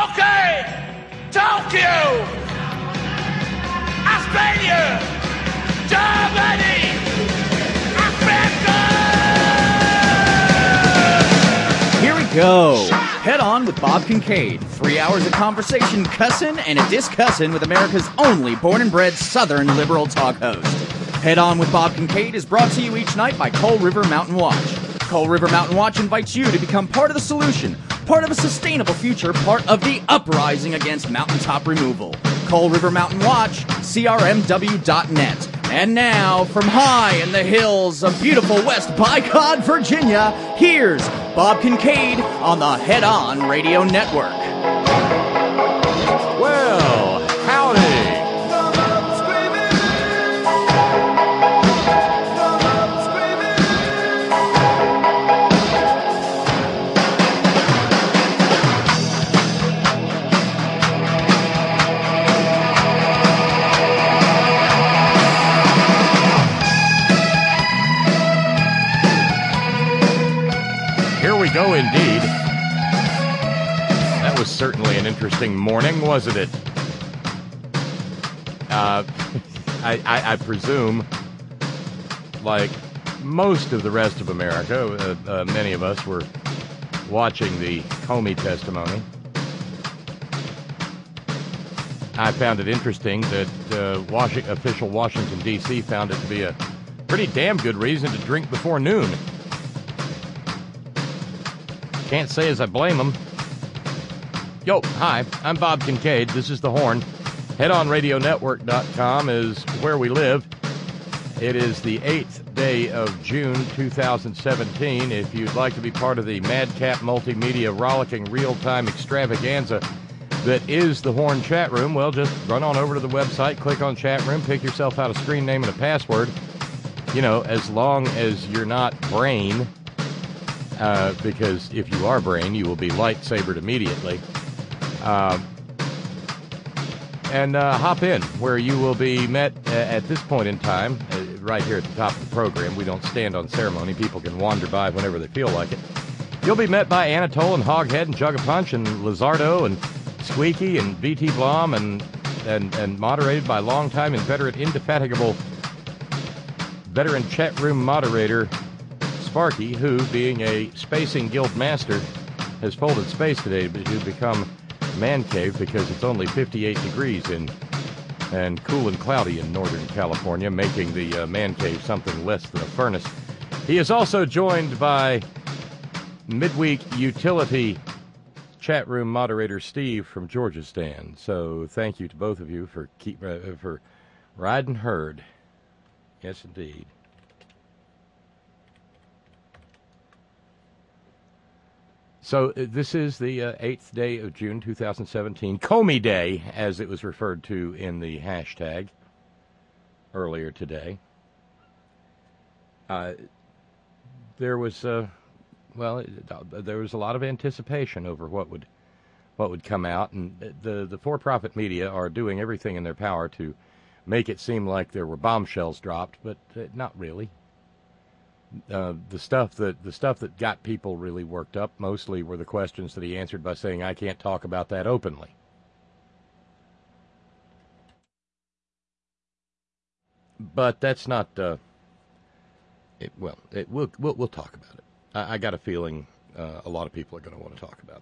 Okay, Tokyo, Australia, Germany, Africa! Here we go. Head On with Bob Kincaid. 3 hours of conversation, cussin' and a discussin' with America's only born and bred Southern liberal talk host. Head On with Bob Kincaid is brought to you each night by Coal River Mountain Watch. Coal River Mountain Watch invites you to become part of the solution, part of a sustainable future, part of the uprising against mountaintop removal. Coal River Mountain Watch, crmw.net. And now, from high in the hills of beautiful West Bicod, Virginia, here's Bob Kincaid on the Head On Radio Network. Well, howdy. Go indeed. That was certainly an interesting morning, wasn't it? I presume, like most of the rest of America, many of us were watching the Comey testimony. I found it interesting that official Washington, D.C. found it to be a pretty damn good reason to drink before noon. Can't say as I blame them. Yo, hi, I'm Bob Kincaid. This is The Horn. HeadOnRadioNetwork.com is where we live. It is the 8th day of June, 2017. If you'd like to be part of the Madcap Multimedia rollicking real-time extravaganza that is The Horn chat room, well, just run on over to the website, click on chat room, pick yourself out a screen name and a password. You know, as long as you're not Brain... because if you are Brain, you will be lightsabered immediately. And hop in, where you will be met at this point in time, right here at the top of the program. We don't stand on ceremony. People can wander by whenever they feel like it. You'll be met by Anatole and Hoghead and Jug-a-Punch and Lizardo and Squeaky and BT Blom and moderated by longtime inveterate, indefatigable veteran chat room moderator Sparky, who, being a spacing guild master, has folded space today to become man cave because it's only 58 degrees and cool and cloudy in Northern California, making the man cave something less than a furnace. He is also joined by midweek utility chat room moderator Steve from Georgistan. So thank you to both of you for riding herd. Yes, indeed. So this is the 8th day of June, 2017, Comey Day, as it was referred to in the hashtag earlier today. There was a lot of anticipation over what would come out, and the for-profit media are doing everything in their power to make it seem like there were bombshells dropped, but not really. The stuff that got people really worked up mostly were the questions that he answered by saying, "I can't talk about that openly." But that's not. We'll talk about it. I got a feeling a lot of people are going to want to talk about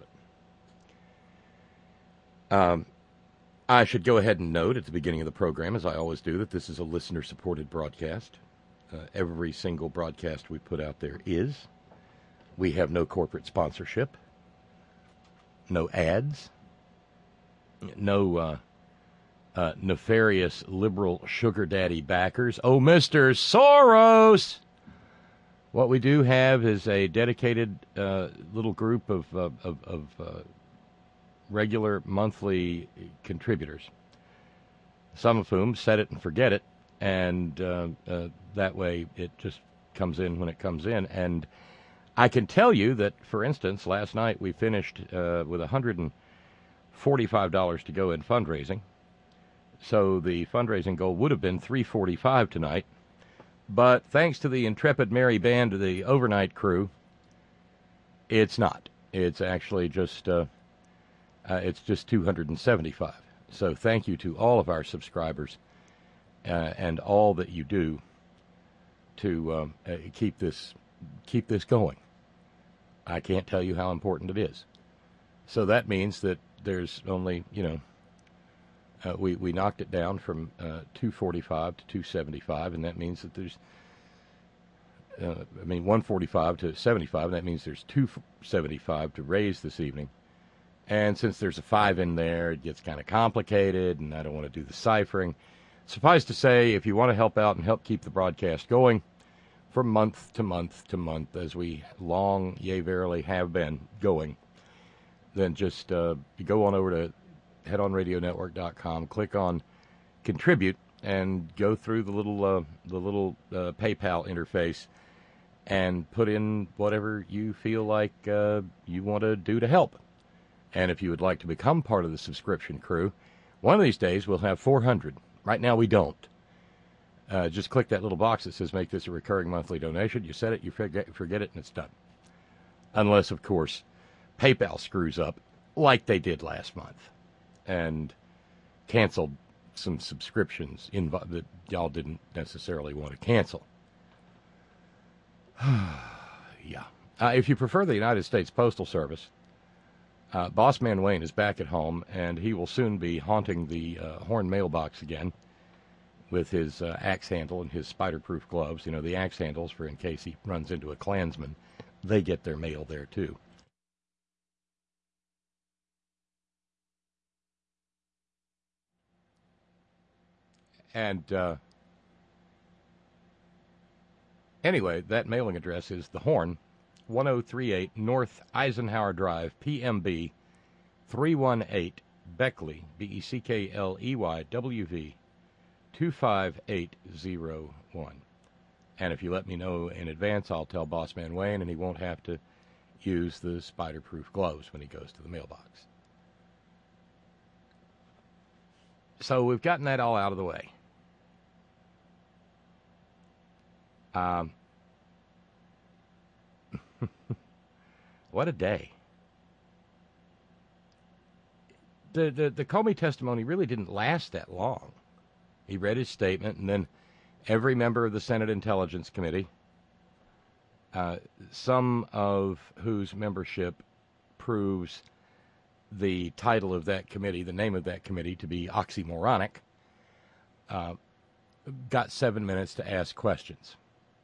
it. I should go ahead and note at the beginning of the program, as I always do, that this is a listener-supported broadcast. Every single broadcast we put out there is. We have no corporate sponsorship, no ads, no nefarious liberal sugar daddy backers. Oh, Mr. Soros! What we do have is a dedicated little group of regular monthly contributors, some of whom set it and forget it, and that way it just comes in when it comes in. And I can tell you that, for instance, last night we finished with $145 to go in fundraising. So the fundraising goal would have been $345 tonight. But thanks to the intrepid merry band of the overnight crew, it's not. It's actually just It's just 275. So thank you to all of our subscribers and all that you do to keep this going. I can't tell you how important it is. So that means that there's only, we knocked it down from 245 to 275, and that means that there's 145 to 75, and that means there's 275 to raise this evening. And since there's a 5 in there, it gets kind of complicated, and I don't want to do the ciphering. Suffice to say, if you want to help out and help keep the broadcast going from month to month to month, as we long, yea, verily have been going, then just go on over to headonradionetwork.com, click on Contribute, and go through the little PayPal interface and put in whatever you feel like you want to do to help. And if you would like to become part of the subscription crew, one of these days we'll have 400. Right now we don't. Just click that little box that says make this a recurring monthly donation. You set it, you forget it, and it's done. Unless, of course, PayPal screws up like they did last month and canceled some subscriptions that y'all didn't necessarily want to cancel. Yeah. If you prefer the United States Postal Service, Boss Man Wayne is back at home, and he will soon be haunting the Horn mailbox again with his axe handle and his spider-proof gloves. The axe handles for in case he runs into a Klansman. They get their mail there, too. And anyway, that mailing address is The Horn, 1038 North Eisenhower Drive, PMB 318, Beckley, Beckley, WV 25801. And if you let me know in advance, I'll tell Boss Man Wayne, and he won't have to use the spider-proof gloves when he goes to the mailbox. So we've gotten that all out of the way. What a day. The Comey testimony really didn't last that long. He read his statement, and then every member of the Senate Intelligence Committee, some of whose membership proves the title of that committee, the name of that committee, to be oxymoronic, got 7 minutes to ask questions.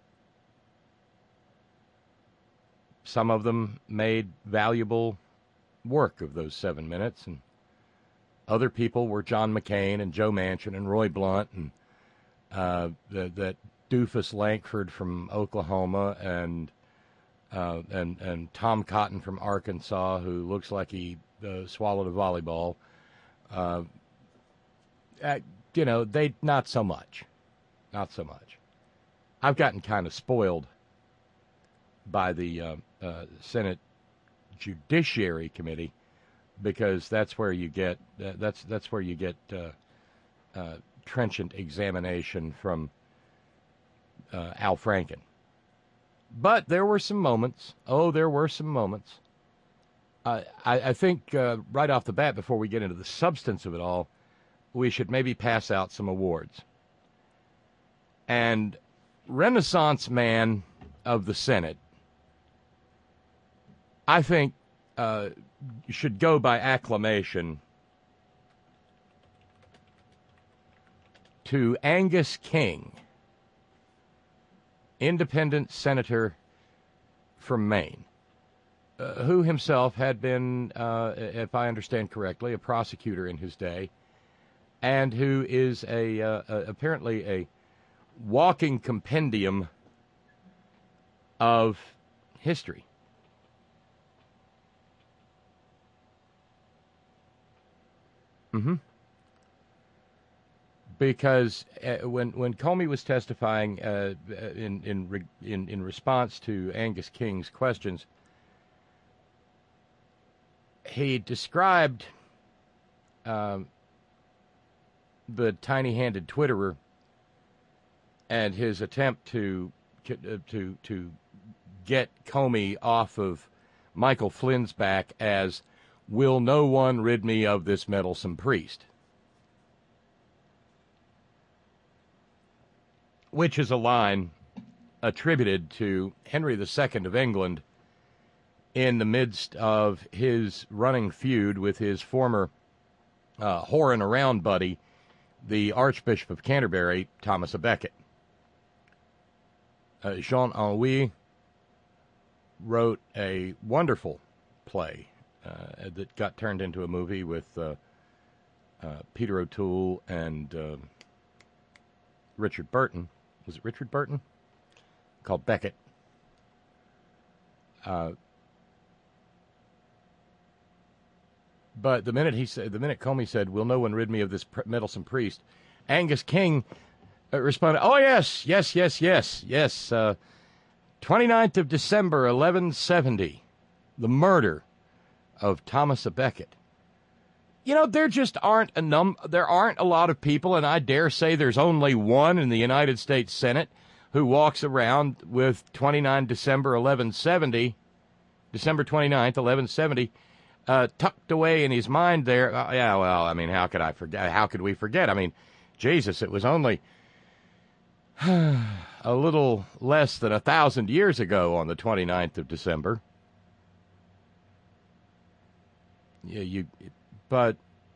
Some of them made valuable work of those 7 minutes, and other people were John McCain and Joe Manchin and Roy Blunt and that doofus Lankford from Oklahoma and Tom Cotton from Arkansas, who looks like he swallowed a volleyball. They not so much. I've gotten kind of spoiled by the Senate Judiciary Committee, because that's where you get trenchant examination from Al Franken. But there were some moments. I think right off the bat, before we get into the substance of it all, we should maybe pass out some awards. And Renaissance Man of the Senate, I think, should go by acclamation to Angus King, independent senator from Maine, who himself had been, if I understand correctly, a prosecutor in his day, and who is apparently a walking compendium of history. Because when Comey was testifying in response to Angus King's questions, he described the tiny-handed Twitterer and his attempt to get Comey off of Michael Flynn's back as will no one rid me of this meddlesome priest? Which is a line attributed to Henry II of England in the midst of his running feud with his former whoring around buddy, the Archbishop of Canterbury, Thomas à Becket. Jean Anouilh wrote a wonderful play that got turned into a movie with Peter O'Toole and Richard Burton. Was it Richard Burton? Called Becket. But the minute Comey said, "Will no one rid me of this meddlesome priest?" Angus King responded, "Oh yes, 29th of December, 1170, the murder of Thomas à Becket." You know, there just aren't there aren't a lot of people, and I dare say there's only one in the United States Senate who walks around with 29 December 1170, December 29th, 1170, tucked away in his mind there. Yeah, well, I mean, how could I forget? How could we forget? I mean, Jesus, it was only a little less than 1,000 years ago on the 29th of December. Yeah, but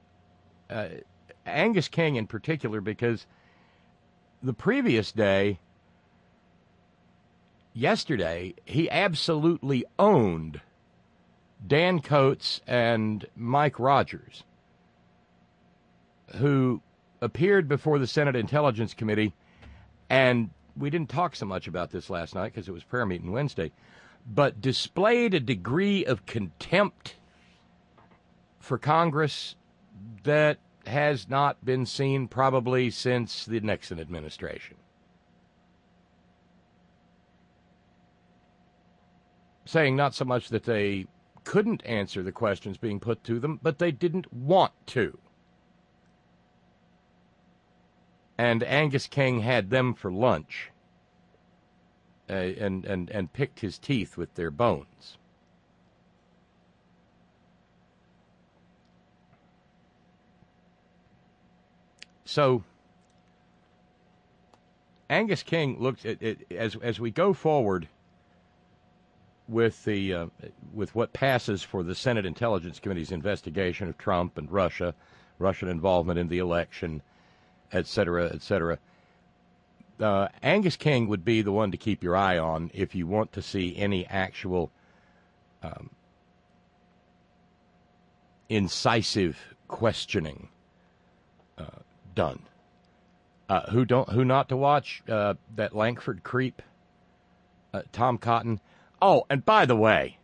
Angus King in particular, because the previous day, yesterday, he absolutely owned Dan Coates and Mike Rogers, who appeared before the Senate Intelligence Committee, and we didn't talk so much about this last night because it was prayer meeting Wednesday, but displayed a degree of contempt for Congress that has not been seen probably since the Nixon administration. Saying not so much that they couldn't answer the questions being put to them, but they didn't want to. And Angus King had them for lunch and picked his teeth with their bones. So Angus King looked at it as we go forward with what passes for the Senate Intelligence Committee's investigation of Trump and Russia, Russian involvement in the election, et cetera, et cetera. Angus King would be the one to keep your eye on if you want to see any actual incisive questioning done. Who not to watch? That Lankford creep, Tom Cotton. Oh, and by the way,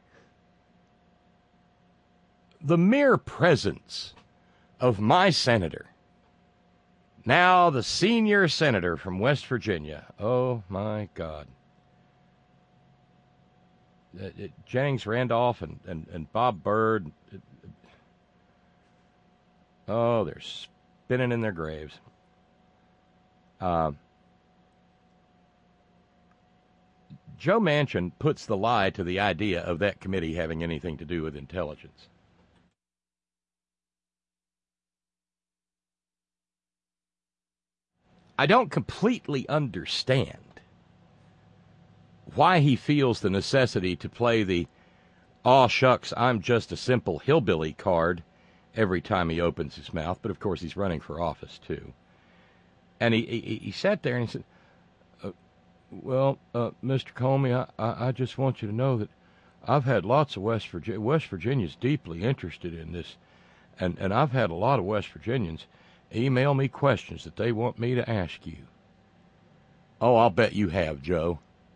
the mere presence of my senator, now the senior senator from West Virginia, oh my God, Jennings Randolph and Bob Byrd, oh, they're spinning in their graves. Joe Manchin puts the lie to the idea of that committee having anything to do with intelligence. I don't completely understand why he feels the necessity to play the "aw shucks, I'm just a simple hillbilly" card every time he opens his mouth, but of course he's running for office too. And he sat there and he said, well, Mr. Comey, I just want you to know that I've had lots of West Virginians deeply interested in this, and I've had a lot of West Virginians email me questions that they want me to ask you. Oh, I'll bet you have, Joe.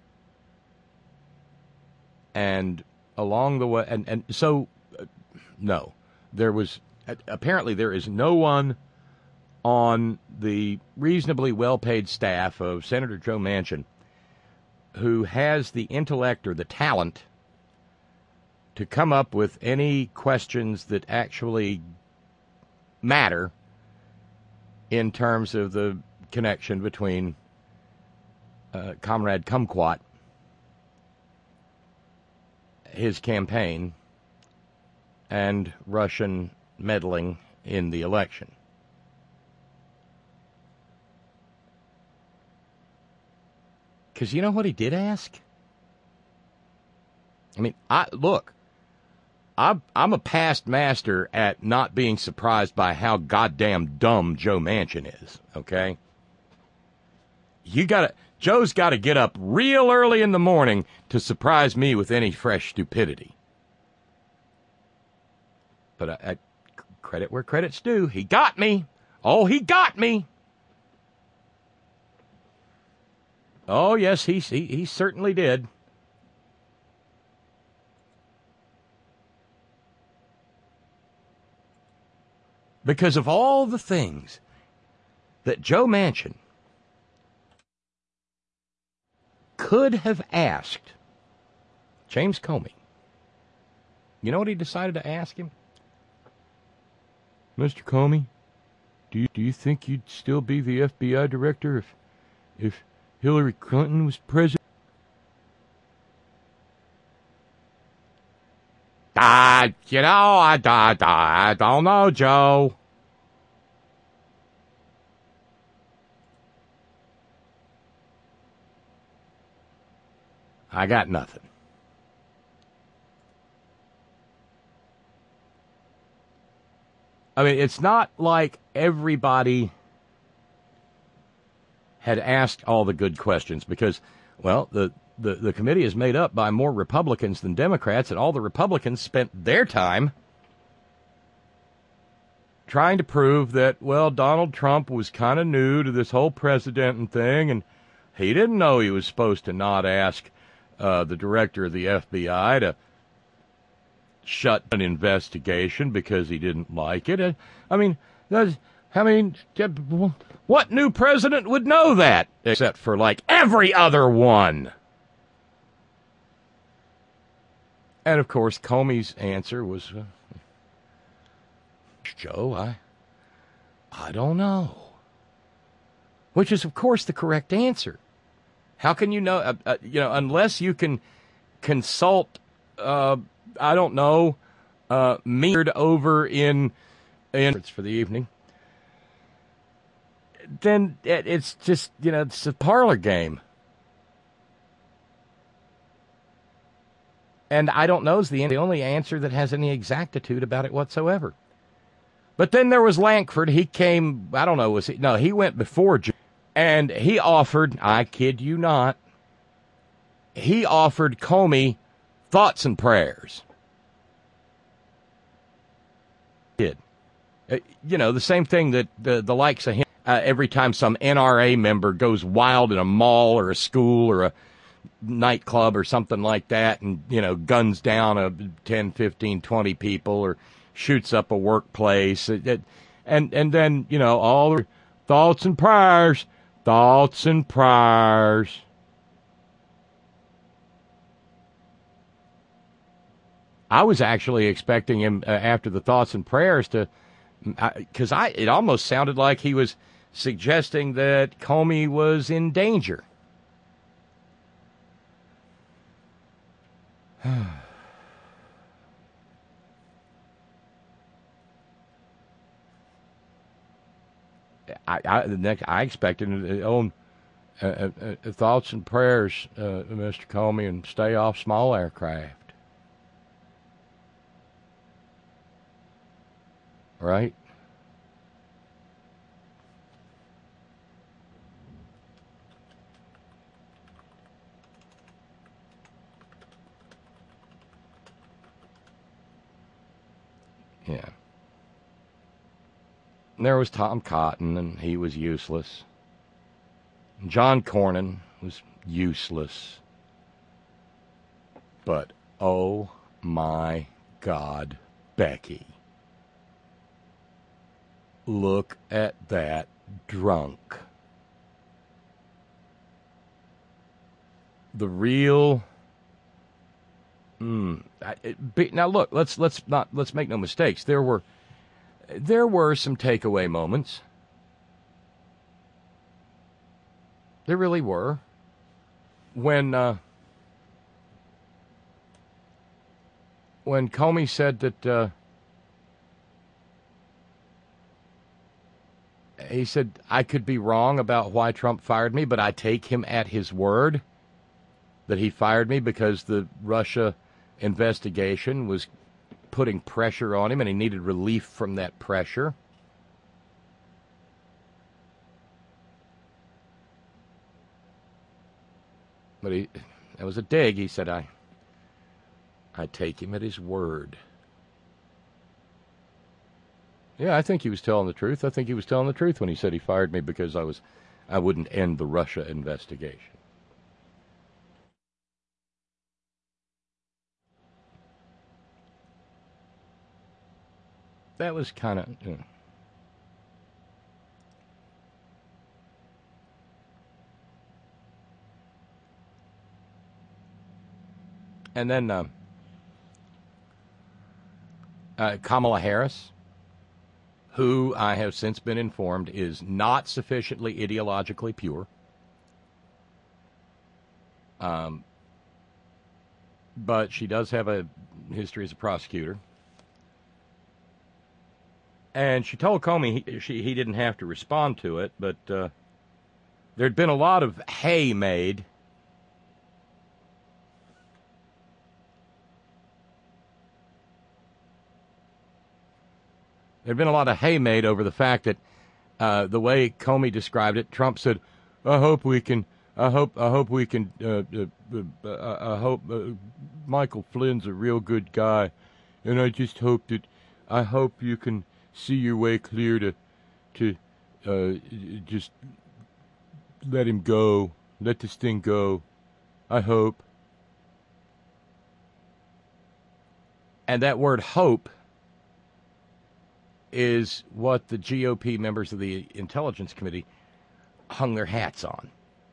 And along the way, and so, no, apparently there is no one on the reasonably well-paid staff of Senator Joe Manchin who has the intellect or the talent to come up with any questions that actually matter in terms of the connection between Comrade Kumquat, his campaign, and Russian meddling in the election. Because you know what he did ask? I mean, I'm a past master at not being surprised by how goddamn dumb Joe Manchin is, okay? Joe's got to get up real early in the morning to surprise me with any fresh stupidity. But I credit where credit's due. He got me. Oh, he got me. Oh, yes, he certainly did. Because of all the things that Joe Manchin could have asked James Comey, you know what he decided to ask him? Mr. Comey, do you think you'd still be the FBI director if Hillary Clinton was president? I don't know, Joe. I got nothing. I mean, it's not like everybody had asked all the good questions because, well, the committee is made up by more Republicans than Democrats, and all the Republicans spent their time trying to prove that, well, Donald Trump was kind of new to this whole president thing, and he didn't know he was supposed to not ask the director of the FBI to shut an investigation because he didn't like it. What new president would know that? Except for, like, every other one. And, of course, Comey's answer was, Joe, I don't know. Which is, of course, the correct answer. How can you know, unless you can consult, I don't know, metered over in for the evening, then it's just, it's a parlor game. And I don't know is the only answer that has any exactitude about it whatsoever. But then there was Lankford. He came, I don't know, he went before Joe. And he offered, I kid you not, he offered Comey thoughts and prayers. Did. The same thing that the likes of him, every time some NRA member goes wild in a mall or a school or a nightclub or something like that and, guns down 10, 15, 20 people or shoots up a workplace. And then, all the thoughts and prayers. Thoughts and prayers. I was actually expecting him after the thoughts and prayers to, because it almost sounded like he was suggesting that Comey was in danger. I expected thoughts and prayers, Mr. Comey, and stay off small aircraft. Right? Yeah. And there was Tom Cotton, and he was useless. And John Cornyn was useless. But, oh my God, Becky. Look at that drunk. The real... Now look, let's make no mistakes. There were some takeaway moments. There really were. When when Comey said that he said, I could be wrong about why Trump fired me, but I take him at his word that he fired me because the Russia investigation was putting pressure on him and he needed relief from that pressure. But that was a dig. He said, I take him at his word. Yeah, I think he was telling the truth. I think he was telling the truth when he said he fired me because I wouldn't end the Russia investigation. That was kind of... And then Kamala Harris, who I have since been informed is not sufficiently ideologically pure. But she does have a history as a prosecutor. And she told Comey he didn't have to respond to it, but there'd been a lot of hay made over the fact that the way Comey described it, Trump said, I hope Michael Flynn's a real good guy, and I hope you can see your way clear to just let him go, let this thing go, I hope. And that word hope is what the GOP members of the Intelligence Committee hung their hats on.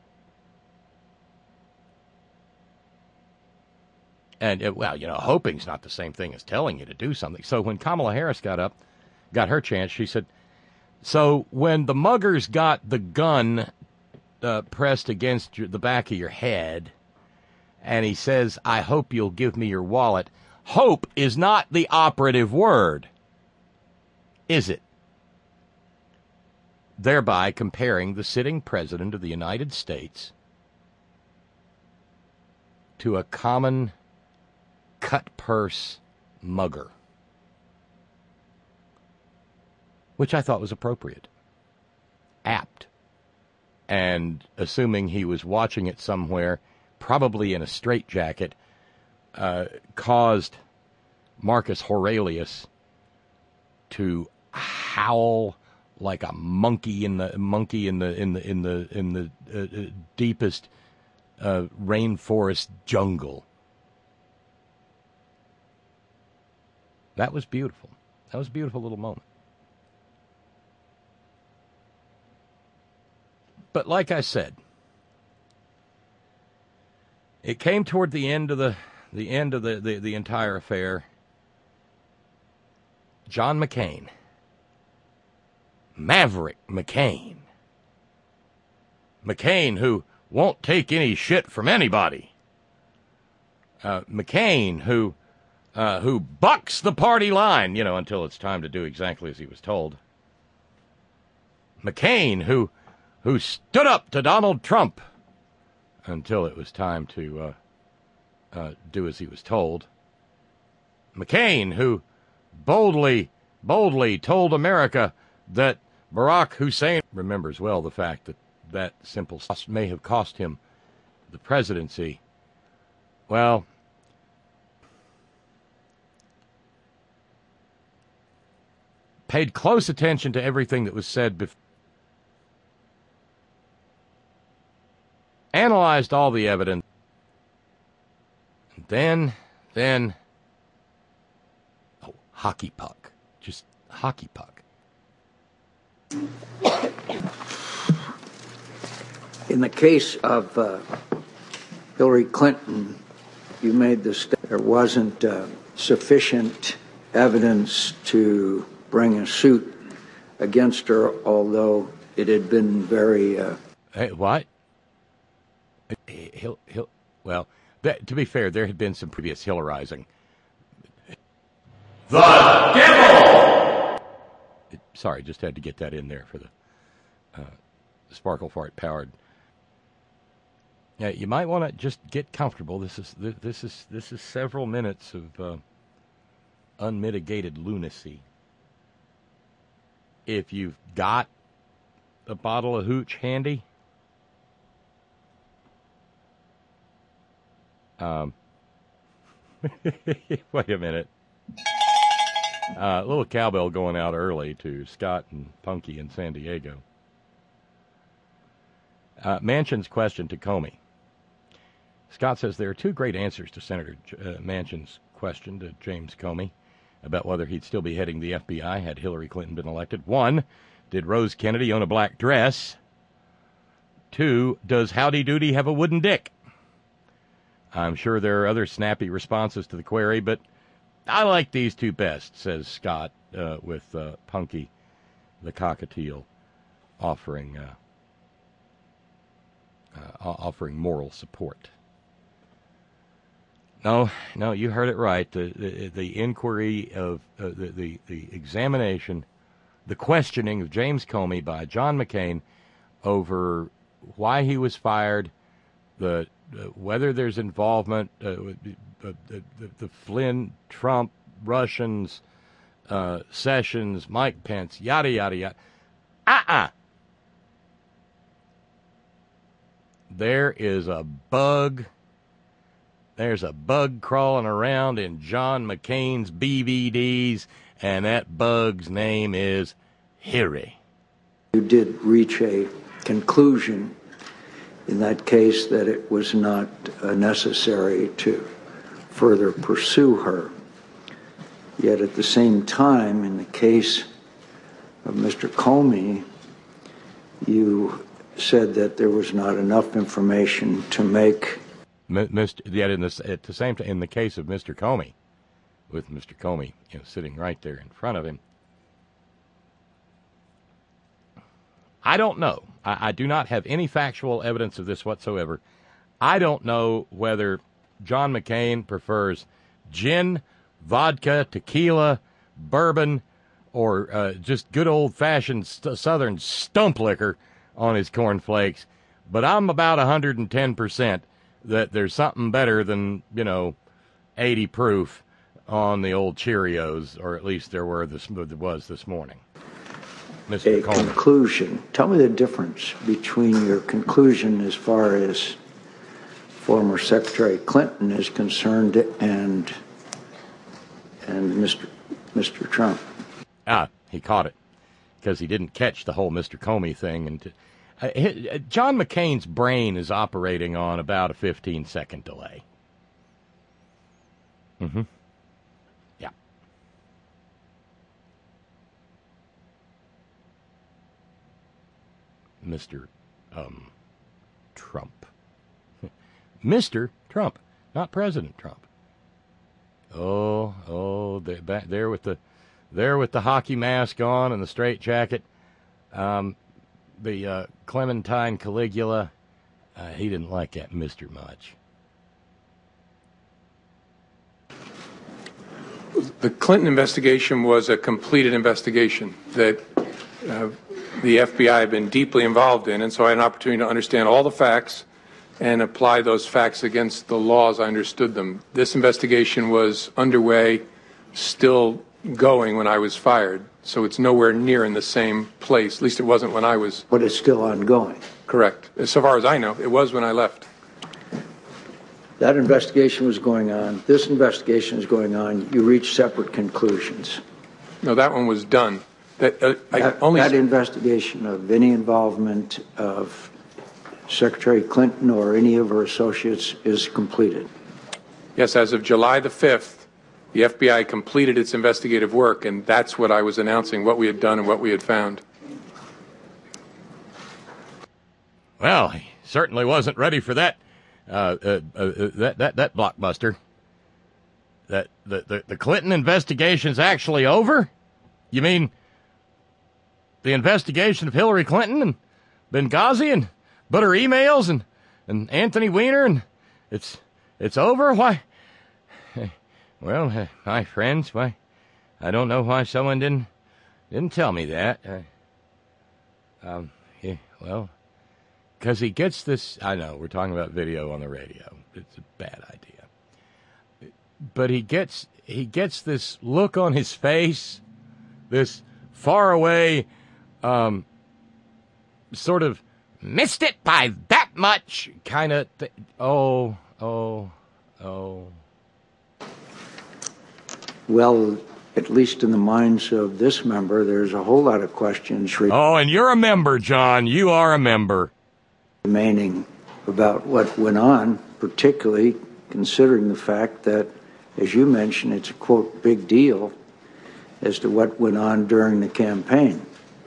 And, hoping's not the same thing as telling you to do something. So when Kamala Harris got her chance, she said, so when the muggers got the gun pressed against the back of your head, and he says, I hope you'll give me your wallet, hope is not the operative word, is it? Thereby comparing the sitting president of the United States to a common cut-purse mugger, which I thought was appropriate, apt, and assuming he was watching it somewhere, probably in a straitjacket, caused Marcus Aurelius to howl like a monkey in the deepest rainforest jungle. That was beautiful. That was a beautiful little moment. But like I said, it came toward the end of the entire affair. John McCain, Maverick McCain, who won't take any shit from anybody, McCain who bucks the party line, until it's time to do exactly as he was told. McCain who stood up to Donald Trump until it was time to do as he was told. McCain who boldly told America that Barack Hussein remembers well the fact that simple may have cost him the presidency. Well, paid close attention to everything that was said before, analyzed all the evidence, and then hockey puck. Just hockey puck. In the case of Hillary Clinton, you made the statement there wasn't sufficient evidence to bring a suit against her, although it had been very... Hey, what? Well, to be fair, there had been some previous Hillarizing. Sorry, just had to get that in there for the Sparkle Fart powered. Yeah, you might want to just get comfortable. This is several minutes of unmitigated lunacy. If you've got a bottle of hooch handy, wait a minute. A little cowbell going out early to Scott and Punky in San Diego. Manchin's question to Comey. Scott says there are two great answers to Senator Manchin's question to James Comey about whether he'd still be heading the FBI had Hillary Clinton been elected. One, did Rose Kennedy own a black dress? Two, does Howdy Doody have a wooden dick? I'm sure there are other snappy responses to the query, but I like these two best, says Scott, with Punky the cockatiel offering moral support. No, you heard it right. The inquiry of the examination, the questioning of James Comey by John McCain over why he was fired, whether there's involvement, the Flynn, Trump, Russians, Sessions, Mike Pence, yada, yada, yada. There is a bug. There's a bug crawling around in John McCain's BVDs, and that bug's name is Harry. You did reach a conclusion in that case that it was not necessary to further pursue her. Yet at the same time, in the case of Mr. Comey, you said that there was not enough information to make. Yet at the same time, in the case of Mr. Comey, with Mr. Comey sitting right there in front of him, I don't know. I do not have any factual evidence of this whatsoever. I don't know whether John McCain prefers gin, vodka, tequila, bourbon, or just good old-fashioned Southern stump liquor on his cornflakes. But I'm about 110% that there's something better than, 80 proof on the old Cheerios, or at least there was this morning. Mr. A conclusion. Tell me the difference between your conclusion as far as former Secretary Clinton is concerned and Mr. Trump. He caught it because he didn't catch the whole Mr. Comey thing. And John McCain's brain is operating on about a 15-second delay. Mm-hmm. Yeah. Mr. Trump. Mr. Trump, not President Trump. Oh, back there with the hockey mask on and the straitjacket. The Clementine Caligula, he didn't like that Mr. much. The Clinton investigation was a completed investigation that the FBI had been deeply involved in, and so I had an opportunity to understand all the facts and apply those facts against the law as I understood them. This investigation was underway, still going when I was fired, so it's nowhere near in the same place. At least it wasn't when I was. But it's still ongoing. Correct. So far as I know, it was when I left. That investigation was going on. This investigation is going on. You reached separate conclusions. No, that one was done. That investigation of any involvement of Secretary Clinton or any of her associates is completed. Yes, as of July the 5th, the FBI completed its investigative work, and that's what I was announcing, what we had done and what we had found. Well, he certainly wasn't ready for that that blockbuster. That the Clinton investigation's actually over? You mean the investigation of Hillary Clinton and Benghazi but her emails and Anthony Weiner, and it's over? Why? Well, my friends, why? I don't know why someone didn't Didn't tell me that. Yeah, well, because he gets this. I know we're talking about video on the radio. It's a bad idea. But he gets this look on his face, this far away, sort of missed it by that much kind of. Oh. Well, at least in the minds of this member, there's a whole lot of questions Oh, and you're a member, John. You are a member. Remaining about what went on, particularly considering the fact that, as you mentioned, it's a, quote, big deal as to what went on during the campaign.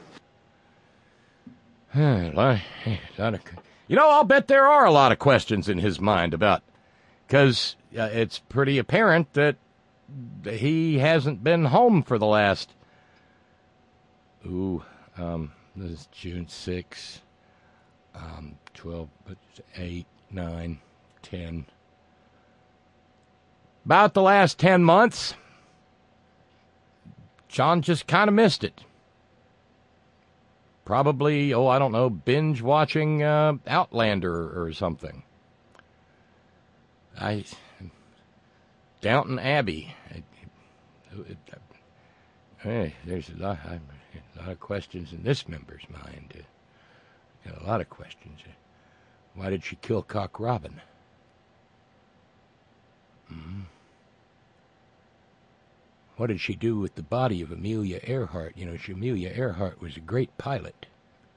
I'll bet there are a lot of questions in his mind about, because it's pretty apparent that he hasn't been home for the last, this is June 6, 12, 8, 9, 10. About the last 10 months, John just kind of missed it. Probably, I don't know, binge watching Outlander or something. Downton Abbey. There's a lot of questions in this member's mind. Got a lot of questions. Why did she kill Cock Robin? What did she do with the body of Amelia Earhart? Amelia Earhart was a great pilot.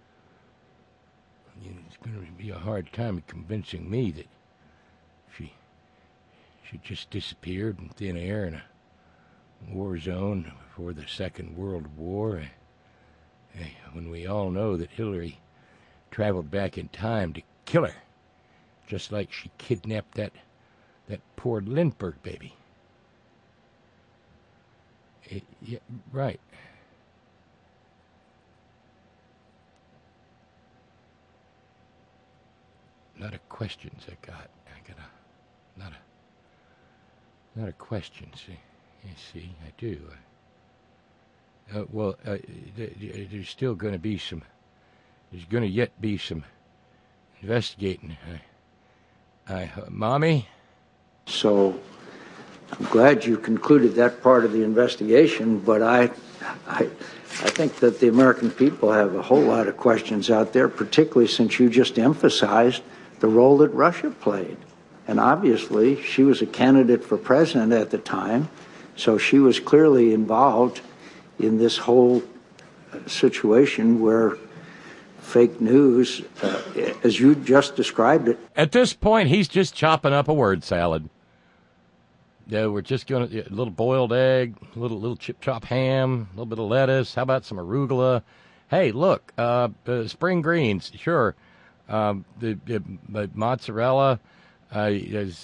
It's going to be a hard time convincing me that she just disappeared in thin air in a war zone before the Second World War. When we all know that Hillary traveled back in time to kill her, just like she kidnapped that poor Lindbergh baby. Yeah, right. A lot of questions I got. A lot of questions. You see, I do. There's still going to be some. There's going to yet be some investigating. Mommy? So I'm glad you concluded that part of the investigation, but I think that the American people have a whole lot of questions out there, particularly since you just emphasized the role that Russia played. And obviously, she was a candidate for president at the time, so she was clearly involved in this whole situation where fake news, as you just described it. At this point, he's just chopping up a word salad. Yeah, we're just going to a little boiled egg, a little chip chop ham, a little bit of lettuce. How about some arugula? Hey, look, spring greens, sure. The mozzarella. Where's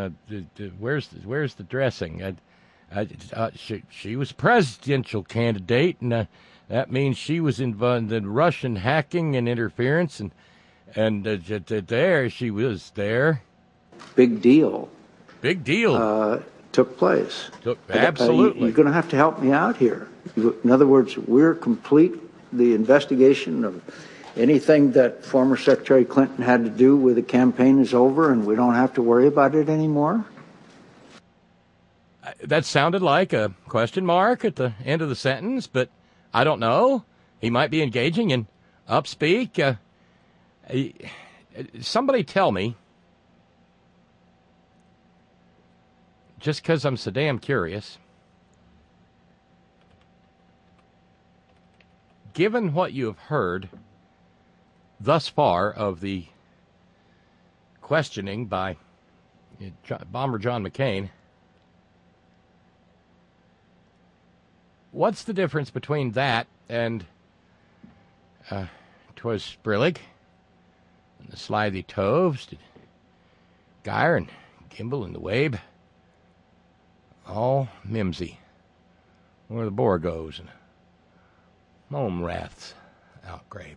the dressing? She was presidential candidate, and that means she was involved in Russian hacking and interference, and there she was there. Big deal. Big deal. Took place. Absolutely. You're going to have to help me out here. In other words, we're complete the investigation of anything that former Secretary Clinton had to do with the campaign is over, and we don't have to worry about it anymore? That sounded like a question mark at the end of the sentence, but I don't know. He might be engaging in upspeak. Somebody tell me, just because I'm so damn curious, given what you have heard thus far of the questioning by Bomber John McCain, what's the difference between that and 'twas Brillig and the Slithy Toves, Geyer and Kimball and the Wabe, all mimsy, where the boar goes, and Mome Rath's outgrabe.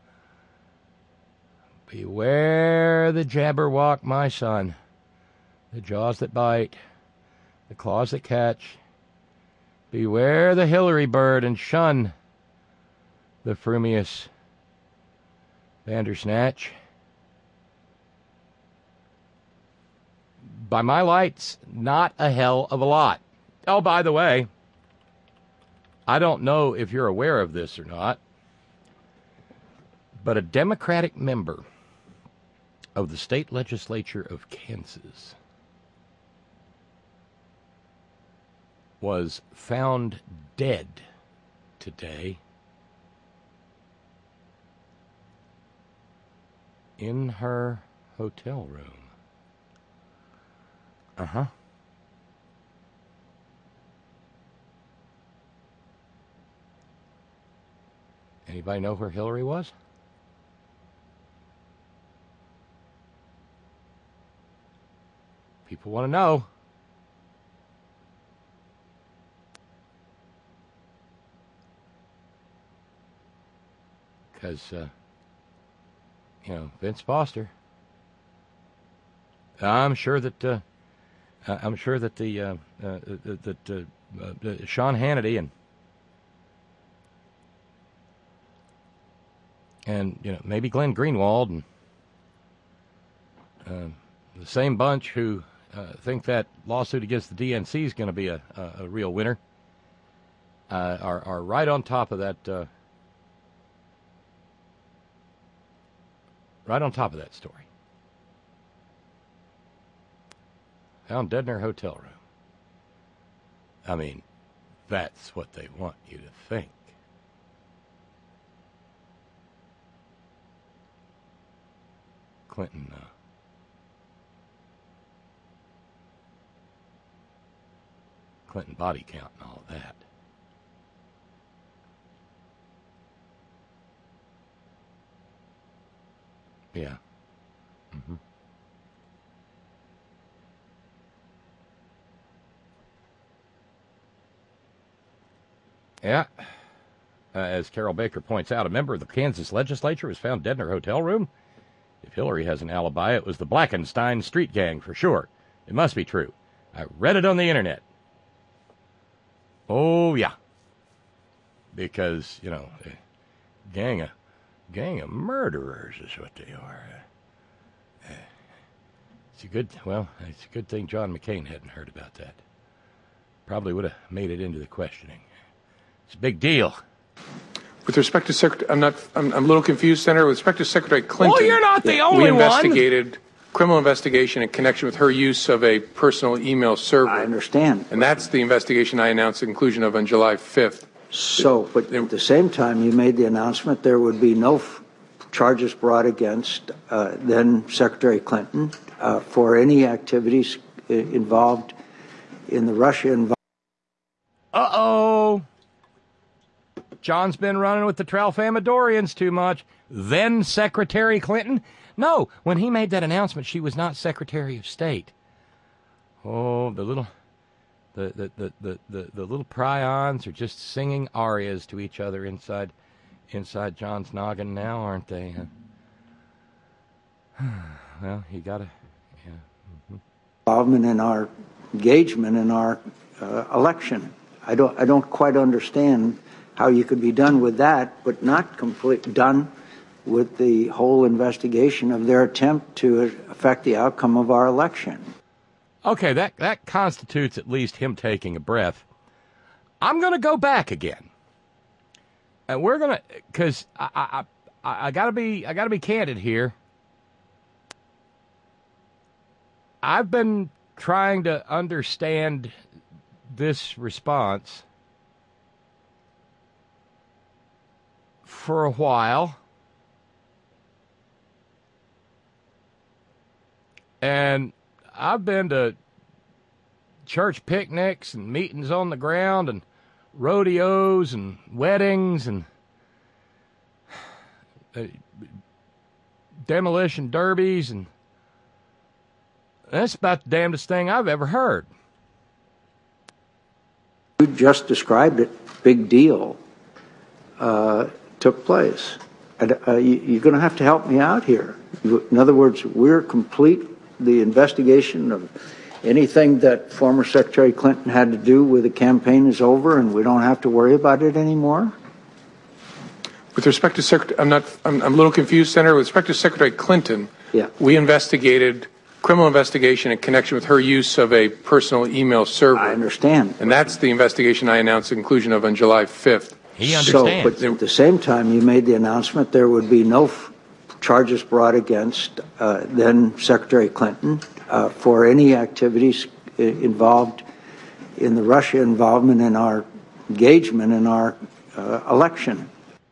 Beware the Jabberwock, my son, the jaws that bite, the claws that catch. Beware the Hillary bird and shun the frumious Bandersnatch. By my lights, not a hell of a lot. Oh, by the way, I don't know if you're aware of this or not, but a Democratic member of the state legislature of Kansas was found dead today in her hotel room. Uh-huh. Anybody know where Hillary was? People want to know. Because, Vince Foster. I'm sure that Sean Hannity and maybe Glenn Greenwald and the same bunch who think that lawsuit against the DNC is going to be a real winner are right on top of that. Right on top of that story. Found dead in her hotel room. I mean, that's what they want you to think. Clinton body count and all of that. Yeah. Mm-hmm. Yeah. As Carol Baker points out, a member of the Kansas legislature was found dead in her hotel room. If Hillary has an alibi, it was the Blackenstein street gang for sure. It must be true. I read it on the internet. Oh, yeah. Because, a gang of murderers is what they are. It's a good thing John McCain hadn't heard about that. Probably would have made it into the questioning. It's a big deal. With respect to Secretary, I'm a little confused, Senator. With respect to Secretary Clinton, well, you're not the only one. We investigated criminal investigation in connection with her use of a personal email server. I understand. And that's the investigation I announced the conclusion of on July 5th. So, but at the same time, you made the announcement there would be no charges brought against then Secretary Clinton for any activities involved in the Russia involvement. Uh-oh. John's been running with the Tralfamadorians too much. Then Secretary Clinton? No, when he made that announcement, she was not Secretary of State. Oh, the little prions are just singing arias to each other inside John's noggin now, aren't they? Well, you gotta, yeah. Mm-hmm. Involvement in our engagement in our election. I don't quite understand how you could be done with that, but not done with the whole investigation of their attempt to affect the outcome of our election. Okay, that constitutes at least him taking a breath. I'm going to go back again, and we're going to, because I gotta be candid here. I've been trying to understand this response for a while. And I've been to church picnics and meetings on the ground and rodeos and weddings and demolition derbies, and that's about the damnedest thing I've ever heard. You just described it. Big deal took place. You're going to have to help me out here. In other words, we're complete. The investigation of anything that former Secretary Clinton had to do with the campaign is over, and we don't have to worry about it anymore? With respect to Secretary, I'm a little confused, Senator. With respect to Secretary Clinton, Yeah. we investigated criminal investigation in connection with her use of a personal email server. I understand. And that's the investigation I announced the conclusion of on July 5th. He understands. So, but at the same time, you made the announcement there would be no charges brought against then Secretary Clinton for any activities involved in the Russia involvement in our engagement in our election.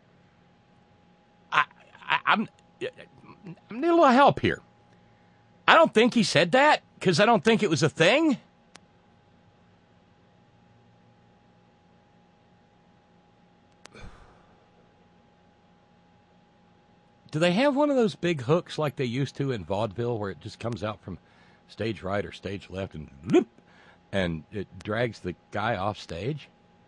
I'm need a little help here. I don't think he said that because I don't think it was a thing. Do they have one of those big hooks like they used to in vaudeville where it just comes out from stage right or stage left and whoop, and it drags the guy off stage?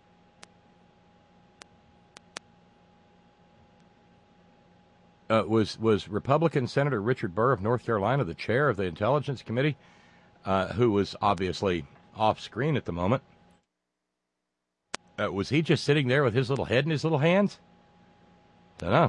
Was Republican Senator Richard Burr of North Carolina the chair of the Intelligence Committee, who was obviously off screen at the moment? Was he just sitting there with his little head in his little hands? Don't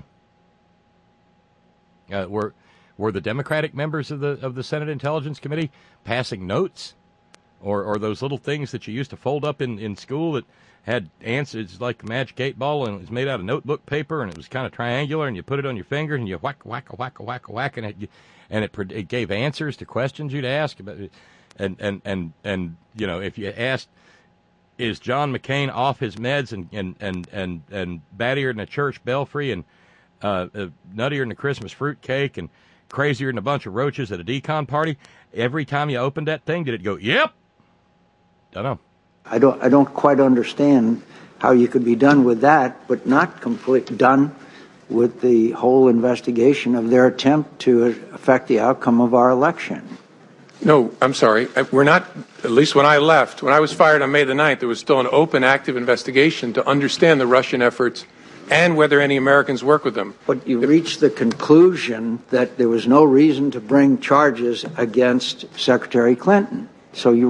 know. Were the Democratic members of the Senate Intelligence Committee passing notes, or those little things that you used to fold up in school that had answers like a magic 8-ball, and it was made out of notebook paper, and it was kind of triangular, and you put it on your finger, and you whack, and it gave answers to questions you'd ask. And you know, if you asked, is John McCain off his meds and battier than a church belfry and nuttier than a Christmas fruit cake and crazier than a bunch of roaches at a decon party, every time you opened that thing, did it go, yep? Don't know. I don't quite understand how you could be done with that, but not done with the whole investigation of their attempt to affect the outcome of our election. No, I'm sorry. We're not, at least when I left, when I was fired on May the 9th, there was still an open, active investigation to understand the Russian efforts and whether any Americans work with them. But you reached the conclusion that there was no reason to bring charges against Secretary Clinton. So you...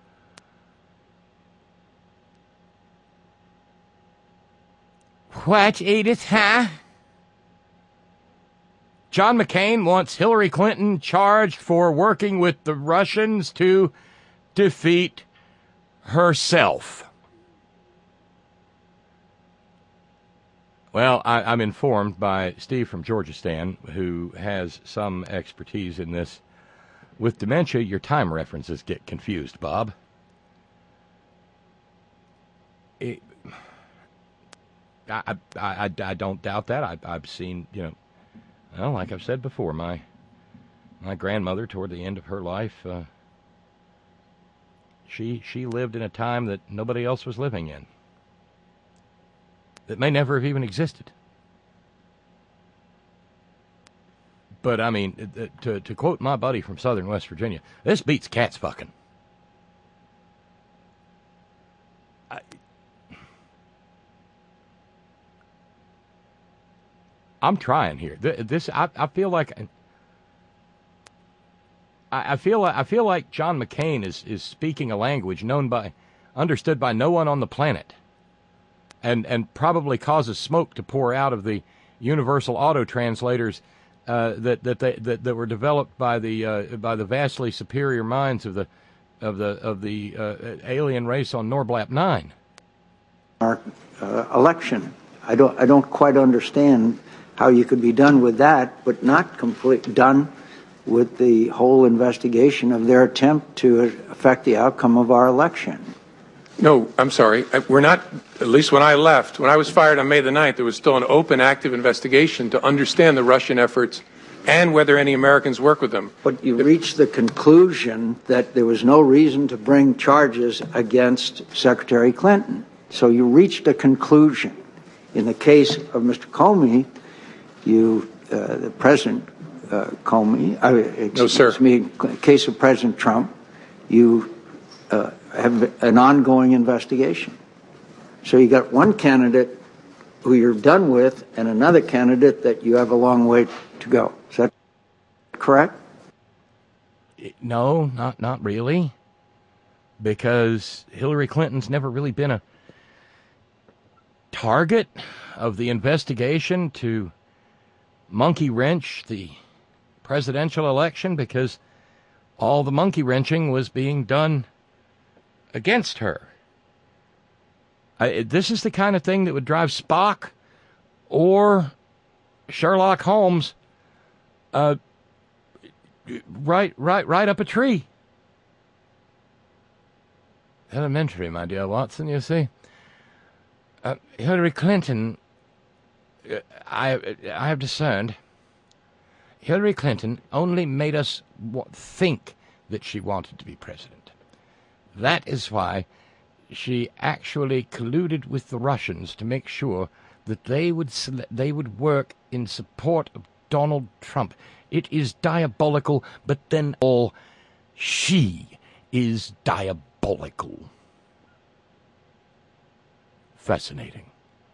What, Edith, huh? John McCain wants Hillary Clinton charged for working with the Russians to defeat herself. Well, I'm informed by Steve from Georgistan, who has some expertise in this. With dementia, your time references get confused, Bob. I don't doubt that. I've seen, well, like I've said before, my grandmother, toward the end of her life, she lived in a time that nobody else was living in, that may never have even existed. But, I mean, to quote my buddy from southern West Virginia, this beats cats fucking. I'm trying here. I feel like I feel like John McCain is speaking a language understood by no one on the planet, and probably causes smoke to pour out of the universal auto translators that were developed by the vastly superior minds of the alien race on Norblap 9. Our election. I don't quite understand how you could be done with that, but not done with the whole investigation of their attempt to affect the outcome of our election. No, I'm sorry. We're not, at least when I left, when I was fired on May the 9th, there was still an open, active investigation to understand the Russian efforts and whether any Americans work with them. But you reached the conclusion that there was no reason to bring charges against Secretary Clinton. So you reached a conclusion. In the case of Mr. Comey, the President Comey, no, sir. In the case of President Trump, you have an ongoing investigation. So you got one candidate who you're done with and another candidate that you have a long way to go. Is that correct? No, not really. Because Hillary Clinton's never really been target of the investigation to monkey wrench the presidential election because all the monkey wrenching was being done against her. This is the kind of thing that would drive Spock or Sherlock Holmes right up a tree. Elementary, my dear Watson, you see. Hillary Clinton, I have discerned, Hillary Clinton only made us think that she wanted to be president. That is why she actually colluded with the Russians to make sure that they would work in support of Donald Trump. It is diabolical, but then she is diabolical. Fascinating.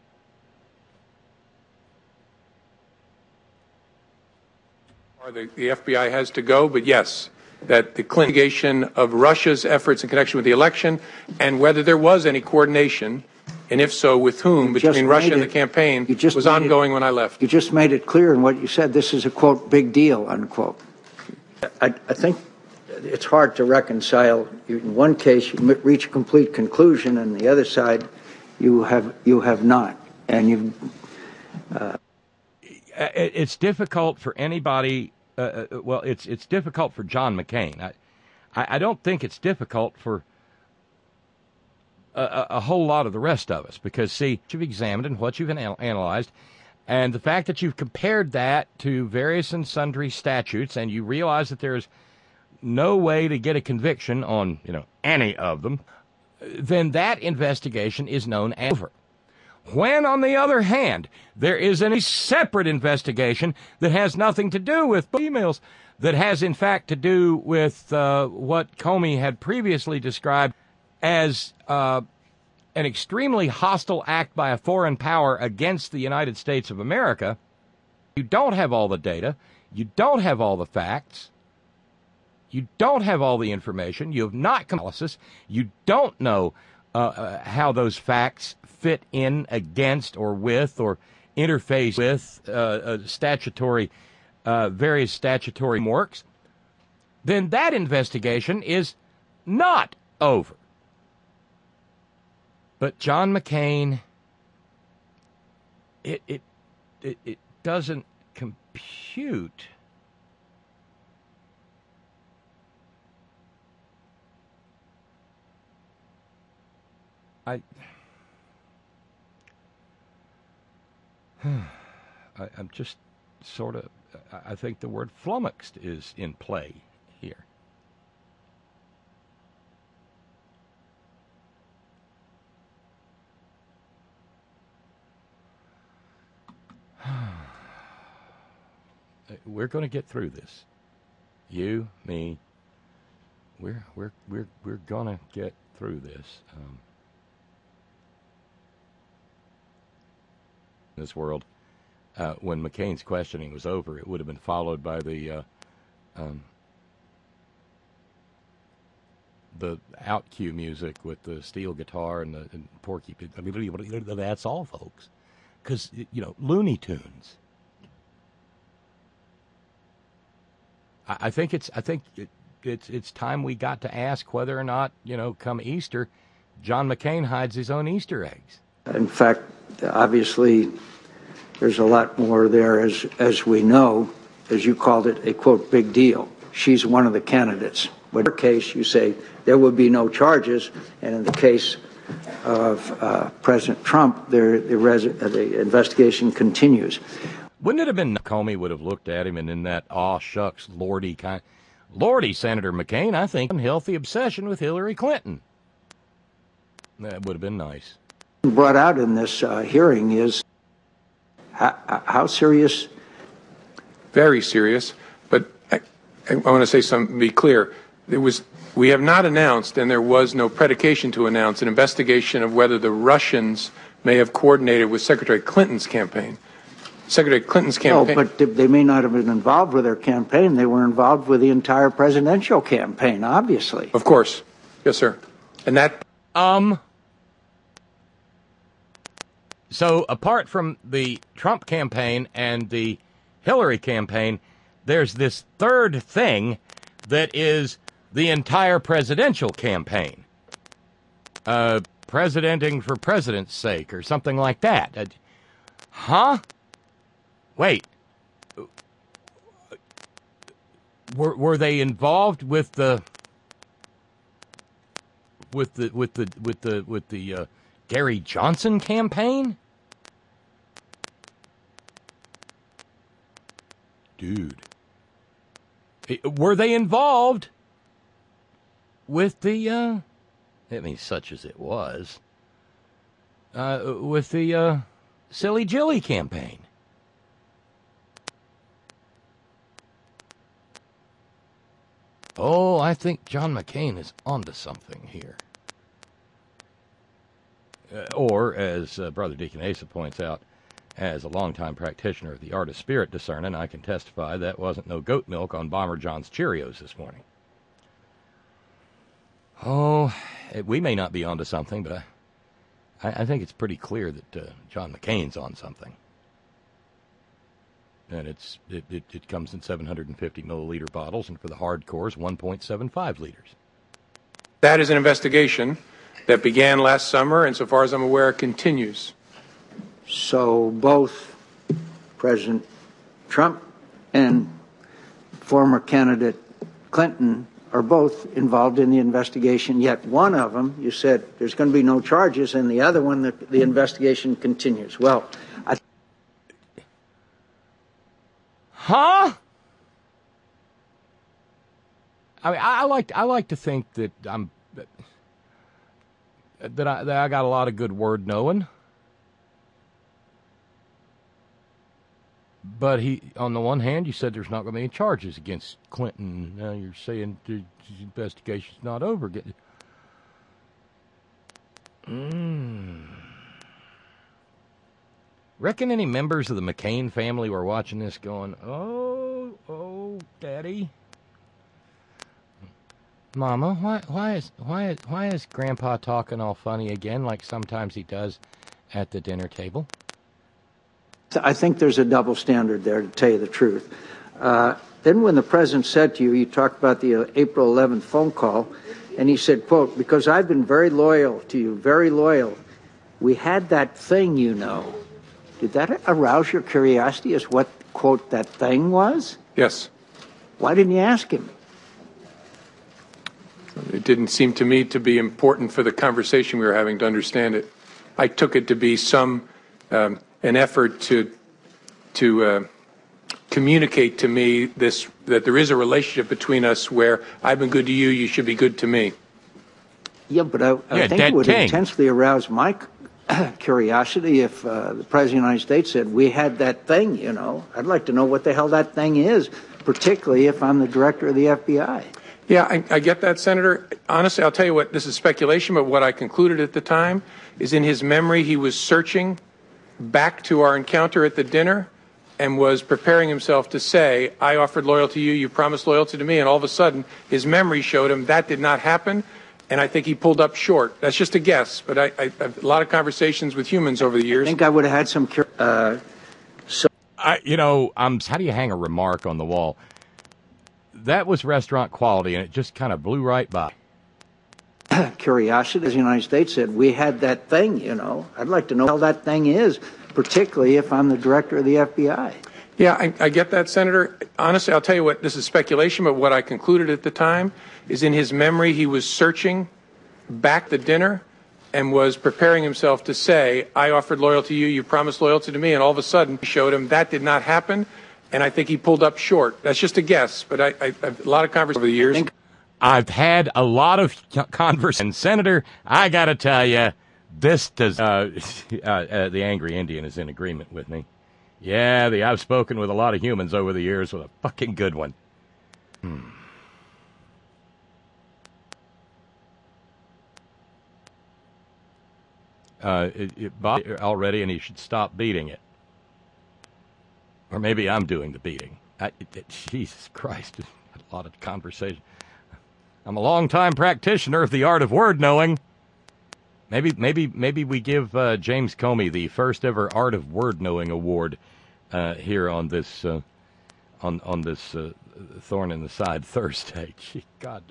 The FBI has to go, but yes, that the investigation of Russia's efforts in connection with the election and whether there was any coordination, and if so, with whom, between Russia and the campaign, was ongoing when I left. You just made it clear in what you said. This is a, quote, big deal, unquote. I think it's hard to reconcile. In one case, you reach a complete conclusion, and the other side, you have not. And it's difficult for anybody. Well, it's difficult for John McCain. I don't think it's difficult for a whole lot of the rest of us because, see, you've examined and what you've analyzed, and the fact that you've compared that to various and sundry statutes, and you realize that there's no way to get a conviction on, any of them, then that investigation is known as over. When, on the other hand, there is a separate investigation that has nothing to do with emails, that has, in fact, to do with what Comey had previously described as an extremely hostile act by a foreign power against the United States of America, you don't have all the data, you don't have all the facts, you don't have all the information, you have not analysis, you don't know how those facts fit in against or with or interface with various statutory works, then that investigation is not over. But John McCain, it doesn't compute. I'm just sort of, I think the word flummoxed is in play here. We're going to get through this. You, me, we're going to get through this. This world, when McCain's questioning was over, it would have been followed by the out cue music with the steel guitar and the Porky. That's all, folks, because Looney Tunes. I think it's time we got to ask whether or not come Easter, John McCain hides his own Easter eggs. in fact, obviously, there's a lot more there, as we know, as you called it, a, quote, big deal. She's one of the candidates. But in her case, you say there would be no charges, and in the case of President Trump, the investigation continues. Wouldn't it have been Comey would have looked at him and in that, aw, shucks, lordy kind, lordy, Senator McCain, I think, unhealthy obsession with Hillary Clinton. That would have been nice. Brought out in this hearing is how serious? Very serious. But I want to say something, be clear. We have not announced, and there was no predication to announce, an investigation of whether the Russians may have coordinated with Secretary Clinton's campaign. Secretary Clinton's campaign. No, but they may not have been involved with their campaign. They were involved with the entire presidential campaign, obviously. Of course. Yes, sir. And that... So apart from the Trump campaign and the Hillary campaign, there's this third thing that is the entire presidential campaign. Presidenting for president's sake or something like that. Huh? Wait. Were they involved with the Gary Johnson campaign? Dude. Were they involved with the, I mean, such as it was, with the Silly Jilly campaign? Oh, I think John McCain is onto something here. Or, as Brother Deacon Asa points out, as a longtime practitioner of the art of spirit discerning, I can testify that wasn't no goat milk on Bomber John's Cheerios this morning. Oh, we may not be onto something, but I think it's pretty clear that John McCain's on something. And it comes in 750 milliliter bottles, and for the hardcores, 1.75 liters. That is an investigation that began last summer, and so far as I'm aware, continues. So both President Trump and former candidate Clinton are both involved in the investigation, yet one of them, you said there's going to be no charges, and the other one, the investigation continues. Well, Huh? I mean, I like to think that I got a lot of good word knowing. But on the one hand, you said there's not going to be any charges against Clinton. Now you're saying the investigation's not over. Reckon any members of the McCain family were watching this going, oh, Daddy, Mama, why is Grandpa talking all funny again, like sometimes he does at the dinner table? I think there's a double standard there, to tell you the truth. Then when the president said to you, you talked about the April 11th phone call, and he said, quote, because I've been very loyal to you, very loyal. We had that thing, you know. Did that arouse your curiosity as what, quote, that thing was? Yes. Why didn't you ask him? It didn't seem to me to be important for the conversation we were having to understand it. I took it to be an effort to communicate to me that there is a relationship between us where I've been good to you, you should be good to me. Yeah, but I think it would intensely arouse my curiosity if the President of the United States said, we had that thing, you know. I'd like to know what the hell that thing is, particularly if I'm the director of the FBI. Yeah, I get that, Senator. Honestly, I'll tell you what, this is speculation, but what I concluded at the time is in his memory he was searching back to our encounter at the dinner and was preparing himself to say, I offered loyalty to you, you promised loyalty to me, and all of a sudden his memory showed him that did not happen, and I think he pulled up short. That's just a guess, but I've a lot of conversations with humans over the years. I think I would have had some how do you hang a remark on the wall? That was restaurant quality, and it just kind of blew right by. Curiosity, as the United States said, we had that thing, you know. I'd like to know what that thing is, particularly if I'm the director of the FBI. Yeah, I get that, Senator. Honestly, I'll tell you what, this is speculation, but what I concluded at the time is in his memory he was searching back the dinner and was preparing himself to say, I offered loyalty to you, you promised loyalty to me, and all of a sudden he showed him that did not happen, and I think he pulled up short. That's just a guess, but I've a lot of conversations over the years. I've had a lot of conversations. Senator, I got to tell you, this does. The Angry Indian is in agreement with me. Yeah, I've spoken with a lot of humans over the years with a fucking good one. Bob already, and he should stop beating it. Or maybe I'm doing the beating. Jesus Christ, a lot of conversation. I'm a long-time practitioner of the art of word knowing. Maybe we give James Comey the first ever Art of Word Knowing Award here on this on this Thorn in the Side Thursday. Gee, God.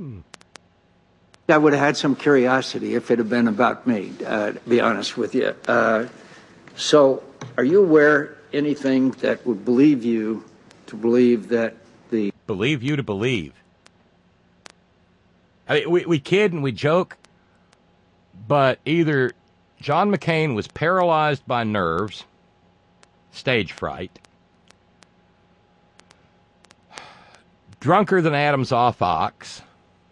I would have had some curiosity if it had been about me, to be honest with you. So, are you aware anything that would believe you to believe that the... Believe you to believe. I mean, we kid and we joke, but either John McCain was paralyzed by nerves, stage fright, drunker than Adam's off ox,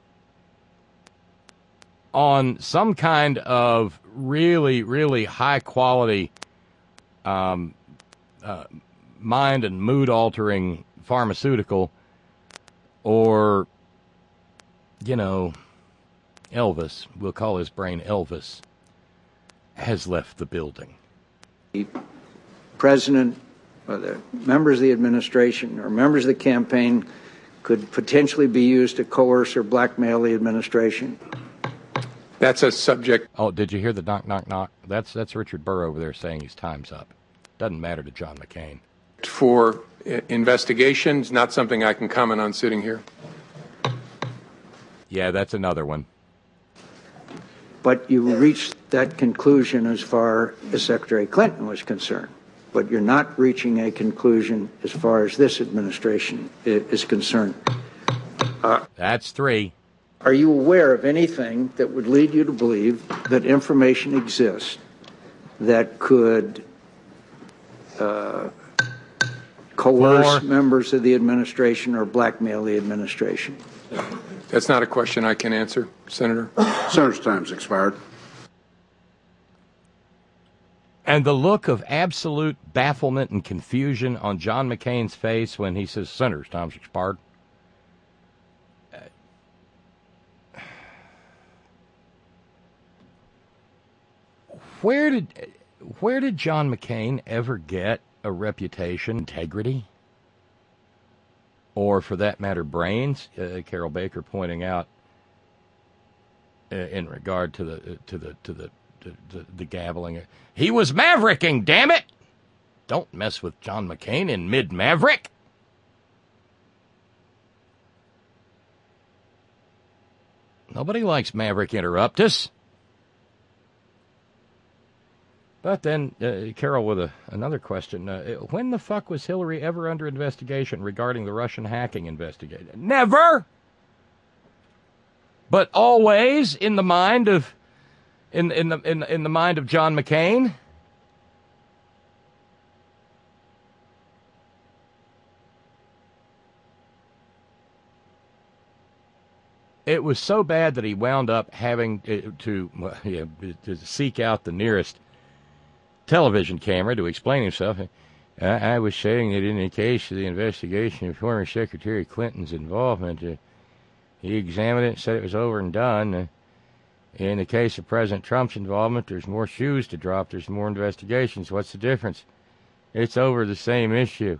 on some kind of really, really high quality mind and mood altering pharmaceutical, or, you know, Elvis, we'll call his brain Elvis, has left the building. The president or the members of the administration or members of the campaign could potentially be used to coerce or blackmail the administration. That's a subject. Oh, did you hear the knock, knock, knock? That's Richard Burr over there saying his time's up. Doesn't matter to John McCain. For investigations, not something I can comment on sitting here. Yeah, that's another one. But you reached that conclusion as far as Secretary Clinton was concerned. But you're not reaching a conclusion as far as this administration is concerned. That's three. Are you aware of anything that would lead you to believe that information exists that could coerce members of the administration or blackmail the administration? That's not a question I can answer, Senator. Senator's time's expired. And the look of absolute bafflement and confusion on John McCain's face when he says, Senator's time's expired. Where did John McCain ever get a reputation, integrity, or for that matter, brains? Carol Baker pointing out in regard to the gaveling. He was mavericking, damn it! Don't mess with John McCain in mid-maverick. Nobody likes Maverick Interruptus. But then, Carol, with another question. When the fuck was Hillary ever under investigation regarding the Russian hacking investigation? Never! But always in the mind of in the mind of John McCain. It was so bad that he wound up having to seek out the nearest television camera to explain himself. I was saying that in the case of the investigation of former Secretary Clinton's involvement, he examined it and said it was over and done. In the case of President Trump's involvement, there's more shoes to drop. There's more investigations. What's the difference? It's over the same issue.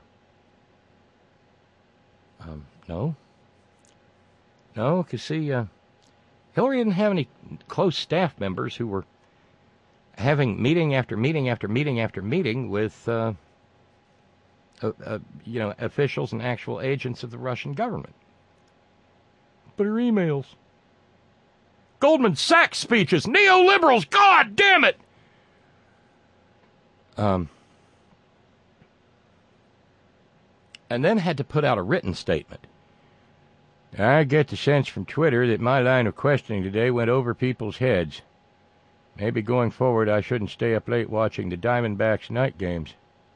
No. No, because see, Hillary didn't have any close staff members who were having meeting after meeting after meeting after meeting with, officials and actual agents of the Russian government. But her emails. Goldman Sachs speeches, neoliberals, God damn it! And then had to put out a written statement. I get the sense from Twitter that my line of questioning today went over people's heads. Maybe going forward I shouldn't stay up late watching the Diamondbacks night games.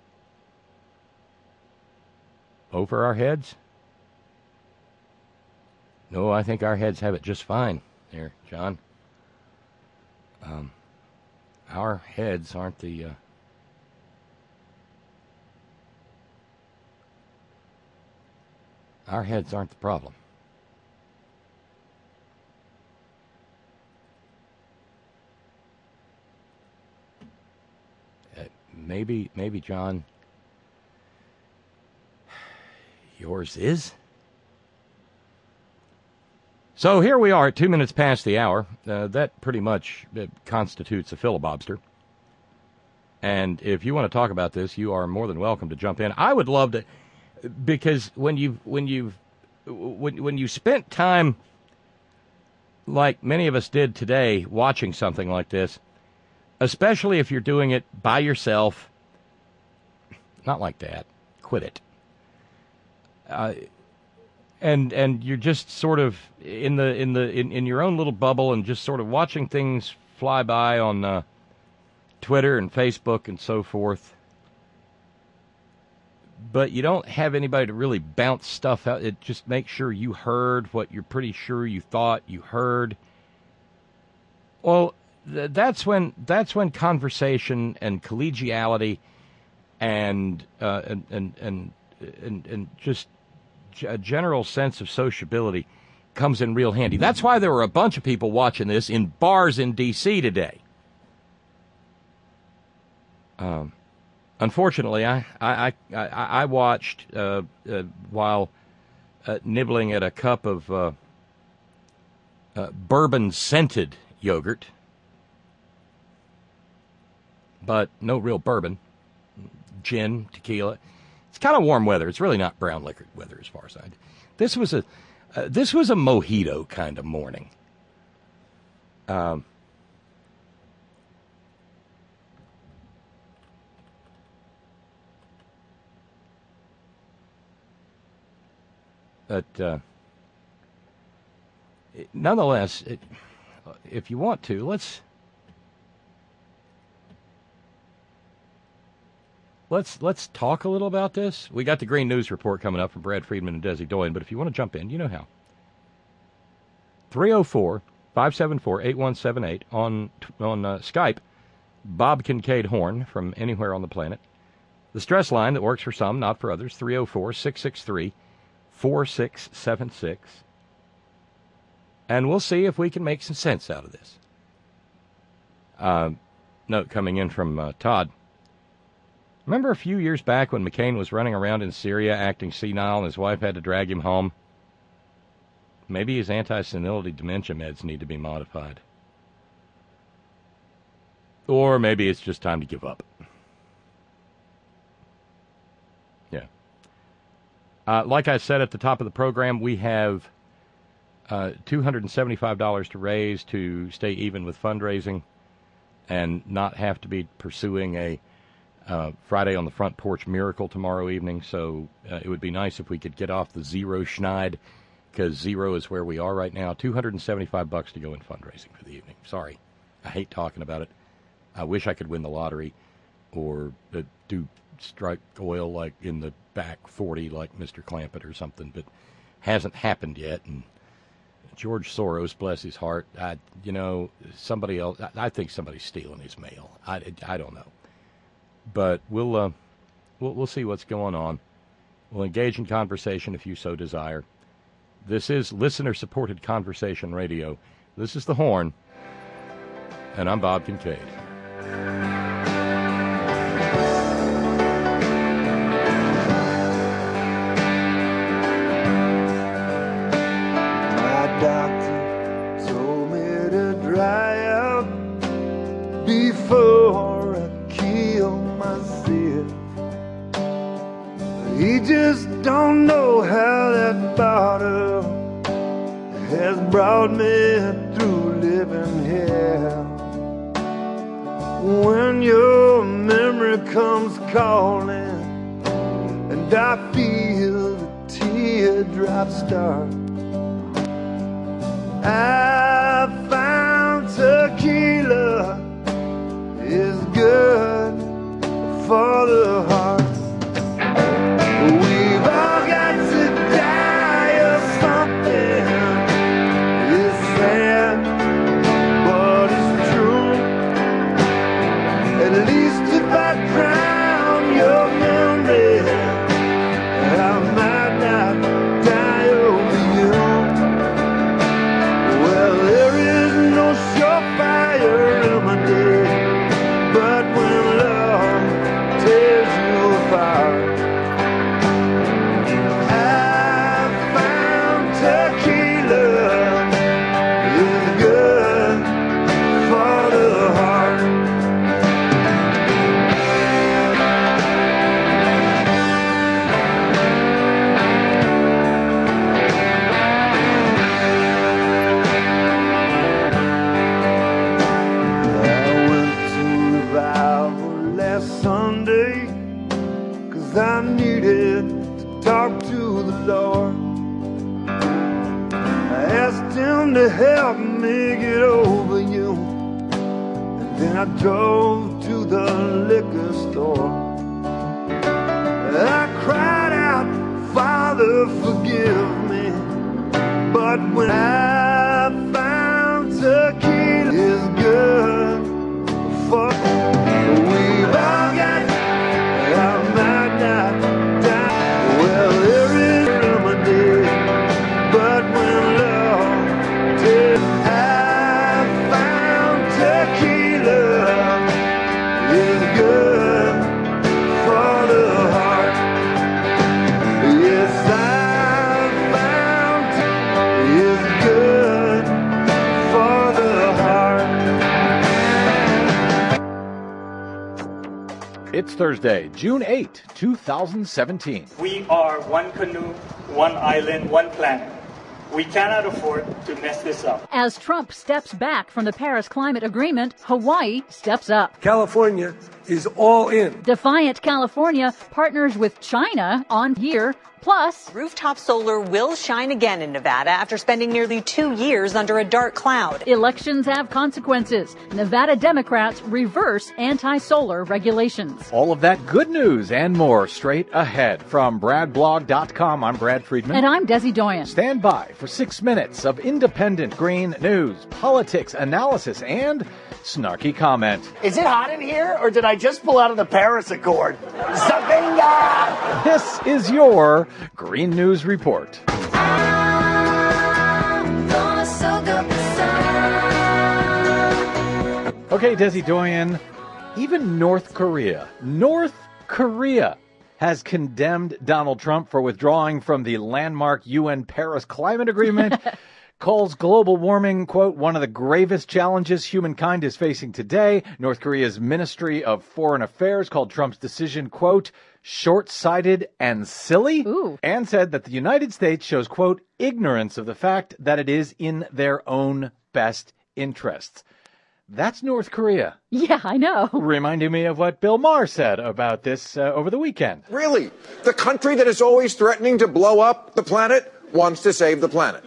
Over our heads? No, I think our heads have it just fine there, John. Our heads aren't the... Our heads aren't the problem. Maybe, John, yours is? So here we are at 2 minutes past the hour. That pretty much constitutes a filibuster. And if you want to talk about this, you are more than welcome to jump in. I would love to, because when you spent time like many of us did today watching something like this, especially if you're doing it by yourself, not like that, quit it. And you're just sort of in your own little bubble and just sort of watching things fly by on Twitter and Facebook and so forth. But you don't have anybody to really bounce stuff out. It just makes sure you heard what you're pretty sure you thought you heard. Well, that's when conversation and collegiality and just a general sense of sociability comes in real handy. That's why there were a bunch of people watching this in bars in D.C. today. Unfortunately, I watched while nibbling at a cup of bourbon-scented yogurt, but no real bourbon, gin, tequila. It's kind of warm weather. It's really not brown liquor weather as far as I. This was a mojito kind of morning. But nonetheless, if you want to, let's talk a little about this. We got the Green News Report coming up from Brad Friedman and Desi Doyen, but if you want to jump in, you know how. 304-574-8178 on Skype. Bob Kincaid Horn from anywhere on the planet. The stress line that works for some, not for others, 304-663-4676. And we'll see if we can make some sense out of this. Note coming in from Todd. Remember a few years back when McCain was running around in Syria acting senile and his wife had to drag him home? Maybe his anti-senility dementia meds need to be modified. Or maybe it's just time to give up. Yeah. Like I said at the top of the program, we have $275 to raise to stay even with fundraising and not have to be pursuing a Friday on the Front Porch miracle tomorrow evening. So it would be nice if we could get off the zero schneid, because zero is where we are right now. $275 to go in fundraising for the evening. Sorry, I hate talking about it. I wish I could win the lottery or do strike oil like in the back 40 like Mr. Clampett or something, but hasn't happened yet. And George Soros, bless his heart, somebody else, I think somebody's stealing his mail. I don't know. But we'll see what's going on. We'll engage in conversation if you so desire. This is listener-supported conversation radio. This is The Horn, and I'm Bob Kincaid. My doctor told me to dry out before I kill myself. He just don't know how that bottle has brought me through living hell. When your memory comes calling and I feel the teardrops start, I found tequila is good for the heart. We've all got to die of something. It's sad, but it's true. At least if I drown your memory, I might not die over you. Well, someone to help me get over you. And then I drove to the liquor store. I cried out, Father, forgive me. But when I found tequila is good for, we've all got, I might not die. Well, there is a remedy, but when love did, I found tequila is good for the heart. Yes, I found is good for the heart. It's Thursday, June 8, 2017. We are one canoe, one island, one planet. We cannot afford to mess this up. As Trump steps back from the Paris Climate Agreement, Hawaii steps up. California is all in. Defiant California partners with China on year. Plus, rooftop solar will shine again in Nevada after spending nearly 2 years under a dark cloud. Elections have consequences. Nevada Democrats reverse anti-solar regulations. All of that good news and more straight ahead. From BradBlog.com, I'm Brad Friedman. And I'm Desi Doyen. Stand by for 6 minutes of independent green news, politics, analysis, and snarky comment. Is it hot in here, or did I just pull out of the Paris Accord? Zavinga! This is your Green News Report. Okay, Desi Doyen, even North Korea has condemned Donald Trump for withdrawing from the landmark UN Paris Climate Agreement, calls global warming, quote, one of the gravest challenges humankind is facing today. North Korea's Ministry of Foreign Affairs called Trump's decision, quote, short-sighted and silly. Ooh. And said that the United States shows, quote, ignorance of the fact that it is in their own best interests. That's North Korea. Yeah, I know. Reminding me of what Bill Maher said about this over the weekend. Really? The country that is always threatening to blow up the planet wants to save the planet.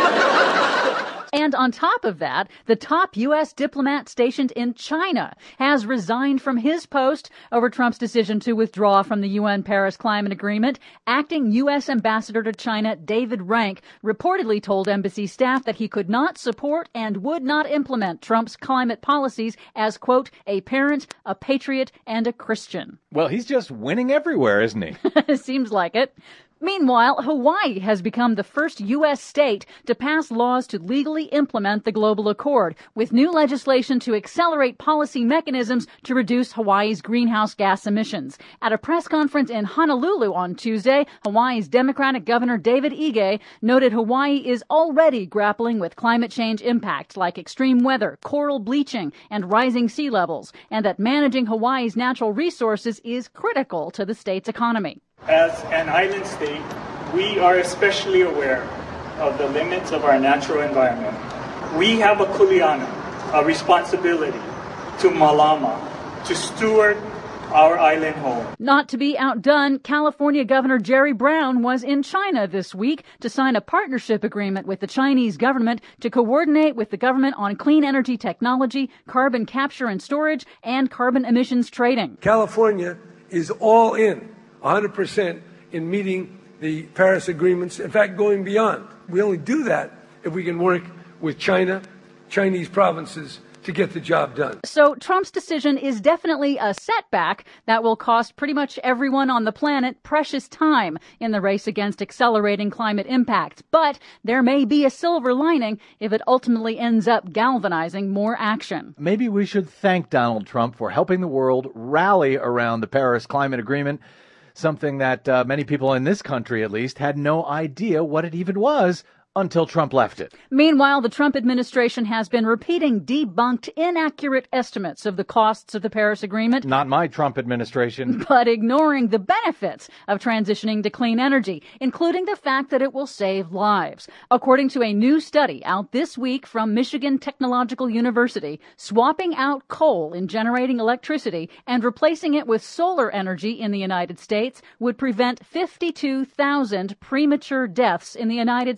And on top of that, the top U.S. diplomat stationed in China has resigned from his post over Trump's decision to withdraw from the UN Paris Climate Agreement. Acting U.S. Ambassador to China David Rank reportedly told embassy staff that he could not support and would not implement Trump's climate policies as, quote, a parent, a patriot, and a Christian. Well, he's just winning everywhere, isn't he? Seems like it. Meanwhile, Hawaii has become the first U.S. state to pass laws to legally implement the Global Accord, with new legislation to accelerate policy mechanisms to reduce Hawaii's greenhouse gas emissions. At a press conference in Honolulu on Tuesday, Hawaii's Democratic Governor David Ige noted Hawaii is already grappling with climate change impacts like extreme weather, coral bleaching, and rising sea levels, and that managing Hawaii's natural resources is critical to the state's economy. As an island state, we are especially aware of the limits of our natural environment. We have a kuleana, a responsibility to malama, to steward our island home. Not to be outdone, California Governor Jerry Brown was in China this week to sign a partnership agreement with the Chinese government to coordinate with the government on clean energy technology, carbon capture and storage, and carbon emissions trading. California is all in, 100% in meeting the Paris agreements, in fact, going beyond. We only do that if we can work with China, Chinese provinces, to get the job done. So Trump's decision is definitely a setback that will cost pretty much everyone on the planet precious time in the race against accelerating climate impacts. But there may be a silver lining if it ultimately ends up galvanizing more action. Maybe we should thank Donald Trump for helping the world rally around the Paris Climate Agreement, something that many people in this country, at least, had no idea what it even was until Trump left it. Meanwhile, the Trump administration has been repeating debunked, inaccurate estimates of the costs of the Paris Agreement. Not my Trump administration. But ignoring the benefits of transitioning to clean energy, including the fact that it will save lives. According to a new study out this week from Michigan Technological University, swapping out coal in generating electricity and replacing it with solar energy in the United States would prevent 52,000 premature deaths in the United States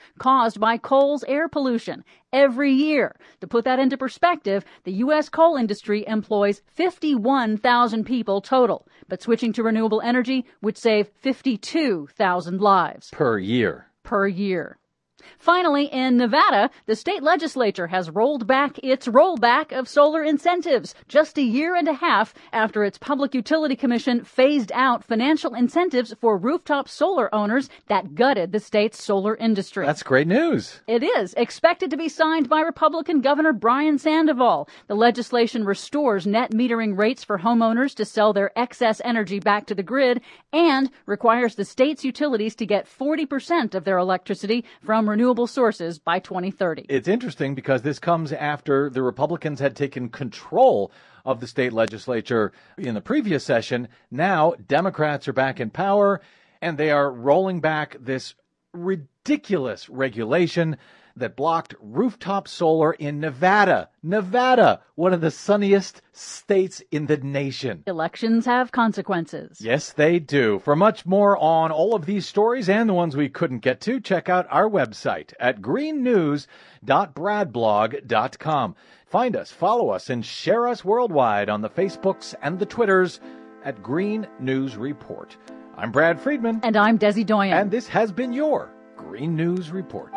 caused by coal's air pollution every year. To put that into perspective, the U.S. coal industry employs 51,000 people total, but switching to renewable energy would save 52,000 lives. Per year. Per year. Finally, in Nevada, the state legislature has rolled back its rollback of solar incentives just a year and a half after its Public Utility Commission phased out financial incentives for rooftop solar owners that gutted the state's solar industry. That's great news. It is expected to be signed by Republican Governor Brian Sandoval. The legislation restores net metering rates for homeowners to sell their excess energy back to the grid and requires the state's utilities to get 40% of their electricity from renewable sources by 2030. It's interesting because this comes after the Republicans had taken control of the state legislature in the previous session. Now Democrats are back in power, and they are rolling back this ridiculous regulation that blocked rooftop solar in Nevada. Nevada, one of the sunniest states in the nation. Elections have consequences. Yes, they do. For much more on all of these stories and the ones we couldn't get to, check out our website at greennews.bradblog.com. Find us, follow us, and share us worldwide on the Facebooks and the Twitters at Green News Report. I'm Brad Friedman. And I'm Desi Doyen. And this has been your Green News Report.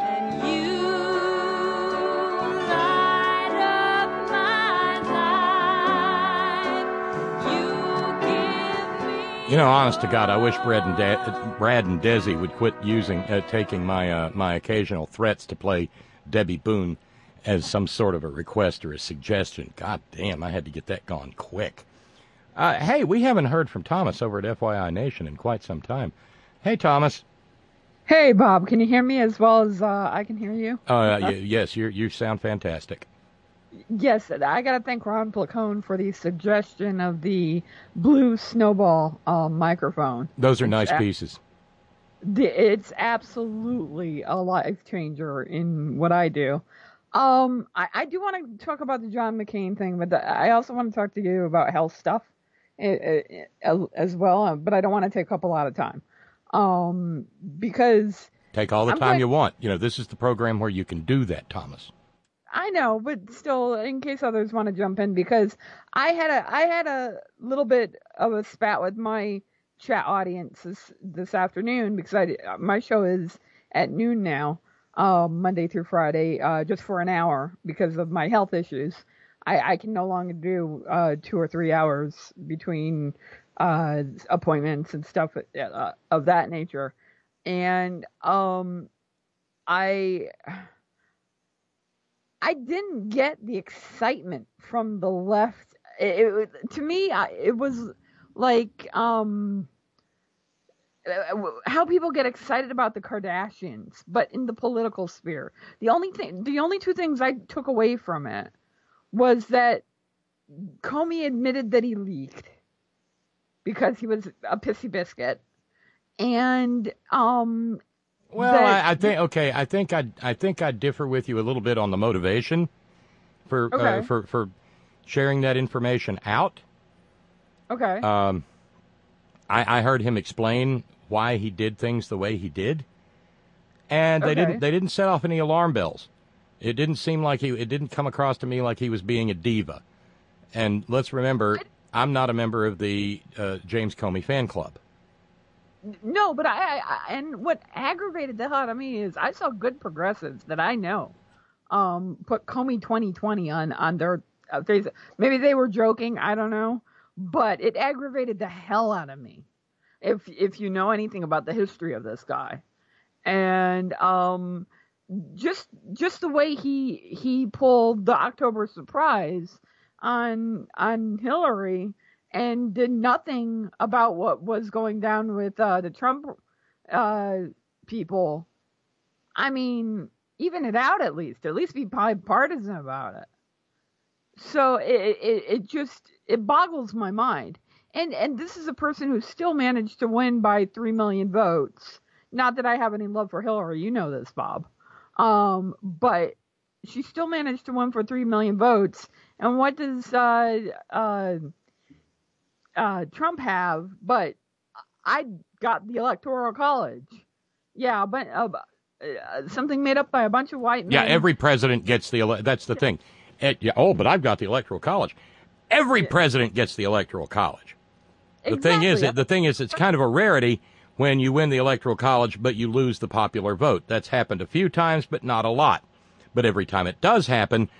You know, honest to God, I wish Brad and Desi would quit taking my occasional threats to play Debbie Boone as some sort of a request or a suggestion. God damn, I had to get that gone quick. Hey, we haven't heard from Thomas over at FYI Nation in quite some time. Hey, Thomas. Hey, Bob. Can you hear me as well as I can hear you? Yes, you sound fantastic. Yes, I got to thank Ron Placone for the suggestion of the blue snowball microphone. Those are nice pieces. It's absolutely a life changer in what I do. I do want to talk about the John McCain thing, but I also want to talk to you about health stuff as well, but I don't want to take up a lot of time. Because... Take all the time you want. You know, this is the program where you can do that, Thomas. I know, but still, in case others want to jump in, because I had a little bit of a spat with my chat audience this afternoon, because my show is at noon now, Monday through Friday, just for an hour because of my health issues. I can no longer do 2 or 3 hours between appointments and stuff of that nature, and I didn't get the excitement from the left. To me, it was like how people get excited about the Kardashians, but in the political sphere. The only two things I took away from it was that Comey admitted that he leaked because he was a pissy biscuit, and well, I think I differ with you a little bit on the motivation for sharing that information out. Okay. I heard him explain why he did things the way he did, and they didn't set off any alarm bells. It didn't seem like it didn't come across to me like he was being a diva. And let's remember, I'm not a member of the James Comey fan club. No, but and what aggravated the hell out of me is I saw good progressives that I know put Comey 2020 on their face. Maybe they were joking, I don't know, but it aggravated the hell out of me. If you know anything about the history of this guy, and just the way he pulled the October surprise on Hillary. And did nothing about what was going down with the Trump people. I mean, even it out at least be bipartisan about it. So it boggles my mind. And this is a person who still managed to win by 3 million votes. Not that I have any love for Hillary, you know this, Bob. But she still managed to win for 3 million votes. And what does Trump have? But I got the Electoral College. Yeah, but something made up by a bunch of white men. Yeah, every president gets that's the thing. But I've got the Electoral College. Every president gets the Electoral College. Exactly. The thing is, it's kind of a rarity when you win the Electoral College, but you lose the popular vote. That's happened a few times, but not a lot. But every time it does happen,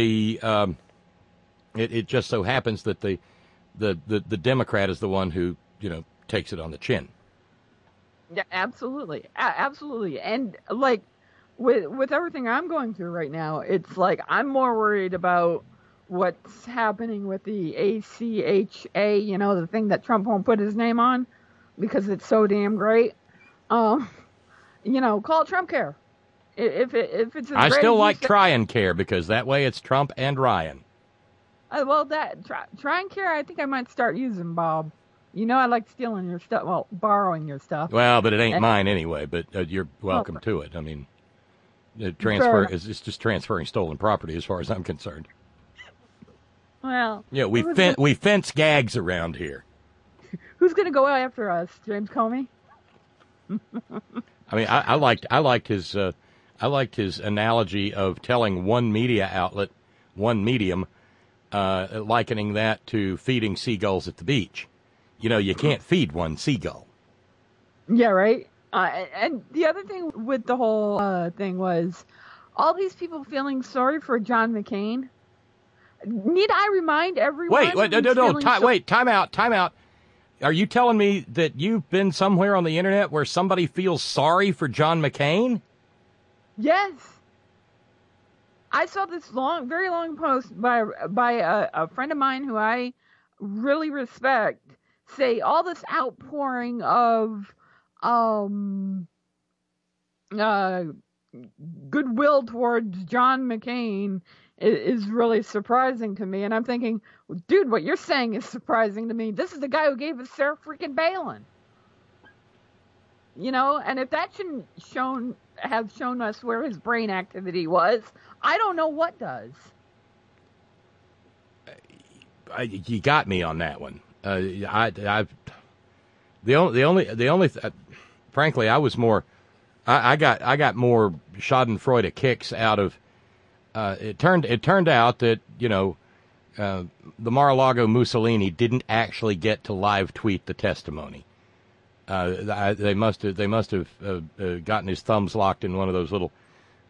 it just so happens that the Democrat is the one who, takes it on the chin. Yeah, absolutely. Absolutely. And like with everything I'm going through right now, it's like I'm more worried about what's happening with the ACHA, the thing that Trump won't put his name on because it's so damn great. Call it Trump care. If it's as I great still as like Try and Care because that way it's Trump and Ryan. Try and Care, I think I might start using, Bob. I like stealing your stuff. Well, borrowing your stuff. Well, but it ain't mine anyway. But you're welcome to it. I mean, it's just transferring stolen property as far as I'm concerned. Well, yeah, we fence gags around here. Who's going to go after us, James Comey? I mean, I liked his analogy of telling one media outlet, one medium, likening that to feeding seagulls at the beach. You can't feed one seagull. Yeah, right. And the other thing with the whole thing was all these people feeling sorry for John McCain. Need I remind everyone? Wait, time out. Are you telling me that you've been somewhere on the internet where somebody feels sorry for John McCain? Yes. I saw this very long post by a friend of mine who I really respect say all this outpouring of goodwill towards John McCain is really surprising to me. And I'm thinking, dude, what you're saying is surprising to me. This is the guy who gave us Sarah freaking Palin. And if that shouldn't have shown us where his brain activity was, I don't know what does. You got me on that one. Frankly, I was more. I got more Schadenfreude kicks out of. It turned out that the Mar-a-Lago Mussolini didn't actually get to live tweet the testimony. They must have gotten his thumbs locked in one of those little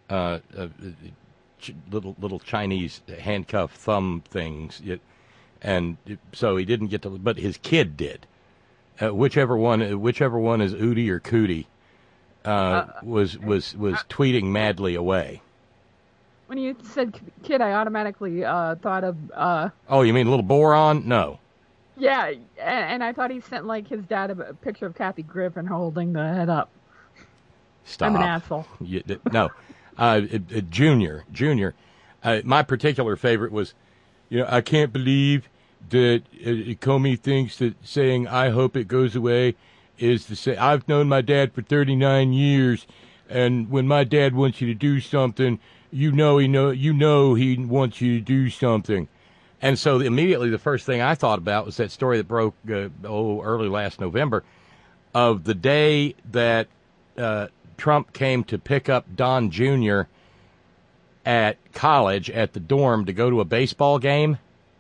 Chinese handcuff thumb things, and so he didn't get to. But his kid did. Whichever one is Udi or Cootie, was tweeting madly away. When you said kid, I automatically thought of. Oh, you mean little boron? No. Yeah, and I thought he sent his dad a picture of Kathy Griffin holding the head up. Stop. I'm an asshole. No, Junior. My particular favorite was, I can't believe that Comey thinks that saying "I hope it goes away" is to say I've known my dad for 39 years, and when my dad wants you to do something, he wants you to do something. And so immediately the first thing I thought about was that story that broke early last November of the day that Trump came to pick up Don Jr. at college at the dorm to go to a baseball game.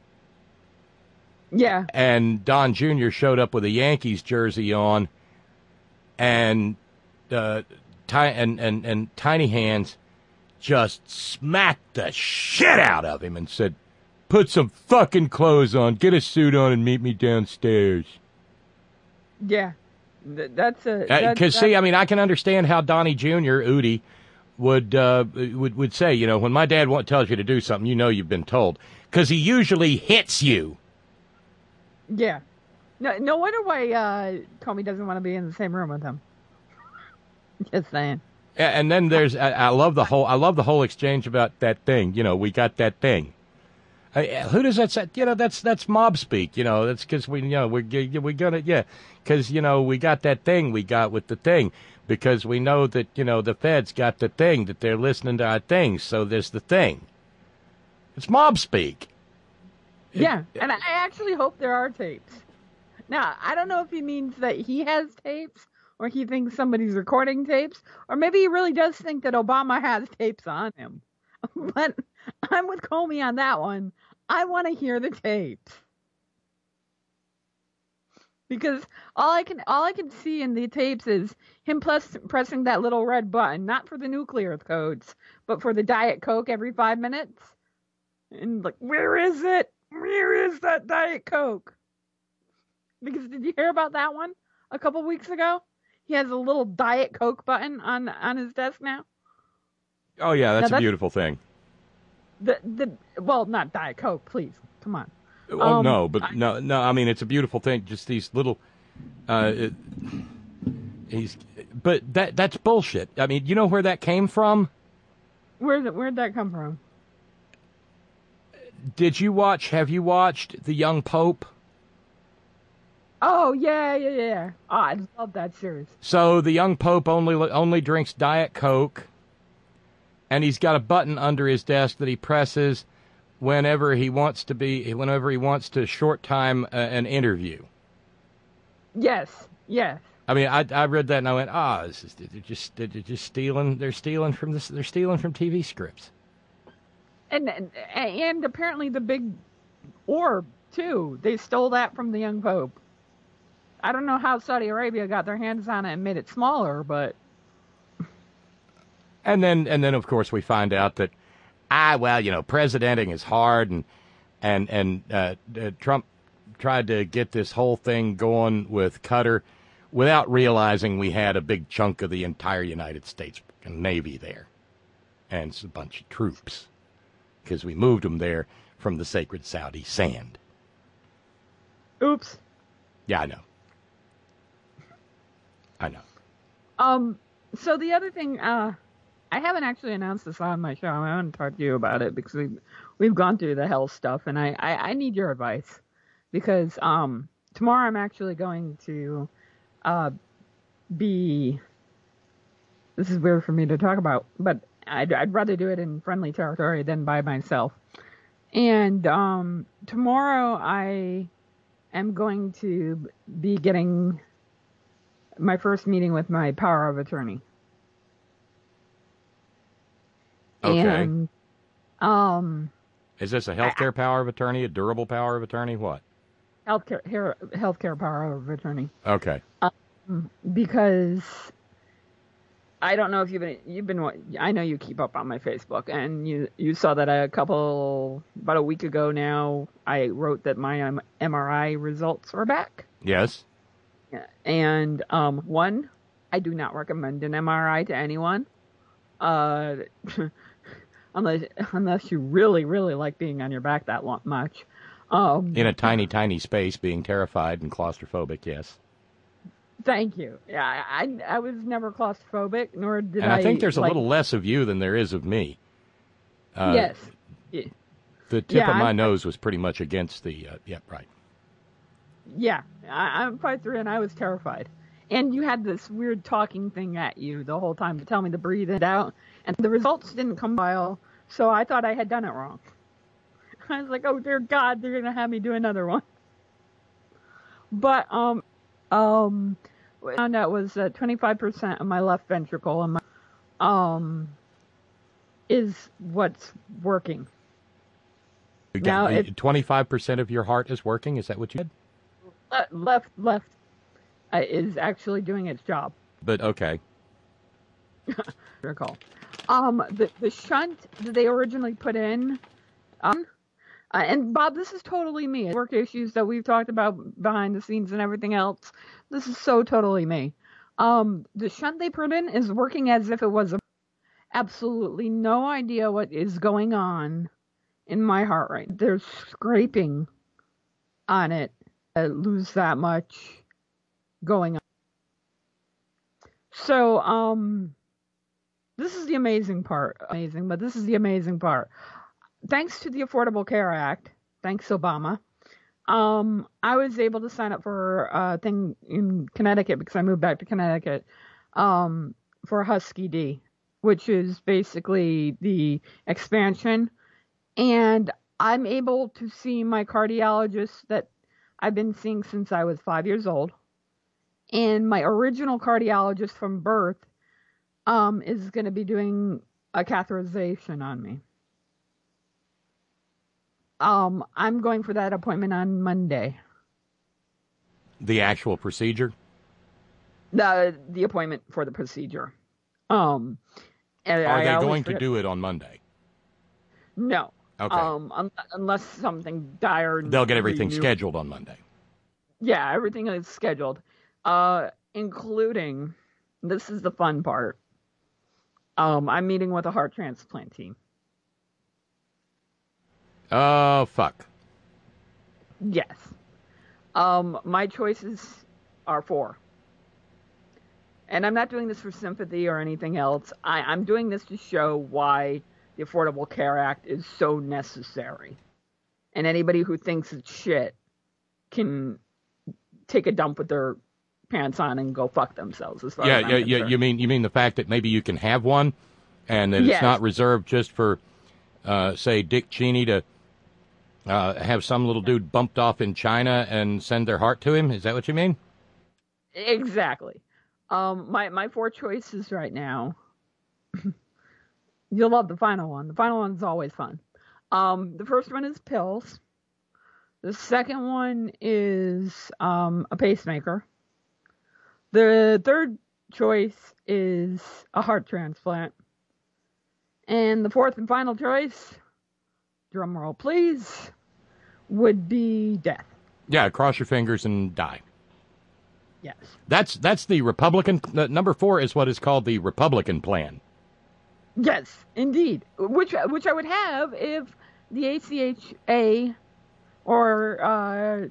Yeah. And Don Jr. showed up with a Yankees jersey on, and Tiny Hands just smacked the shit out of him and said, "Put some fucking clothes on, get a suit on, and meet me downstairs." Yeah, that's a. Because see, I mean, I can understand how Donnie Jr. Udi would say, when my dad tells you to do something, you've been told, because he usually hits you. Yeah, no wonder why Comey doesn't want to be in the same room with him. Just saying. And then there's I love the whole exchange about that thing. We got that thing. Who does that say? That's mob speak. That's because we because we got that thing we got with the thing, because we know that the feds got the thing, that they're listening to our things. So there's the thing. It's mob speak. Yeah, and I actually hope there are tapes. Now, I don't know if he means that he has tapes or he thinks somebody's recording tapes, or maybe he really does think that Obama has tapes on him. But I'm with Comey on that one. I want to hear the tapes. Because all I can see in the tapes is him pressing that little red button, not for the nuclear codes, but for the Diet Coke every 5 minutes. And like, where is it? Where is that Diet Coke? Because did you hear about that one a couple weeks ago? He has a little Diet Coke button on his desk now. Oh yeah, that's a beautiful thing. Well, not Diet Coke, please. Come on. Oh no, but no. I mean, it's a beautiful thing. Just these little. But that's bullshit. I mean, you know where that came from? Where'd that come from? Have you watched The Young Pope? Oh yeah. Oh, I love that series. So the Young Pope only drinks Diet Coke, and he's got a button under his desk that he presses whenever he wants to short time an interview. Yes. I mean, I read that and I went, they're just stealing. They're stealing from this. They're stealing from TV scripts. And apparently the big orb too. They stole that from the Young Pope. I don't know how Saudi Arabia got their hands on it and made it smaller, but. And then of course we find out that presidenting is hard, and Trump tried to get this whole thing going with Qatar without realizing we had a big chunk of the entire United States Navy there, and it's a bunch of troops because we moved them there from the sacred Saudi sand. Oops. Yeah, I know. So the other thing, I haven't actually announced this on my show. I want to talk to you about it because we've gone through the health stuff, and I need your advice because tomorrow I'm actually going to be. This is weird for me to talk about, but I'd rather do it in friendly territory than by myself. And tomorrow I am going to be getting my first meeting with my power of attorney. Okay. And, is this a healthcare power of attorney, a durable power of attorney, what? Healthcare power of attorney. Okay. Because I don't know if you've been. I know you keep up on my Facebook, and you saw that about a week ago now, I wrote that my MRI results are back. Yes. And one, I do not recommend an MRI to anyone. Unless you really, really like being on your back that much. In a tiny, tiny space, being terrified and claustrophobic, yes. Thank you. Yeah, I was never claustrophobic, nor did I. And I think there's a little less of you than there is of me. Yes. The tip of my nose was pretty much against the, right. Yeah, I'm 5'3", and I was terrified. And you had this weird talking thing at you the whole time to tell me to breathe it out. And the results didn't come by, so I thought I had done it wrong. I was like, oh, dear God, they're going to have me do another one. But, what I found out was that 25% of my left ventricle and my, is what's working. Now, 25% of your heart is working? Is that what you said? Left is actually doing its job. But okay. Recall. The shunt that they originally put in, and Bob, this is totally me. Work issues that we've talked about behind the scenes and everything else. This is so totally me. The shunt they put in is working as if it was absolutely no idea what is going on in my heart right now. There's scraping on it. I lose that much going on. So, this is the amazing part. But this is the amazing part. Thanks to the Affordable Care Act, thanks Obama, I was able to sign up for a thing in Connecticut because I moved back to Connecticut, for Husky D, which is basically the expansion. And I'm able to see my cardiologist that I've been seeing since I was 5 years old. And my original cardiologist from birth is going to be doing a catheterization on me. I'm going for that appointment on Monday. The actual procedure? The appointment for the procedure. Are they going to do it on Monday? No. Okay. Unless something dire. They'll get everything scheduled on Monday. Yeah, everything is scheduled, including, this is the fun part, I'm meeting with a heart transplant team. Oh, fuck. Yes. My choices are 4. And I'm not doing this for sympathy or anything else. I'm doing this to show why the Affordable Care Act is so necessary. And anybody who thinks it's shit can take a dump with their pants on and go fuck themselves. As far as I'm concerned. You mean the fact that maybe you can have one, and that it's not reserved just for, say, Dick Cheney to have some little dude bumped off in China and send their heart to him? Is that what you mean? Exactly. My 4 choices right now. You'll love the final one. The final one is always fun. The first one is pills. The second one is a pacemaker. The third choice is a heart transplant. And the fourth and final choice, drum roll please, would be death. Yeah, cross your fingers and die. Yes. That's the Republican. Number 4 is what is called the Republican plan. Yes, indeed. Which I would have if the ACHA or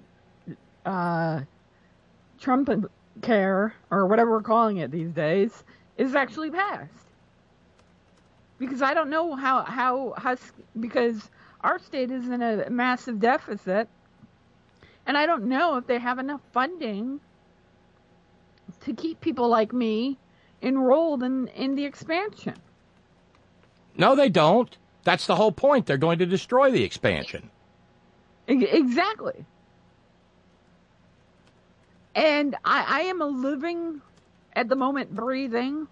Trump Care or whatever we're calling it these days is actually passed. Because I don't know how because our state is in a massive deficit, and I don't know if they have enough funding to keep people like me enrolled in the expansion. No, they don't. That's the whole point. They're going to destroy the expansion. Exactly. And I am a living, at the moment, breathing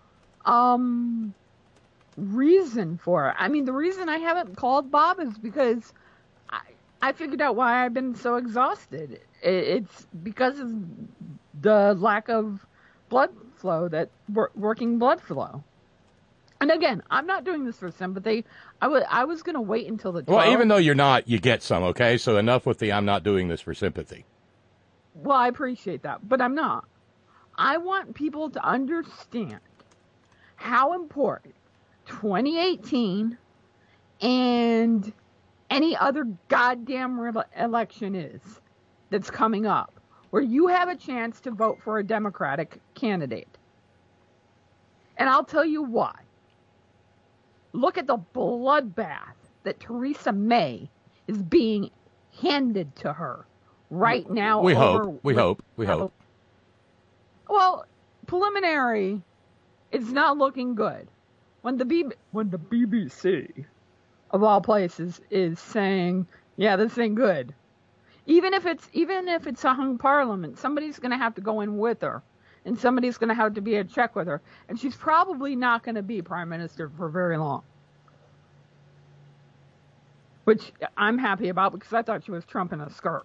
reason for it. I mean, the reason I haven't called Bob is because I figured out why I've been so exhausted. It's because of the lack of blood flow, that working blood flow. And again, I'm not doing this for sympathy. I was going to wait until the 12th. Well, even though you're not, you get some, okay? So enough with the I'm not doing this for sympathy. Well, I appreciate that, but I'm not. I want people to understand how important 2018 and any other goddamn election is that's coming up, where you have a chance to vote for a Democratic candidate. And I'll tell you why. Look at the bloodbath that Theresa May is being handed to her right now. We hope. Well, preliminary, it's not looking good. When the BBC, of all places, is saying, yeah, this ain't good. Even if it's a hung parliament, somebody's going to have to go in with her. And somebody's going to have to be a check with her. And she's probably not going to be prime minister for very long. Which I'm happy about, because I thought she was Trump in a skirt.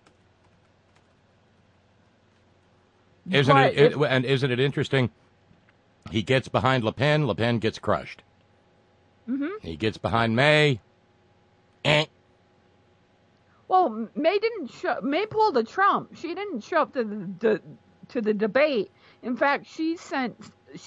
Isn't it interesting? He gets behind Le Pen gets crushed. Mm-hmm. He gets behind May. Well, May pulled a Trump. She didn't show up to the debate. In fact, she sent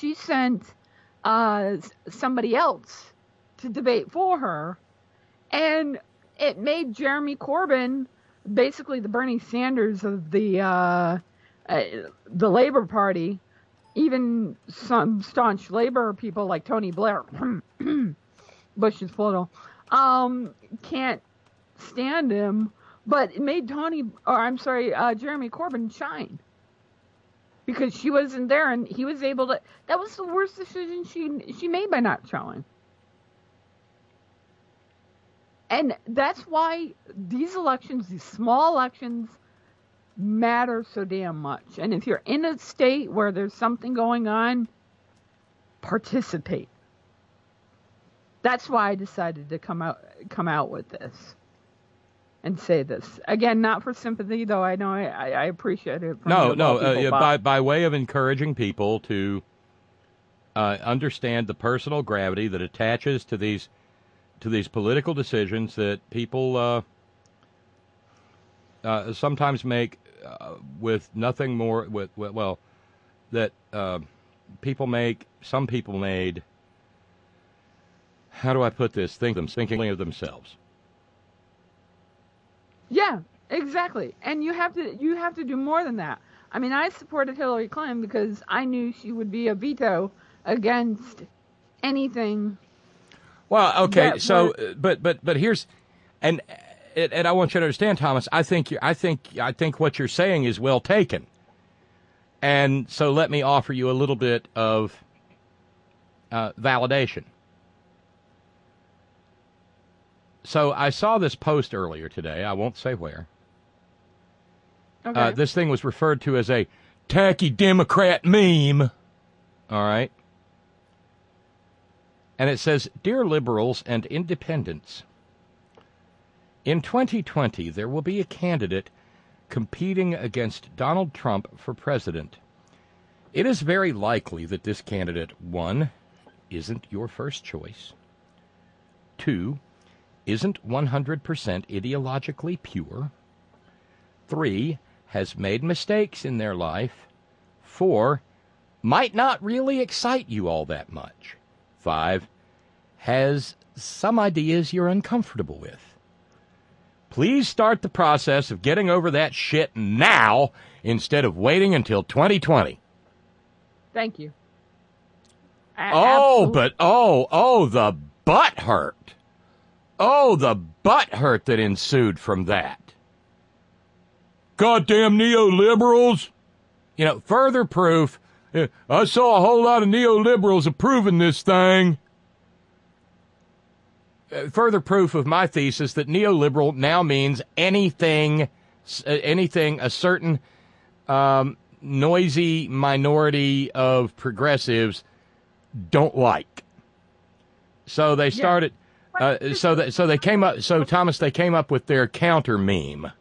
somebody else to debate for her, and it made Jeremy Corbyn basically the Bernie Sanders of the Labor Party. Even some staunch Labor people like Tony Blair, Bush's photo, can't stand him. But it made Jeremy Corbyn shine. Because she wasn't there, and he was able to. That was the worst decision she made by not showing. And that's why these elections, these small elections, matter so damn much. And if you're in a state where there's something going on, participate. That's why I decided to come out with this and say this. Again, not for sympathy, though. I know I appreciate it. By way of encouraging people to understand the personal gravity that attaches to these political decisions that people sometimes make with nothing more that some people made. How do I put this? Thinking of themselves. Yeah, exactly. And you have to do more than that. I mean, I supported Hillary Clinton because I knew she would be a veto against anything. Well, okay, so but here's and I want you to understand, Thomas. I think what you're saying is well taken. And so let me offer you a little bit of validation. So I saw this post earlier today. I won't say where. Okay. This thing was referred to as a tacky Democrat meme. All right. And it says, "Dear liberals and independents, in 2020, there will be a candidate competing against Donald Trump for president. It is very likely that this candidate, 1, isn't your first choice, 2, isn't 100% ideologically pure, 3, has made mistakes in their life, 4, might not really excite you all that much, 5, has some ideas you're uncomfortable with. Please start the process of getting over that shit now instead of waiting until 2020. Thank you. The butt hurt. Oh, the butt hurt that ensued from that. Goddamn neoliberals. You know, further proof. I saw a whole lot of neoliberals approving this thing. Further proof of my thesis that neoliberal now means anything a certain noisy minority of progressives don't like. So they started. They came up. So Thomas, they came up with their counter meme.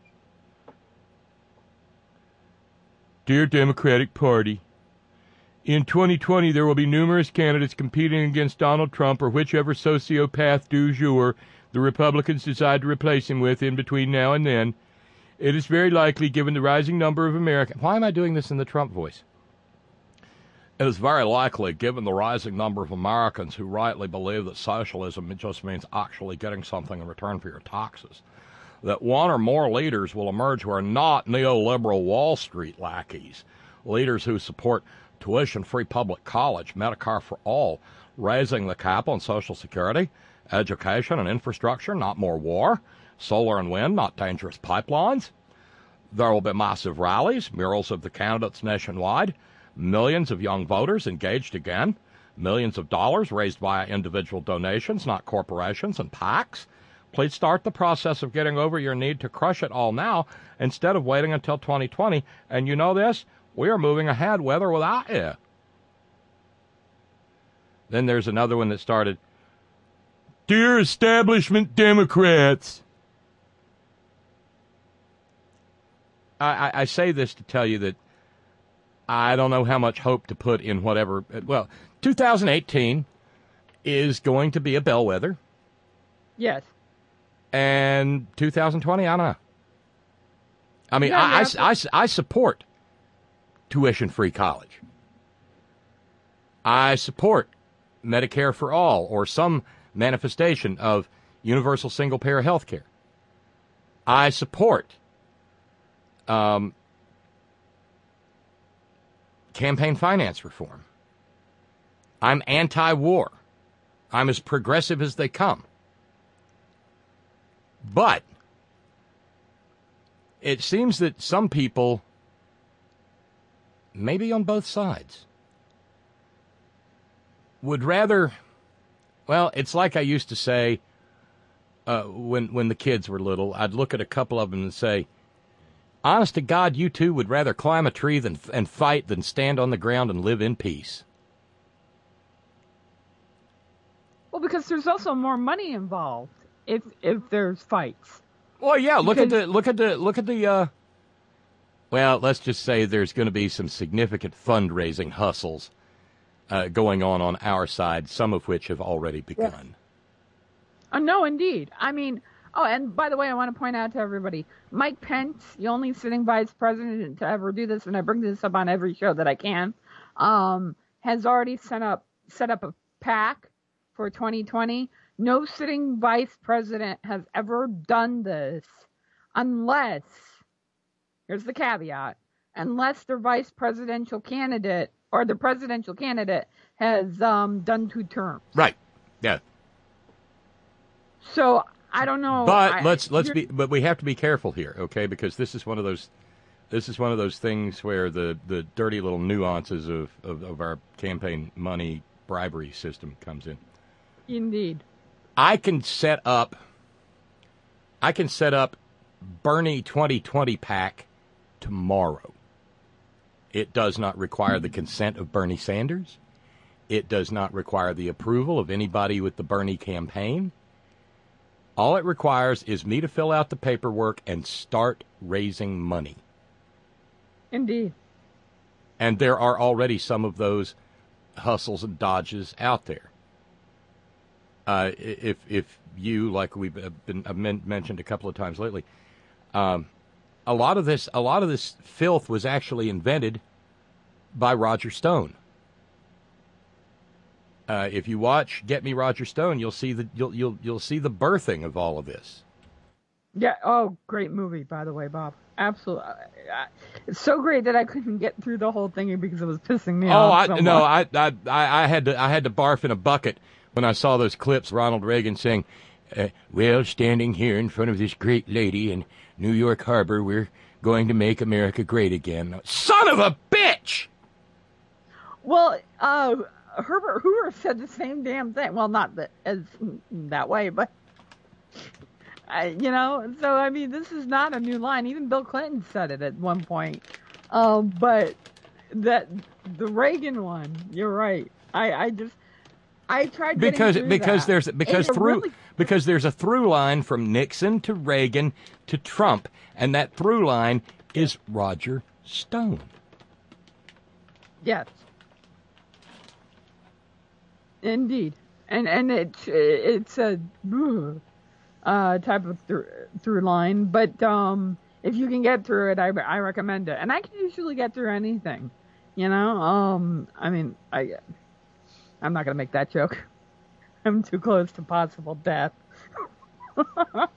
Dear Democratic Party, in 2020 there will be numerous candidates competing against Donald Trump or whichever sociopath du jour the Republicans decide to replace him with in between now and then. It is very likely, given the rising number of Americans... Why am I doing this in the Trump voice? It is very likely, given the rising number of Americans who rightly believe that socialism just means actually getting something in return for your taxes, that one or more leaders will emerge who are not neoliberal Wall Street lackeys, leaders who support tuition-free public college, Medicare for all, raising the cap on Social Security, education and infrastructure, not more war, solar and wind, not dangerous pipelines. There will be massive rallies, murals of the candidates nationwide, millions of young voters engaged again, millions of dollars raised via individual donations, not corporations and PACs. Please start the process of getting over your need to crush it all now instead of waiting until 2020. And you know this? We are moving ahead with or without you. Then there's another one that started, Dear Establishment Democrats. I say this to tell you that I don't know how much hope to put in whatever. Well, 2018 is going to be a bellwether. Yes. And 2020, I don't know. I mean, I support tuition-free college. I support Medicare for all or some manifestation of universal single-payer health care. I support campaign finance reform. I'm anti-war. I'm as progressive as they come. But it seems that some people, maybe on both sides, would rather, well, it's like I used to say when the kids were little. I'd look at a couple of them and say, Honest to God, you two would rather climb a tree and fight than stand on the ground and live in peace. Well, because there's also more money involved if there's fights. Well, yeah. Look at the. Well, let's just say there's going to be some significant fundraising hustles going on our side, some of which have already begun. No, indeed. I mean, and by the way, I want to point out to everybody, Mike Pence, the only sitting vice president to ever do this, and I bring this up on every show that I can, has already set up a PAC for 2020. No sitting vice president has ever done this unless, here's the caveat, unless their vice presidential candidate or the presidential candidate has done 2 terms. Right. Yeah. So I don't know. But but we have to be careful here, okay? Because this is one of those things where the dirty little nuances of our campaign money bribery system comes in. Indeed. I can set up Bernie 2020 PAC tomorrow. It does not require the consent of Bernie Sanders. It does not require the approval of anybody with the Bernie campaign. All it requires is me to fill out the paperwork and start raising money. Indeed. And there are already some of those hustles and dodges out there. If you, like we've mentioned a couple of times lately, a lot of this filth was actually invented by Roger Stone. If you watch Get Me Roger Stone, you'll see the birthing of all of this. Yeah. Oh, great movie, by the way, Bob. Absolutely. It's so great that I couldn't get through the whole thing because it was pissing me off. I had to barf in a bucket when I saw those clips. Ronald Reagan saying, "Well, standing here in front of this great lady in New York Harbor, we're going to make America great again." Son of a bitch! Well, Herbert Hoover said the same damn thing. Well, not that way, but So I mean, this is not a new line. Even Bill Clinton said it at one point. But the Reagan one, you're right. I tried because that. because there's a through line from Nixon to Reagan to Trump, and that through line is Roger Stone. Yes. Indeed, and it's a type of through line, but if you can get through it, I recommend it, and I can usually get through anything, I mean, I'm not gonna make that joke. I'm too close to possible death. But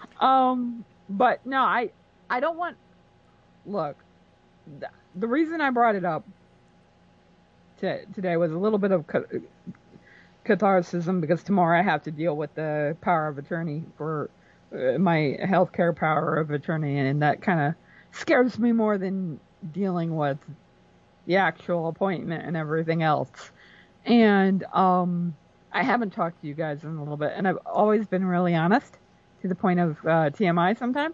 no, I don't want. Look, the reason I brought it up today was a little bit of catharsis, because tomorrow I have to deal with the power of attorney for my healthcare power of attorney, and that kind of scares me more than dealing with the actual appointment and everything else. And I haven't talked to you guys in a little bit, and I've always been really honest to the point of TMI sometimes.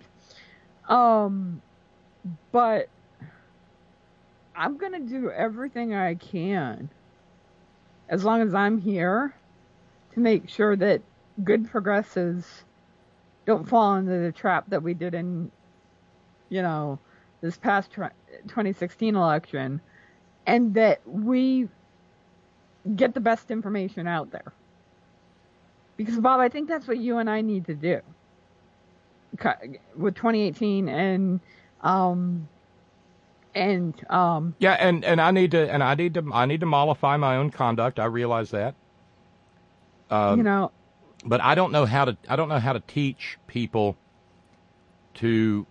But I'm going to do everything I can, as long as I'm here, to make sure that good progressives don't fall into the trap that we did in, this past 2016 election, and that we get the best information out there. Because, Bob, I think that's what you and I need to do with 2018 and I need to mollify my own conduct. I realize that. But I don't know how to teach people to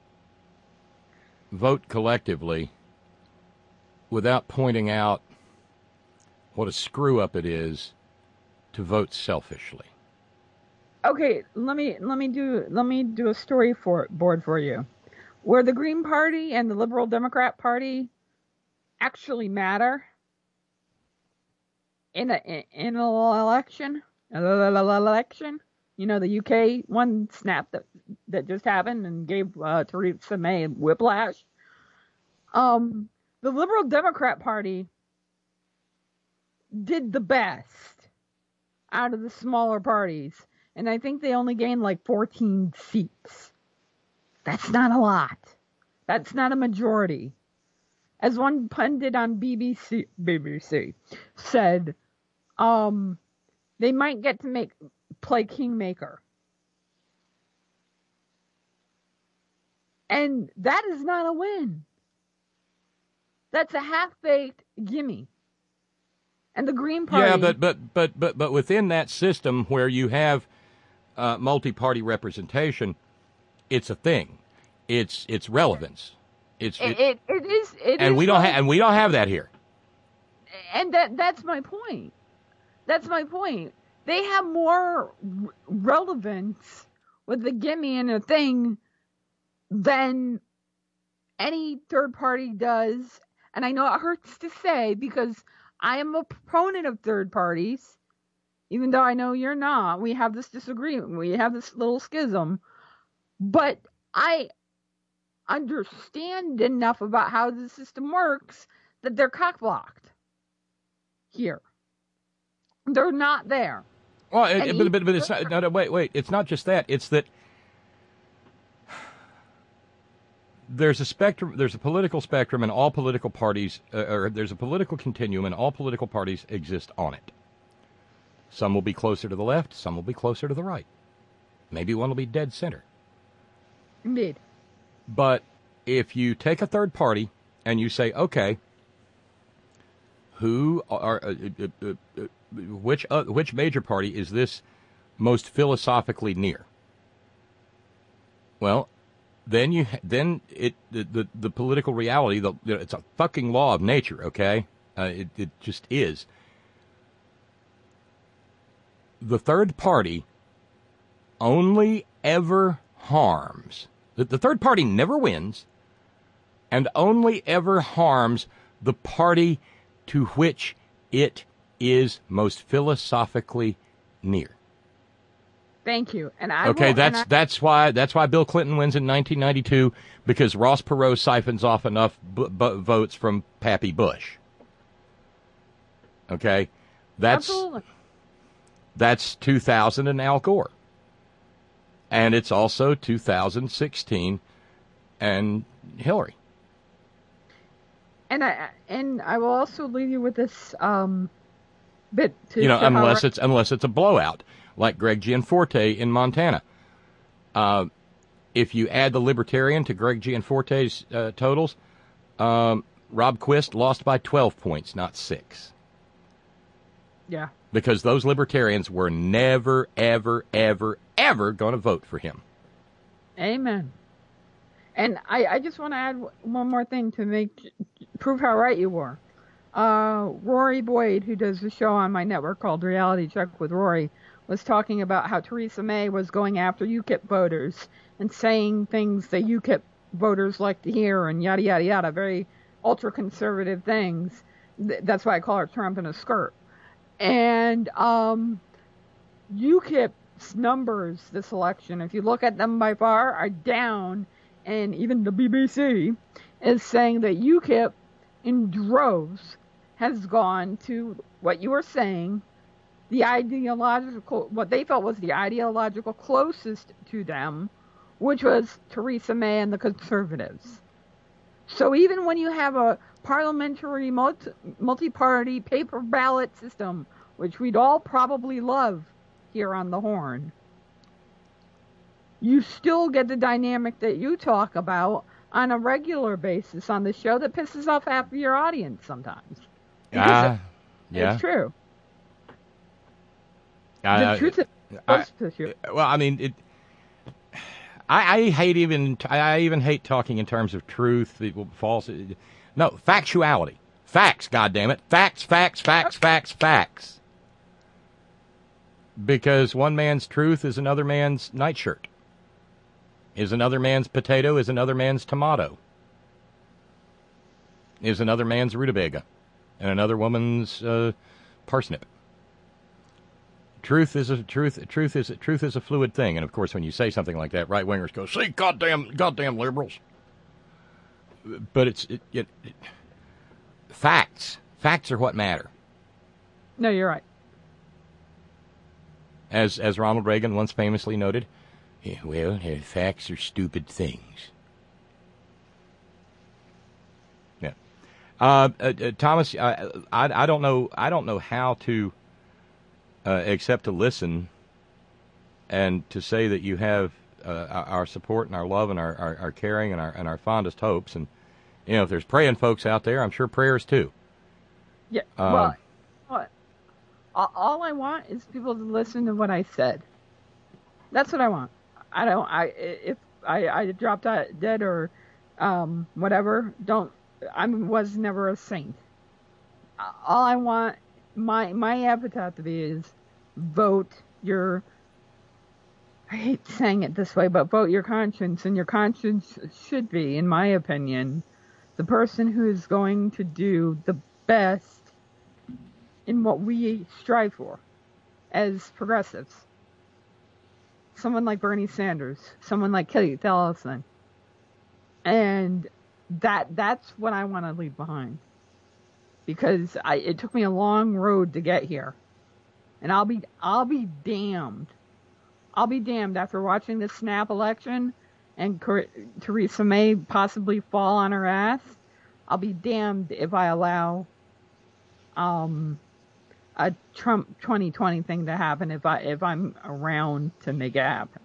vote collectively without pointing out what a screw up it is to vote selfishly. Okay, let me do a story board for you, where the Green Party and the Liberal Democrat Party actually matter in an election. the UK one snap that just happened and gave Theresa May whiplash. The Liberal Democrat Party did the best out of the smaller parties, and I think they only gained like 14 seats. That's not a lot. That's not a majority. As one pundit on BBC said, they might get to play kingmaker. And that is not a win. That's a half-baked gimme. And the Green Party... Yeah, but within that system where you have multi-party representation, it's a thing. It's relevance. It is. And we don't have that here. And that's my point. That's my point. They have more relevance with the gimme and a thing than any third party does. And I know it hurts to say because I am a proponent of third parties, even though I know you're not. We have this disagreement. We have this little schism. But I understand enough about how the system works that they're cock-blocked here. They're not there. Well, but it's not, no, wait. It's not just that. It's that there's a spectrum. There's a political spectrum, and all political parties, or there's a political continuum, and all political parties exist on it. Some will be closer to the left. Some will be closer to the right. Maybe one will be dead center. Indeed. But if you take a third party and you say, okay, who are which major party is this most philosophically near? Well, then the political reality, it's a fucking law of nature, okay? It just is. The third party only ever harms. The third party never wins and only ever harms the party to which it is most philosophically near. Thank you. And that's why Bill Clinton wins in 1992, because Ross Perot siphons off enough votes from Pappy Bush. Okay, absolutely. That's 2000 and Al Gore. And it's also 2016 and Hillary. And I will also leave you with this bit to unless it's a blowout like Greg Gianforte in Montana. If you add the Libertarian to Greg Gianforte's totals, Rob Quist lost by 12 points, not 6. Yeah. Because those Libertarians were never, ever, ever, ever going to vote for him. Amen. And I just want to add one more thing to prove how right you were. Rory Boyd, who does the show on my network called Reality Check with Rory, was talking about how Theresa May was going after UKIP voters and saying things that UKIP voters like to hear and yada, yada, yada, very ultra-conservative things. That's why I call her Trump in a skirt. And UKIP's numbers this election, if you look at them by far, are down, and even the BBC is saying that UKIP in droves has gone to what you were saying, what they felt was the ideological closest to them, which was Theresa May and the Conservatives. So even when you have a parliamentary multi-party paper ballot system, which we'd all probably love here on the Horn, you still get the dynamic that you talk about on a regular basis on the show that pisses off half of your audience sometimes. Yeah. It's true. The truth is piss you. Well, I mean, I even hate talking in terms of truth, false. No, factuality. Facts, goddammit. Facts. Because one man's truth is another man's nightshirt. Is another man's potato, is another man's tomato. Is another man's rutabaga. And another woman's parsnip. Truth is a fluid thing, and of course, when you say something like that, right wingers go, "See, goddamn liberals." But facts are what matter. No, you're right. As Ronald Reagan once famously noted, well, facts are stupid things. Yeah, Thomas, I don't know how to except to listen and to say that you have our support and our love and our caring and our fondest hopes. And if there's praying folks out there, I'm sure prayers too. Yeah. Well, what? All I want is people to listen to what I said. That's what I want. If I dropped dead or whatever, I was never a saint. All I want, my epitaph to be is vote your, I hate saying it this way, but vote your conscience, and your conscience should be, in my opinion, the person who is going to do the best in what we strive for as progressives. Someone like Bernie Sanders, someone like Keith Ellison. And that's what I want to leave behind. Because it took me a long road to get here. And I'll be damned. I'll be damned after watching this snap election and Theresa May possibly fall on her ass. I'll be damned if I allow a Trump 2020 thing to happen if I'm around to make it happen.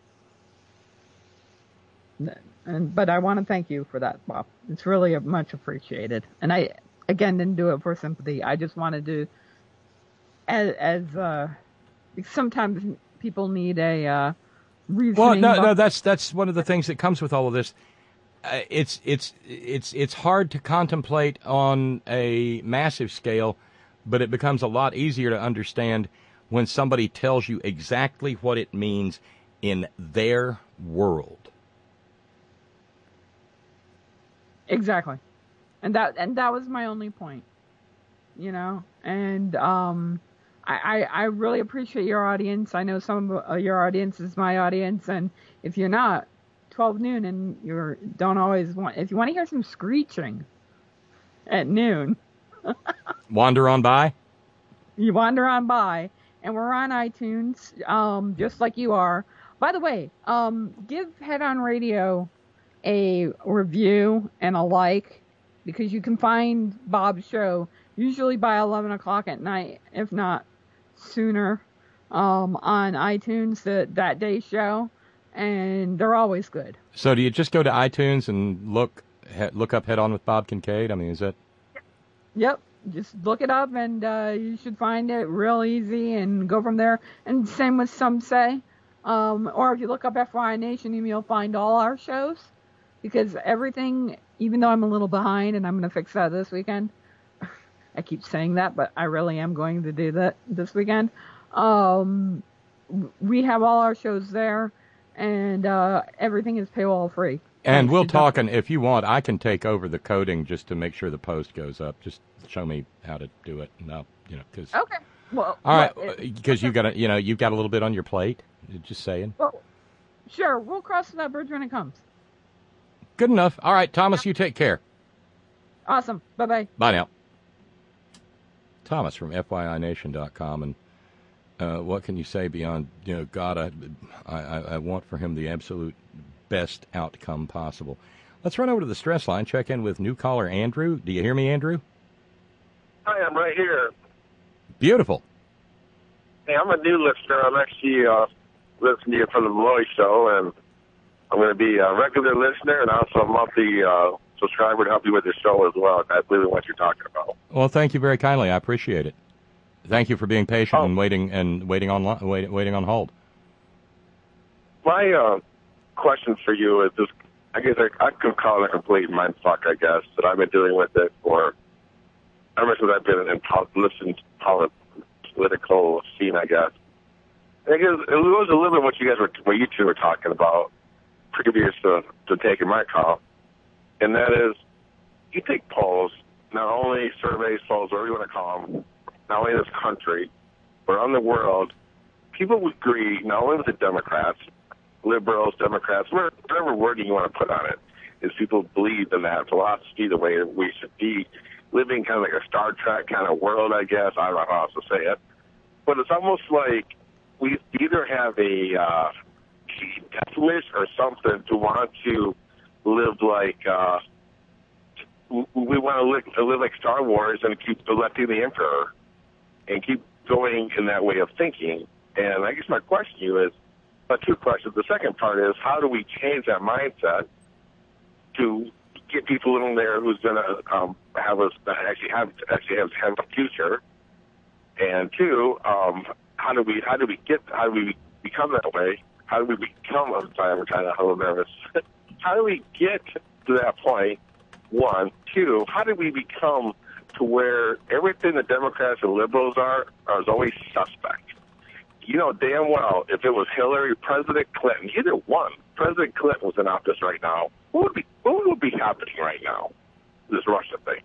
But I want to thank you for that, Bob. It's really much appreciated. And I, again, didn't do it for sympathy. I just wanted to, as sometimes people need a reasoning. Well, no, that's one of the things that comes with all of this. It's hard to contemplate on a massive scale, but it becomes a lot easier to understand when somebody tells you exactly what it means in their world. Exactly. And that was my only point. And I really appreciate your audience. I know some of your audience is my audience, and if you're not, 12 noon and if you want to hear some screeching at noon, wander on by. You wander on by, and we're on iTunes, just like you are. By the way, give Head On Radio a review and a like, because you can find Bob's show usually by 11 o'clock at night, if not sooner, on iTunes, that day's show, and they're always good. So do you just go to iTunes and look up Head On with Bob Kincaid? I mean, is that... Yep. Just look it up, and you should find it real easy and go from there. And same with Some Say. Or if you look up FYI Nation, you'll find all our shows. Because everything, even though I'm a little behind, and I'm going to fix that this weekend. I keep saying that, but I really am going to do that this weekend. We have all our shows there, and everything is paywall free. And we'll talk, and if you want, I can take over the coding just to make sure the post goes up. Just show me how to do it. No, because okay. Well, all right, because you've got a little bit on your plate. Just saying. Well, sure, we'll cross that bridge when it comes. Good enough. All right, Thomas, you take care. Awesome. Bye-bye. Bye now. Thomas from FYINation.com, and what can you say beyond, God, I want for him the absolute best outcome possible. Let's run over to the stress line, check in with new caller Andrew. Do you hear me, Andrew? Hi, I'm right here. Beautiful. Hey, I'm a new listener. I'm actually listening to you from the Malloy Show, and I'm going to be a regular listener and also a monthly subscriber to help you with the show as well. I believe in what you're talking about. Well, thank you very kindly. I appreciate it. Thank you for being patient and waiting on hold. My question for you is this: I guess I could call it a complete mindfuck. I guess that I've been dealing with it for ever since I've been in political scene. I guess. I guess it was a little bit what you two were talking about previous to taking my call, and that is, you take polls, not only surveys, polls, whatever you want to call them, not only in this country, but around the world, people agree, not only with the Democrats, liberals, Democrats, whatever wording you want to put on it, is people believe in that philosophy, the way we should be living kind of like a Star Trek kind of world, I guess. I don't know how else to say it. But it's almost like we either have a death wish or something to want to live like we want to live like Star Wars and keep electing the Emperor and keep going in that way of thinking. And I guess my question to you is, two questions. The second part is, how do we change that mindset to get people in there who's going to have us actually have a future? And two, how do we become that way? How do we become? I'm sorry, I'm kind of a little nervous. How do we get to that point? One, two. How do we become to where everything the Democrats and liberals are is always suspect? You know damn well if it was Hillary, President Clinton, either one. President Clinton was in office right now. What would be happening right now? This Russia thing.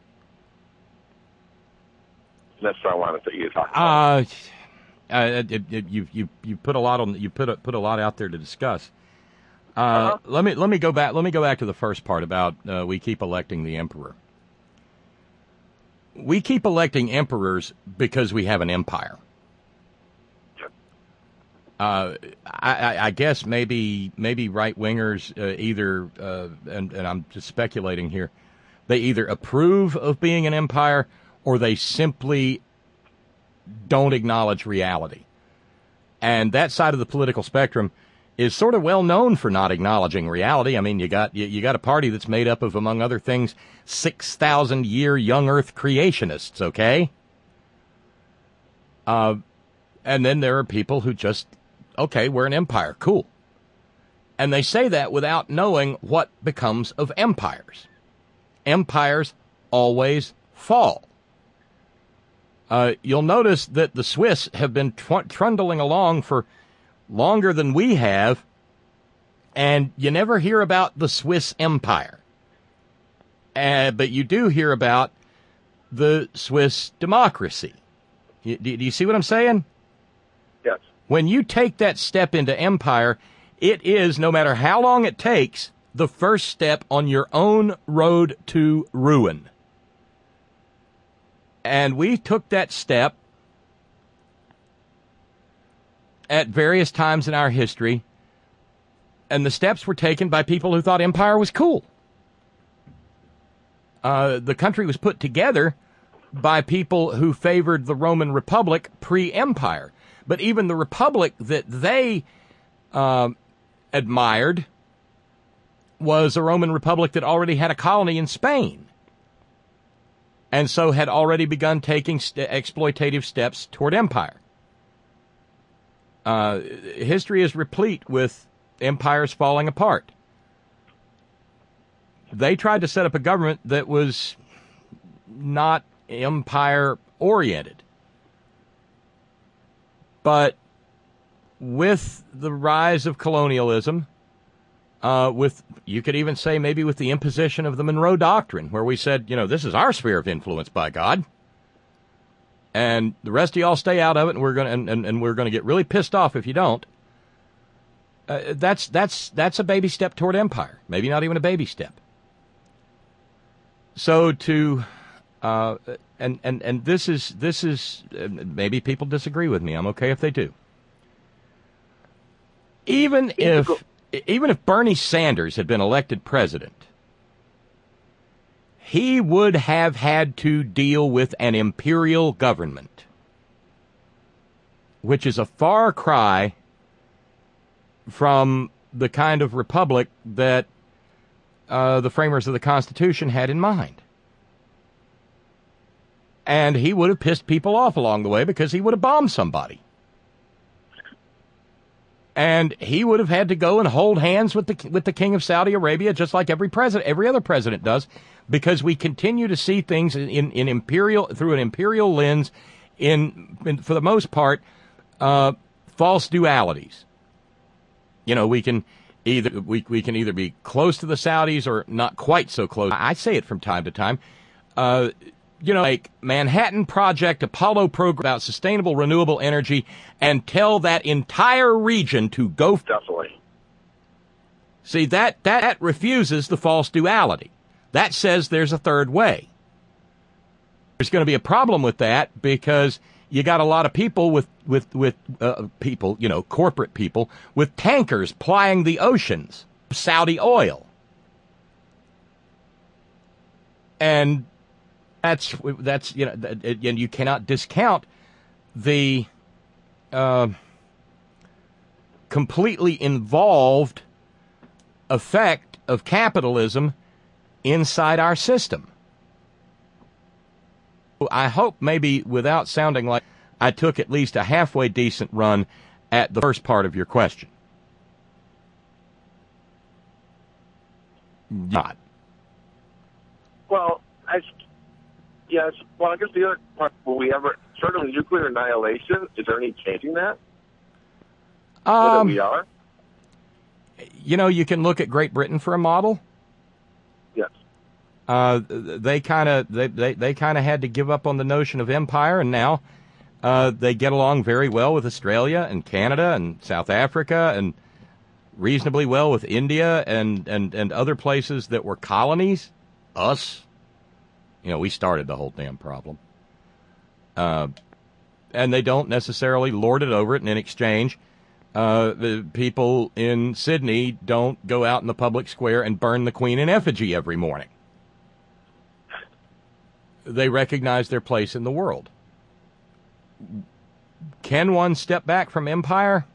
That's what I wanted to talk about. You put a lot on. You put a lot out there to discuss. Let me go back. Let me go back to the first part about we keep electing the emperor. We keep electing emperors because we have an empire. I guess maybe right wingers either, and I'm just speculating here, they either approve of being an empire or they simply don't acknowledge reality. And that side of the political spectrum is sort of well known for not acknowledging reality. I mean, you got a party that's made up of, among other things, 6,000-year young Earth creationists. Okay, and then there are people who just, okay, we're an empire, cool, and they say that without knowing what becomes of empires. Empires always fall. You'll notice that the Swiss have been trundling along for longer than we have, and you never hear about the Swiss Empire. But you do hear about the Swiss democracy. Do you see what I'm saying? Yes. When you take that step into empire, it is, no matter how long it takes, the first step on your own road to ruin. And we took that step at various times in our history, and the steps were taken by people who thought empire was cool. The country was put together by people who favored the Roman Republic pre-empire. But even the republic that they admired was a Roman Republic that already had a colony in Spain, and so had already begun taking exploitative steps toward empire. History is replete with empires falling apart. They tried to set up a government that was not empire-oriented. But with the rise of colonialism, you could even say maybe with the imposition of the Monroe Doctrine, where we said, this is our sphere of influence, by God, and the rest of y'all stay out of it, and we're going to get really pissed off if you don't. That's a baby step toward empire. Maybe not even a baby step. So and this is maybe people disagree with me. I'm okay if they do. Even if Bernie Sanders had been elected president, he would have had to deal with an imperial government, which is a far cry from the kind of republic that the framers of the Constitution had in mind. And he would have pissed people off along the way because he would have bombed somebody. And he would have had to go and hold hands with the king of Saudi Arabia, just like every other president does, because we continue to see things in imperial, through an imperial lens, for the most part, false dualities. We can either be close to the Saudis or not quite so close. I say it from time to time. like Manhattan Project, Apollo program about sustainable renewable energy, and tell that entire region to go. Definitely. See, that refuses the false duality. That says there's a third way. There's going to be a problem with that because you got a lot of people with people, corporate people with tankers plying the oceans, Saudi oil. And that's and you cannot discount the completely involved effect of capitalism inside our system. I hope maybe without sounding like I took at least a halfway decent run at the first part of your question. Not. Well, I guess the other part, will we ever, certainly nuclear annihilation, is there any changing that? Whether we are? You can look at Great Britain for a model. Yes. They kind of had to give up on the notion of empire, and now they get along very well with Australia and Canada and South Africa, and reasonably well with India and other places that were colonies. Us, we started the whole damn problem. And they don't necessarily lord it over it, and in exchange, the people in Sydney don't go out in the public square and burn the Queen in effigy every morning. They recognize their place in the world. Can one step back from empire?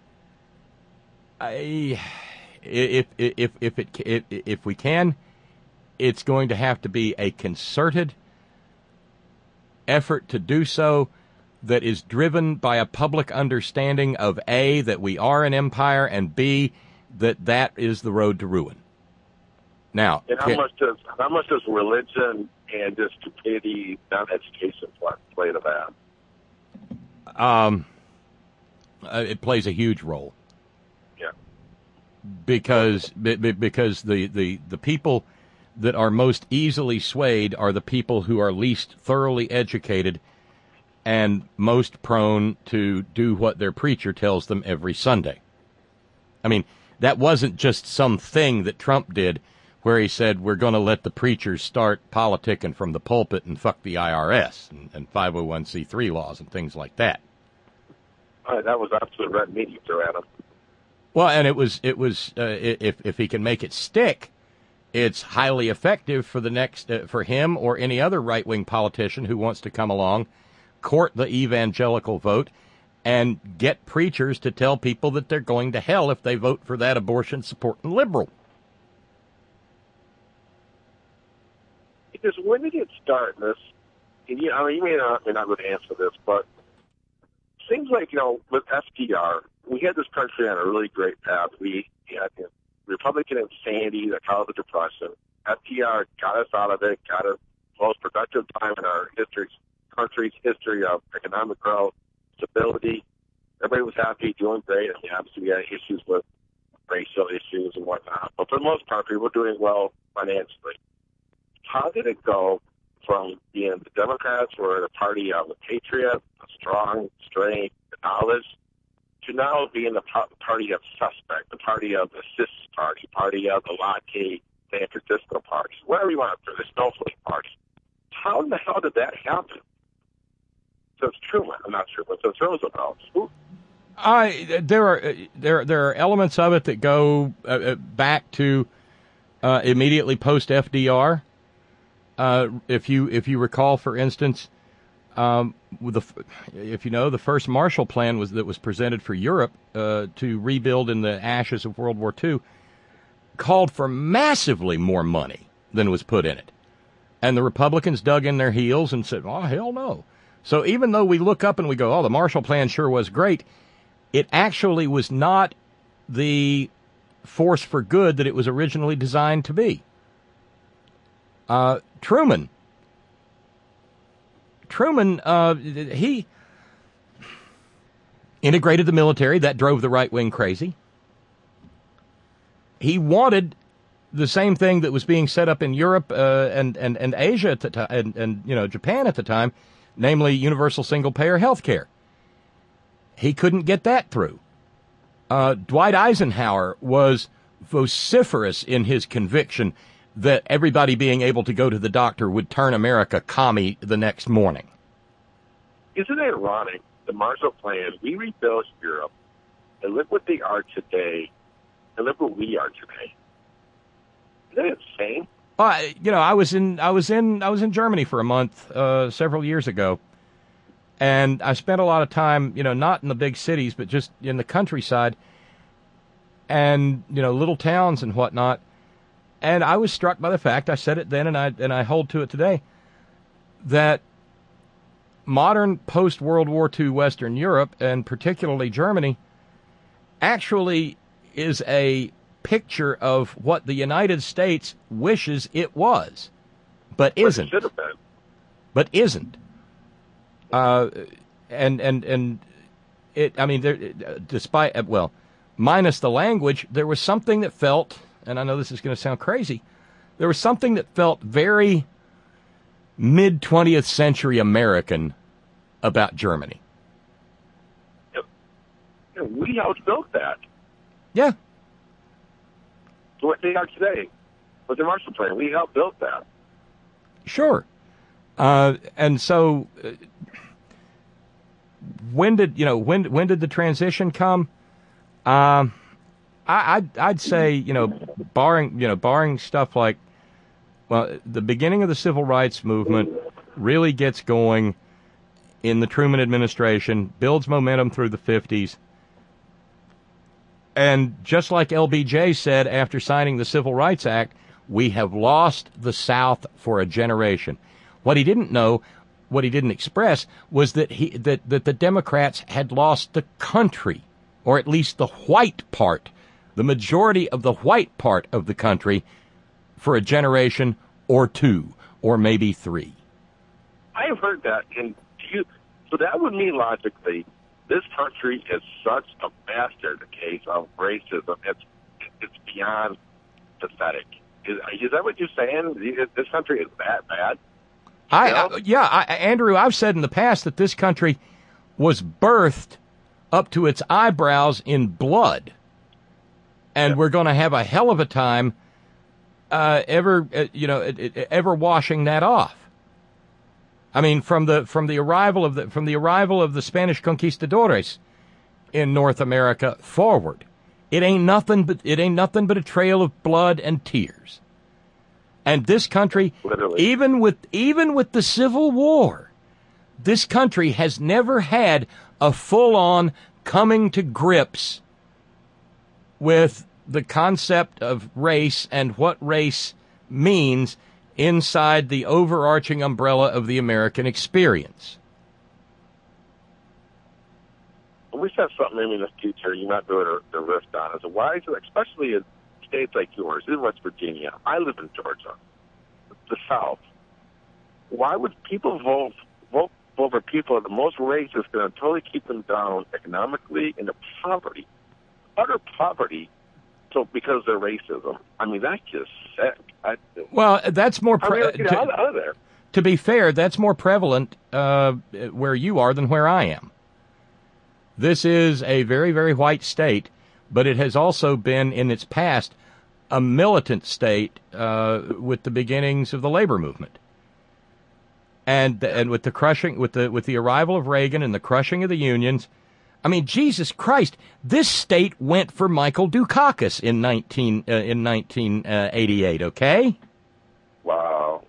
If we can, it's going to have to be a concerted effort to do so that is driven by a public understanding of A, that we are an empire, and B, that is the road to ruin. Now, and how much does religion and just stupidity, non-education play to that? It plays a huge role. Yeah. Because the people that are most easily swayed are the people who are least thoroughly educated and most prone to do what their preacher tells them every Sunday. I mean, that wasn't just some thing that Trump did where he said we're going to let the preachers start politicking from the pulpit and fuck the IRS and 501c3 laws and things like that. That was absolute red meat you threw at him. Well, and it was if he can make it stick, it's highly effective for the next for him or any other right-wing politician who wants to come along, court the evangelical vote, and get preachers to tell people that they're going to hell if they vote for that abortion-supporting liberal. Because when did it start? This, and you may not really answer this, but it seems like with FDR, we had this country on a really great path. We had Republican insanity that caused the Depression. FDR got us out of it, got us the most productive time in our country's history of economic growth, stability. Everybody was happy, doing great. I mean, obviously we had issues with racial issues and whatnot, but for the most part, people were doing well financially. How did it go from being the Democrats were the party of the patriot, the strong, straight, the knowledge, to now being the party of suspect, the party of the cis party of the latte, San Francisco party, whatever you want to do, the snowflake party. How in the hell did that happen? Since Truman, I'm not sure, but since Roosevelt. There are elements of it that go back to immediately post FDR. If you recall, for instance, the first Marshall Plan was presented for Europe to rebuild in the ashes of World War II, called for massively more money than was put in it, and the Republicans dug in their heels and said, "Oh hell no!" So even though we look up and we go, "Oh, the Marshall Plan sure was great," it actually was not the force for good that it was originally designed to be. Truman, he integrated the military. That drove the right wing crazy. He wanted the same thing that was being set up in Europe and Asia at the time, and Japan at the time, namely universal single-payer health care. He couldn't get that through. Dwight Eisenhower was vociferous in his conviction that everybody being able to go to the doctor would turn America commie the next morning. Isn't it ironic? The Marshall Plan, we rebuilt Europe, and look what they are today, and look what we are today. Isn't that insane? I was in Germany for a month several years ago, and I spent a lot of time, not in the big cities, but just in the countryside, and little towns and whatnot. And I was struck by the fact, I said it then, and I hold to it today, that modern post-World War II Western Europe, and particularly Germany, actually is a picture of what the United States wishes it was, but isn't. It should have been. But isn't. Despite, minus the language, there was something that felt, and I know this is going to sound crazy, there was something that felt very mid-20th century American about Germany. We outbuilt that. Yeah. So what they are today, with the Marshall Plan, we outbuilt that. Sure. And so, when did the transition come? I'd say, barring stuff like, the beginning of the civil rights movement really gets going in the Truman administration, builds momentum through the 50s. And just like LBJ said after signing the Civil Rights Act, we have lost the South for a generation. What he didn't know, what he didn't express, was that that the Democrats had lost the country, or at least the white part, the majority of the white part of the country, for a generation or two, or maybe three. I have heard that, so that would mean logically, this country is such a bastard case of racism. It's beyond pathetic. Is that what you're saying? This country is that bad? Andrew, I've said in the past that this country was birthed up to its eyebrows in blood, and we're going to have a hell of a time ever washing that off. I mean, from the arrival of the Spanish conquistadores in North America forward, it ain't nothing but a trail of blood and tears. And this country, literally, even with the Civil War, this country has never had a full-on coming to grips with the concept of race and what race means inside the overarching umbrella of the American experience. We said something maybe in the future you might be able to riff on. Is why is it, especially in states like yours, in West Virginia, I live in Georgia, the South, why would people vote for people that the most racist going to totally keep them down economically into poverty, utter poverty, so because of their racism? I mean, that's just sick. That's more out of there. To be fair, that's more prevalent where you are than where I am. This is a very, very white state, but it has also been, in its past, a militant state with the beginnings of the labor movement, and with the arrival of Reagan and the crushing of the unions. I mean, Jesus Christ, this state went for Michael Dukakis in 1988. Okay. Wow.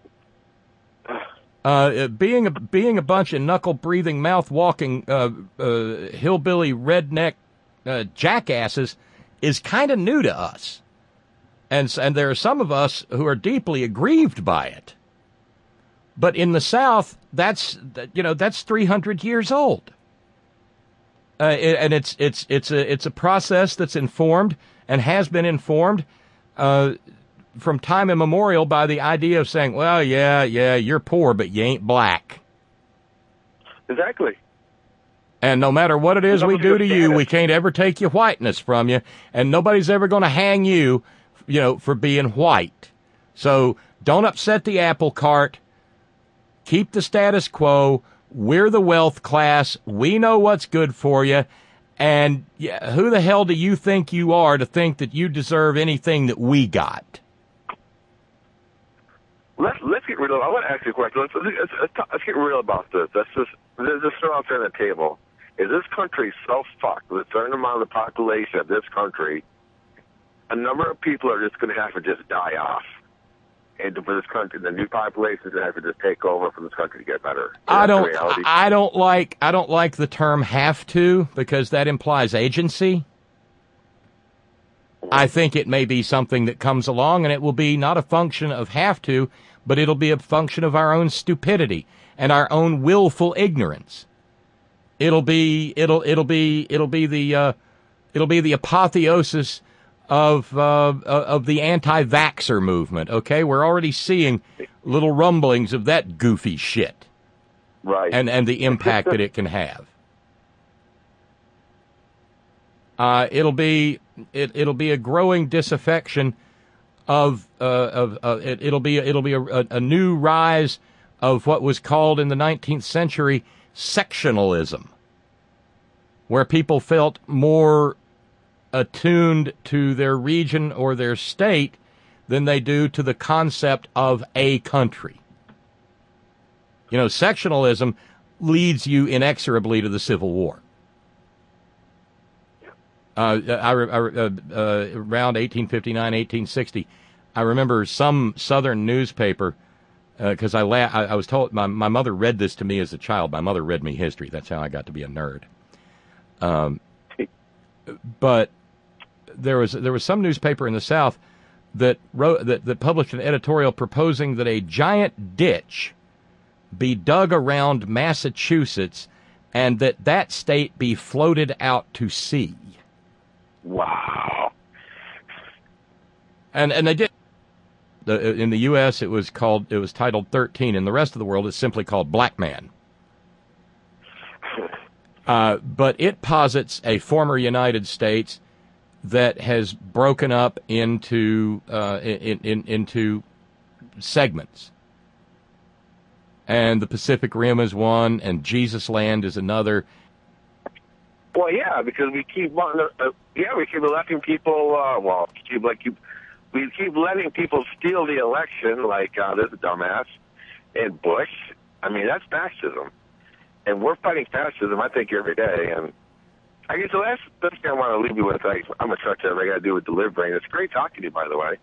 Being a bunch of knuckle-breathing, mouth-walking, hillbilly redneck jackasses is kind of new to us, and there are some of us who are deeply aggrieved by it. But in the South, that's 300 years old, and it's a process that's informed and has been informed from time immemorial by the idea of saying, well, yeah, you're poor, but you ain't black. Exactly. And no matter what it is we do to you, we can't ever take your whiteness from you, and nobody's ever going to hang you, for being white. So don't upset the apple cart. Keep the status quo. We're the wealth class. We know what's good for you. And who the hell do you think you are to think that you deserve anything that we got? Let's get real. I want to ask you a question. Let's get real about this. Let's just throw out there on the table. Is this country so fucked with a certain amount of the population of this country, a number of people are just going to have to just die off? And for this country, the new population is going to have to just take over for this country to get better. I don't like the term "have to" because that implies agency. I think it may be something that comes along, and it will be not a function of have to, but it'll be a function of our own stupidity and our own willful ignorance. It'll be the apotheosis of the anti-vaxxer movement. Okay, we're already seeing little rumblings of that goofy shit, right? And the impact that it can have. It'll be a growing disaffection it'll be a new rise of what was called in the 19th century sectionalism, where people felt more attuned to their region or their state than they do to the concept of a country. Sectionalism leads you inexorably to the Civil War. Around 1859, 1860, I remember some Southern newspaper, because I was told, my mother read this to me as a child. My mother read me history. That's how I got to be a nerd. But there was some newspaper in the South that published an editorial proposing that a giant ditch be dug around Massachusetts and that state be floated out to sea. Wow. And they did. In the U.S., it was titled 13. In the rest of the world, it's simply called Black Man. But it posits a former United States that has broken up into segments. And the Pacific Rim is one, and Jesus Land is another. Well, yeah, because we keep letting people. We keep letting people steal the election, like this dumbass and Bush. I mean, that's fascism, and we're fighting fascism, I think, every day. And I guess the last thing I want to leave you with, I'm a truck driver. I got to do with delivering. It's great talking to you, by the way.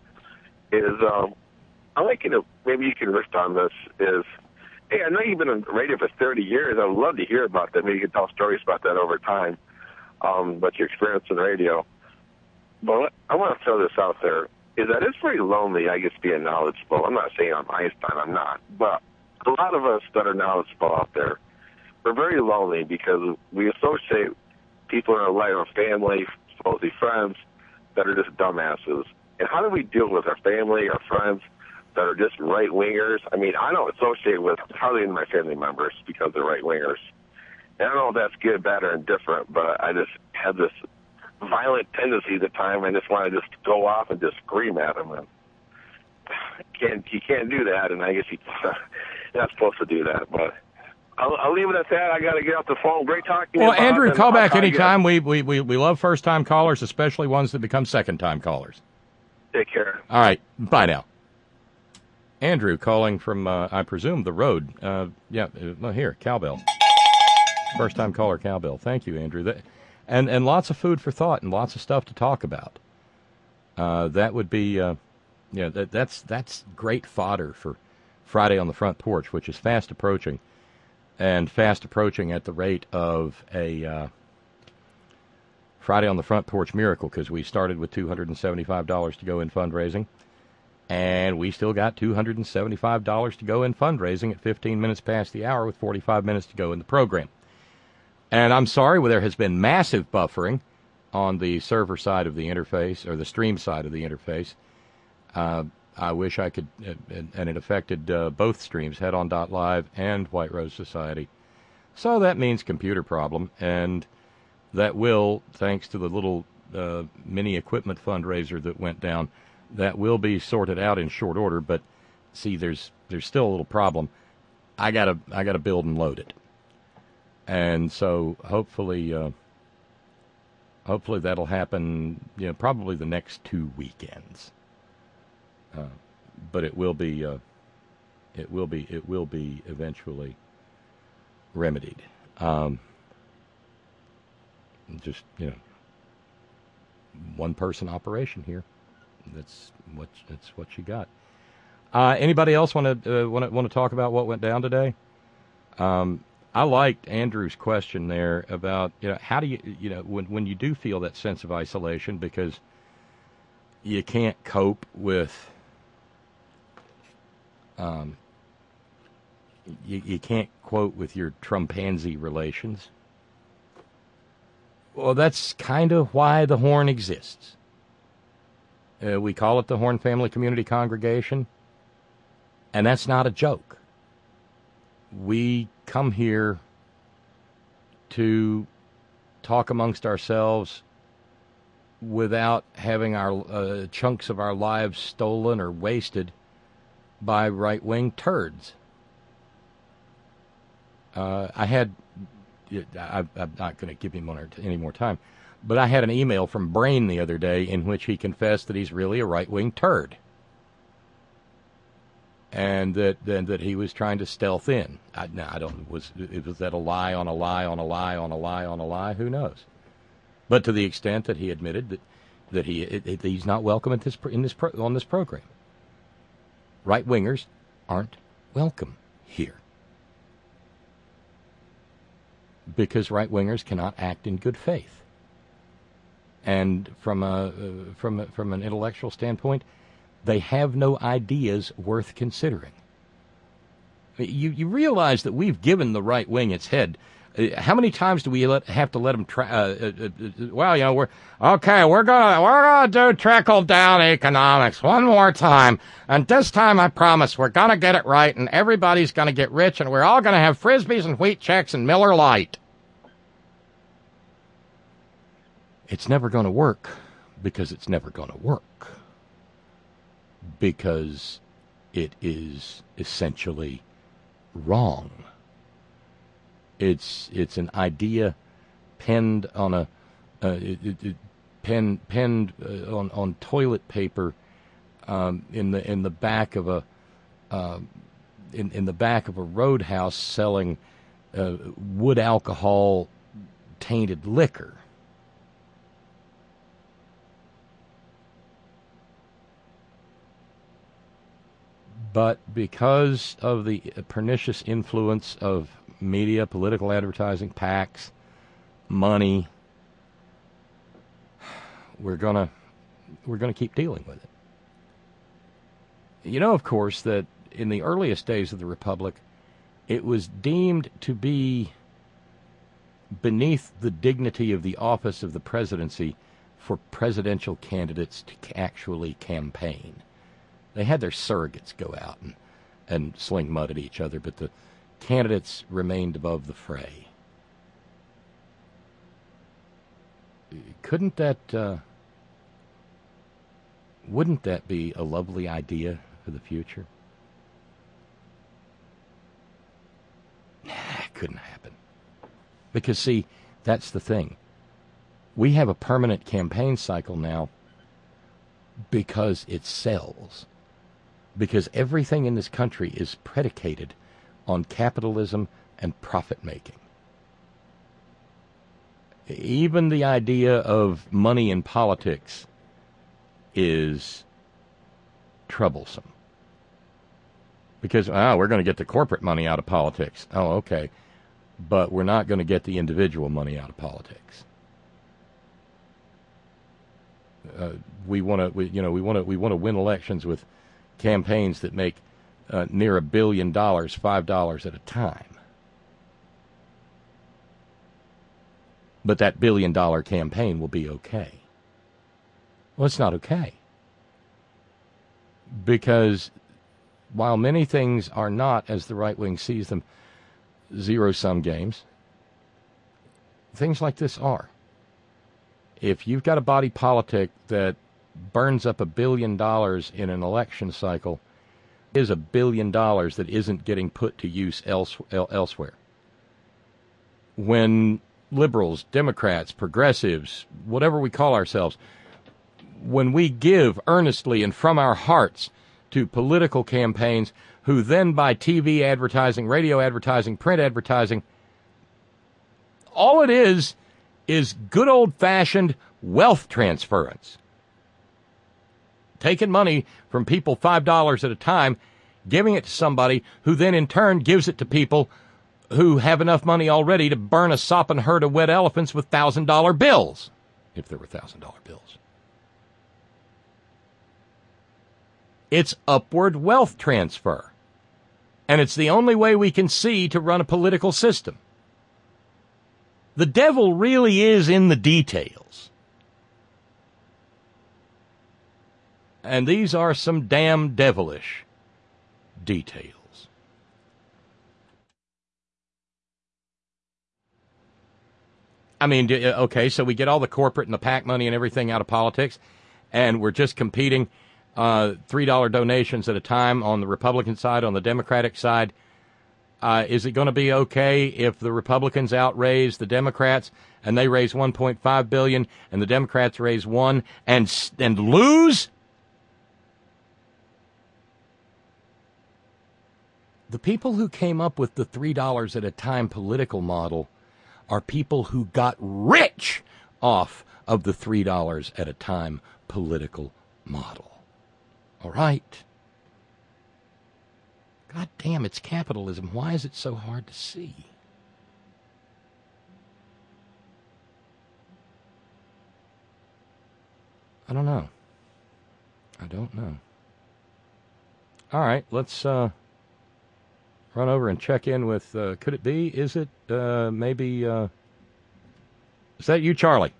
I'd like you to, maybe you can riff on this. Hey, I know you've been on radio for 30 years. I would love to hear about that. Maybe you can tell stories about that over time, about your experience in radio. But I want to throw this out there, is that it's very lonely, I guess, being knowledgeable. I'm not saying I'm Einstein, I'm not. But a lot of us that are knowledgeable out there, we're very lonely because we associate people in our life, our family, supposedly friends, that are just dumbasses. And how do we deal with our family, our friends, that are just right-wingers? I mean, I don't associate with hardly any of my family members because they're right-wingers. And I don't know if that's good, bad, or indifferent, but I just have this violent tendency at the time. I just want to just go off and just scream at them. And you can't do that, and I guess you're not supposed to do that. But I'll leave it at that. I got to get off the phone. Great talking to you. Well, Andrew, call back anytime. We love first-time callers, especially ones that become second-time callers. Take care. All right. Bye now. Andrew calling from, I presume, the road. Here, cowbell. First-time caller, cowbell. Thank you, Andrew. And lots of food for thought and lots of stuff to talk about. That would be, that's great fodder for Friday on the Front Porch, which is fast approaching, and fast approaching at the rate of a Friday on the Front Porch miracle, because we started with $275 to go in fundraising. And we still got $275 to go in fundraising at 15 minutes past the hour with 45 minutes to go in the program. And I'm sorry, there has been massive buffering on the server side of the interface, or the stream side of the interface. I wish I could, and it affected both streams, headon.live and White Rose Society. So that means computer problem, and that will, thanks to the little mini equipment fundraiser that went down That will be sorted out in short order, but see, there's still a little problem. I gotta build and load it, and so hopefully that'll happen. Probably the next 2 weekends. But it will be eventually remedied. Just one person operation here. That's what you got. Anybody else want to talk about what went down today? I liked Andrew's question there about how do you when you do feel that sense of isolation because you can't cope with you can't quote with your Trumpanzee relations. Well, that's kind of why the Horn exists. We call it the Horn Family Community Congregation, and that's not a joke. We come here to talk amongst ourselves without having our chunks of our lives stolen or wasted by right-wing turds. I'm not going to give him any more time, but I had an email from Brain the other day in which he confessed that he's really a right-wing turd, and that he was trying to stealth in. Was that a lie on a lie on a lie on a lie on a lie? Who knows? But to the extent that he admitted that he's not welcome on this program. Right-wingers aren't welcome here because right-wingers cannot act in good faith. And from an intellectual standpoint, they have no ideas worth considering. You realize that we've given the right wing its head. How many times do we have to let them we're gonna do trickle down economics one more time, and this time I promise we're gonna get it right, and everybody's gonna get rich, and we're all gonna have Frisbees and wheat checks and Miller Lite. It's never gonna work because it's never gonna work because it is essentially wrong. It's an idea penned on on toilet paper in the back of a in the back of a roadhouse selling wood alcohol tainted liquor. But because of the pernicious influence of media, political advertising, PACs, money, we're gonna keep dealing with it. You know, of course, that in the earliest days of the Republic, it was deemed to be beneath the dignity of the office of the presidency for presidential candidates to actually campaign. They had their surrogates go out and sling mud at each other, but the candidates remained above the fray. Wouldn't that be a lovely idea for the future? Nah, it couldn't happen. Because, see, that's the thing. We have a permanent campaign cycle now because it sells. Because everything in this country is predicated on capitalism and profit-making. Even the idea of money in politics is troublesome. Because, we're going to get the corporate money out of politics. Oh, okay. But we're not going to get the individual money out of politics. We want to win elections with campaigns that make near $1 billion, $5 at a time. But that $1 billion campaign will be okay. Well, it's not okay. Because while many things are not, as the right wing sees them, zero-sum games, things like this are. If you've got a body politic that burns up $1 billion in an election cycle is $1 billion that isn't getting put to use elsewhere. When liberals, Democrats, progressives, whatever we call ourselves, when we give earnestly and from our hearts to political campaigns who then buy TV advertising, radio advertising, print advertising, all it is good old-fashioned wealth transference. Taking money from people $5 at a time, giving it to somebody who then in turn gives it to people who have enough money already to burn a sopping herd of wet elephants with $1,000 bills, if there were $1,000 bills. It's upward wealth transfer. And it's the only way we can see to run a political system. The devil really is in the details. And these are some damn devilish details. I mean, okay, so we get all the corporate and the PAC money and everything out of politics, and we're just competing $3 donations at a time on the Republican side, on the Democratic side. Is it going to be okay if the Republicans outraise the Democrats and they raise $1.5 billion and the Democrats raise $1 and lose? The people who came up with the $3 at a time political model are people who got rich off of the $3 at a time political model. All right. God damn, it's capitalism. Why is it so hard to see? I don't know. All right, let's run over and check in with, could it be, is it, maybe, is that you, Charlie?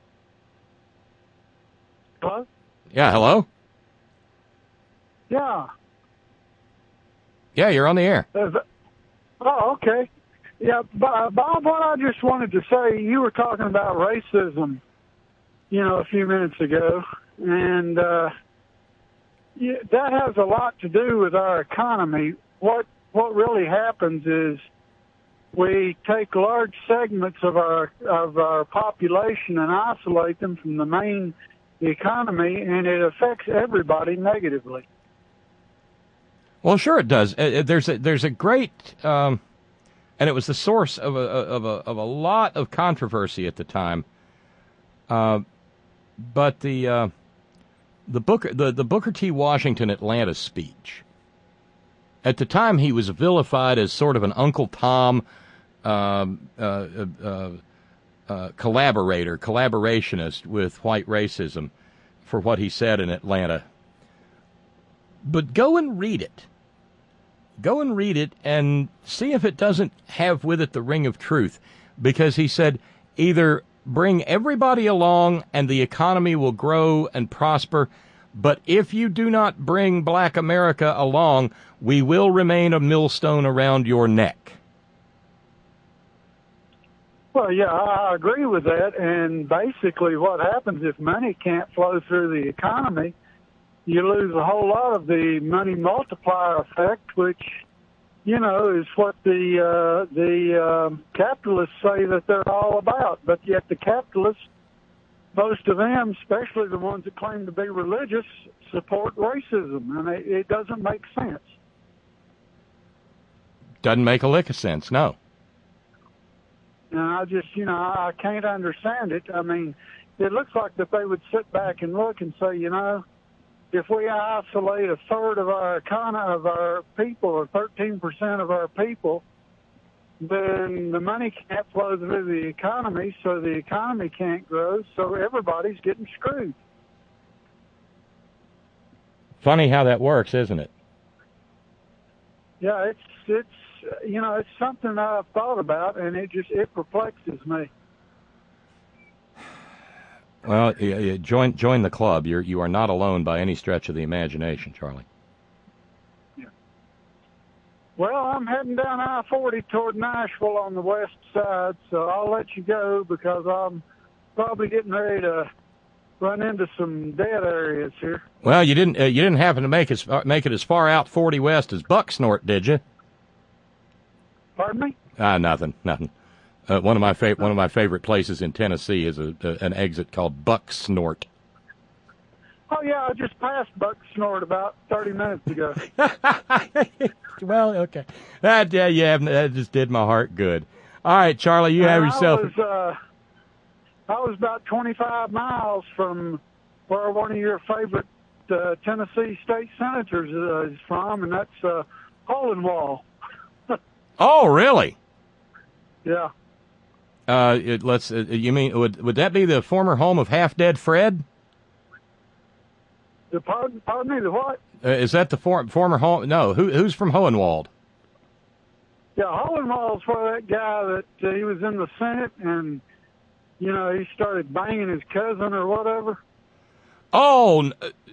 Hello? Yeah, hello? Yeah. Yeah, you're on the air. Oh, okay. Yeah, Bob, what I just wanted to say, you were talking about racism, a few minutes ago, and that has a lot to do with our economy. What really happens is we take large segments of our population and isolate them from the main economy, and it affects everybody negatively. Well, sure it does. There's a great, and it was the source of a lot of controversy at the time. But the Booker T. Washington Atlanta speech. At the time, he was vilified as sort of an Uncle Tom collaborationist with white racism for what he said in Atlanta. But go and read it. Go and read it and see if it doesn't have with it the ring of truth. Because he said, either bring everybody along and the economy will grow and prosper, but if you do not bring black America along, we will remain a millstone around your neck. Well, yeah, I agree with that. And basically what happens if money can't flow through the economy, you lose a whole lot of the money multiplier effect, which, is what the capitalists say that they're all about. But yet the capitalists, most of them, especially the ones that claim to be religious, support racism, and it doesn't make sense. Doesn't make a lick of sense, no. And I just, I can't understand it. I mean, it looks like that they would sit back and look and say, if we isolate a third of our people, or 13% of our people, then the money can't flow through the economy, so the economy can't grow, so everybody's getting screwed. Funny how that works, isn't it? Yeah, it's something I've thought about, and it perplexes me. Well, join the club. You are not alone by any stretch of the imagination, Charlie. Yeah. Well, I'm heading down I-40 toward Nashville on the west side, so I'll let you go because I'm probably getting ready to run into some dead areas here. Well, you didn't happen to make it as far out 40 West as Bucksnort, did you? Pardon me? Nothing. One of my favorite places in Tennessee is an exit called Bucksnort. Oh yeah, I just passed Bucksnort about 30 minutes ago. Well, okay. That just did my heart good. All right, Charlie, you have yourself. I was about 25 miles from where one of your favorite Tennessee state senators is from, and that's Hohenwald. Oh, really? Yeah. You mean would that be the former home of Half Dead Fred? Pardon me, the what? Is that the former home? No, who's from Hohenwald? Yeah, Hohenwald's where that guy that he was in the Senate and, he started banging his cousin or whatever. Oh,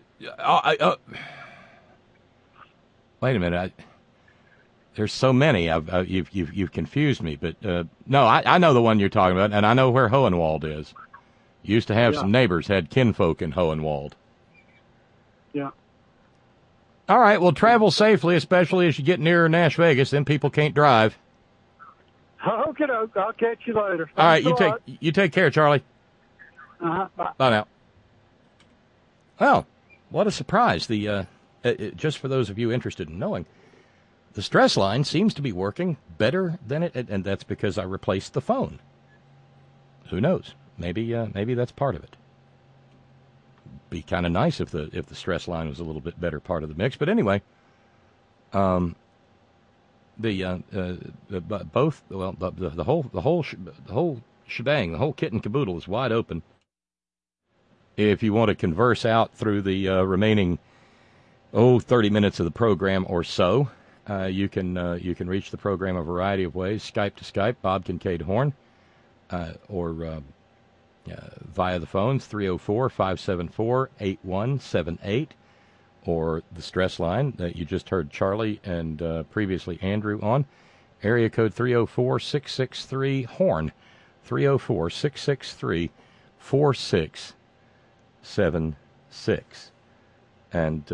wait a minute. There's so many. You've confused me. But no, I know the one you're talking about, and I know where Hohenwald is. Used to have some neighbors, had kinfolk in Hohenwald. Yeah. All right, well, travel safely, especially as you get nearer Nash Vegas. Then people can't drive. Okay, I'll catch you later. All right, you take care, Charlie. Bye. Bye now. Well, what a surprise! Just for those of you interested in knowing, the stress line seems to be working better than and that's because I replaced the phone. Who knows? Maybe that's part of it. Be kind of nice if the stress line was a little bit better part of the mix. But anyway, the whole shebang, the whole kit and caboodle is wide open. If you want to converse out through the remaining 30 minutes of the program or so, you can reach the program a variety of ways. Skype to Skype, Bob Kincaid Horn, or via the phones, 304-574-8178, or the stress line that you just heard Charlie and previously Andrew on, area code 304-663-HORN, 304-663-4676. And,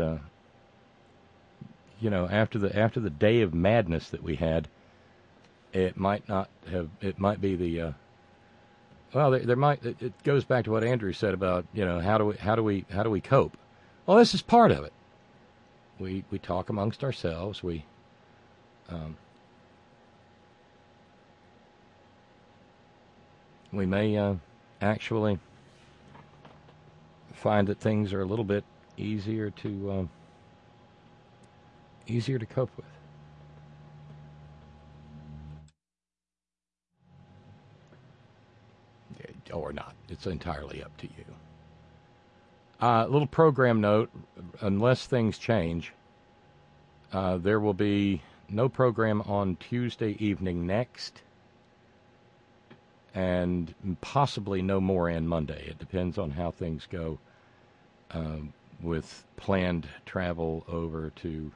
after the day of madness that we had, it might be the... It goes back to what Andrew said about, how do we cope? Well, this is part of it. We talk amongst ourselves. We may actually find that things are a little bit easier to cope with. Or not. It's entirely up to you. Little program note, unless things change, there will be no program on Tuesday evening next, and possibly no more on Monday. It depends on how things go with planned travel over to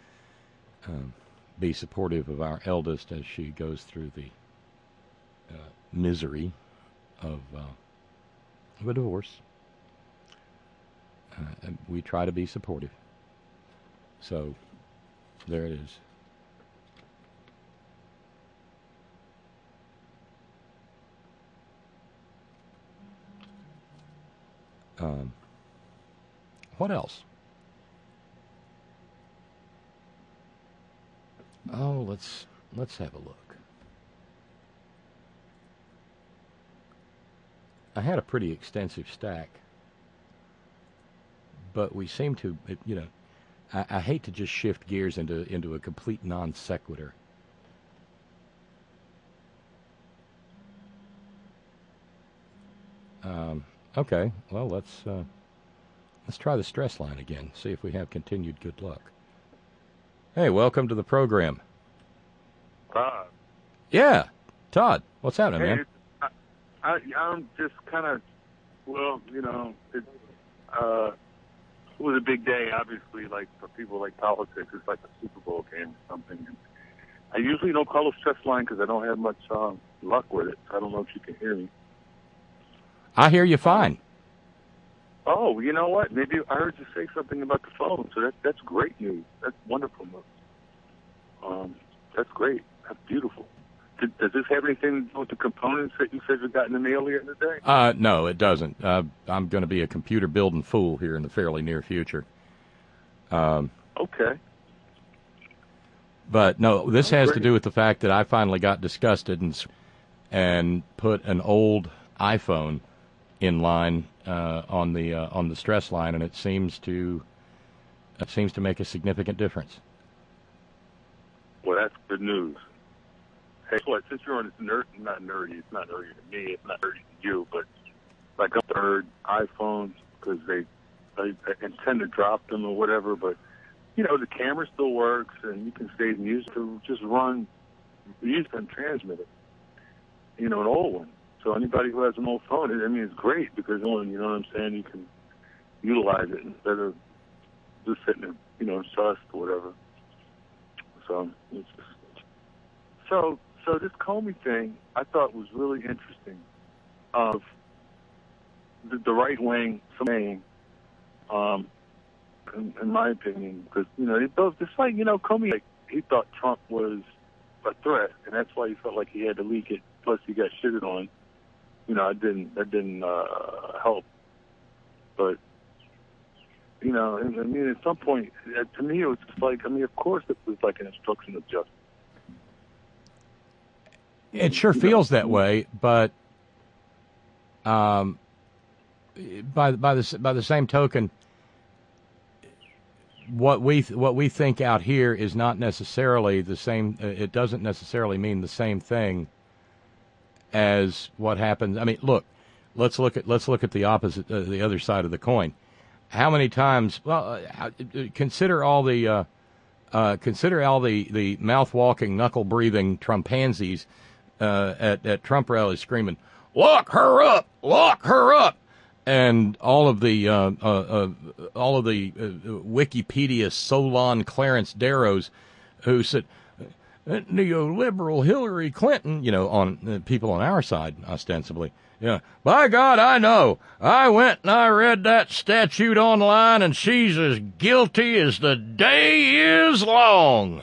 be supportive of our eldest as she goes through the misery of a divorce. And we try to be supportive. So, there it is. What else? Oh, let's have a look. I had a pretty extensive stack, but we seem to, I hate to just shift gears into a complete non sequitur. Okay, well, let's try the stress line again, see if we have continued good luck. Hey, welcome to the program. Todd. Yeah, Todd, what's happening, man? I'm just kind of, it was a big day, obviously, like for people like politics. It's like a Super Bowl game or something. And I usually don't call a stress line because I don't have much luck with it. I don't know if you can hear me. I hear you fine. Oh, you know what? Maybe I heard you say something about the phone, so that's great news. That's wonderful news. That's great. That's beautiful. Does this have anything to do with the components that you said you got in the mail here today? No, it doesn't. I'm going to be a computer building fool here in the fairly near future. Okay. But no, this has to do with the fact that I finally got disgusted and put an old iPhone in line on the stress line, and it seems to make a significant difference. Well, that's good news. Hey, what? Since you're on this it's not nerdy to me, it's not nerdy to you, but like a third iPhones because they intend to drop them or whatever, but you know the camera still works and you can save music to just run music and transmit it. You know, an old one. So anybody who has an old phone, I mean, it's great because you know what I'm saying, you can utilize it instead of just sitting in, you know, dust or whatever. So it's just, so this Comey thing I thought was really interesting. Of the right wing saying, in my opinion, because you know they both. It's like, you know, Comey, like, he thought Trump was a threat, and that's why he felt like he had to leak it. Plus, he got shitted on. You know, that didn't help. But you know, I mean, at some point, to me, it was just like, I mean, of course, it was like an obstruction of justice. It sure feels that way, but by the same token, what we think out here is not necessarily the same. It doesn't necessarily mean the same thing as what happens. I mean, look, let's look at the opposite, the other side of the coin. How many times? Well, consider all the mouth walking, knuckle breathing Trumpansies at Trump rallies screaming, "Lock her up! Lock her up!" And all of the Wikipedia Solon Clarence Darrows who said neoliberal Hillary Clinton, you know, on people on our side ostensibly. Yeah, by God, I know. I went and I read that statute online, and she's as guilty as the day is long.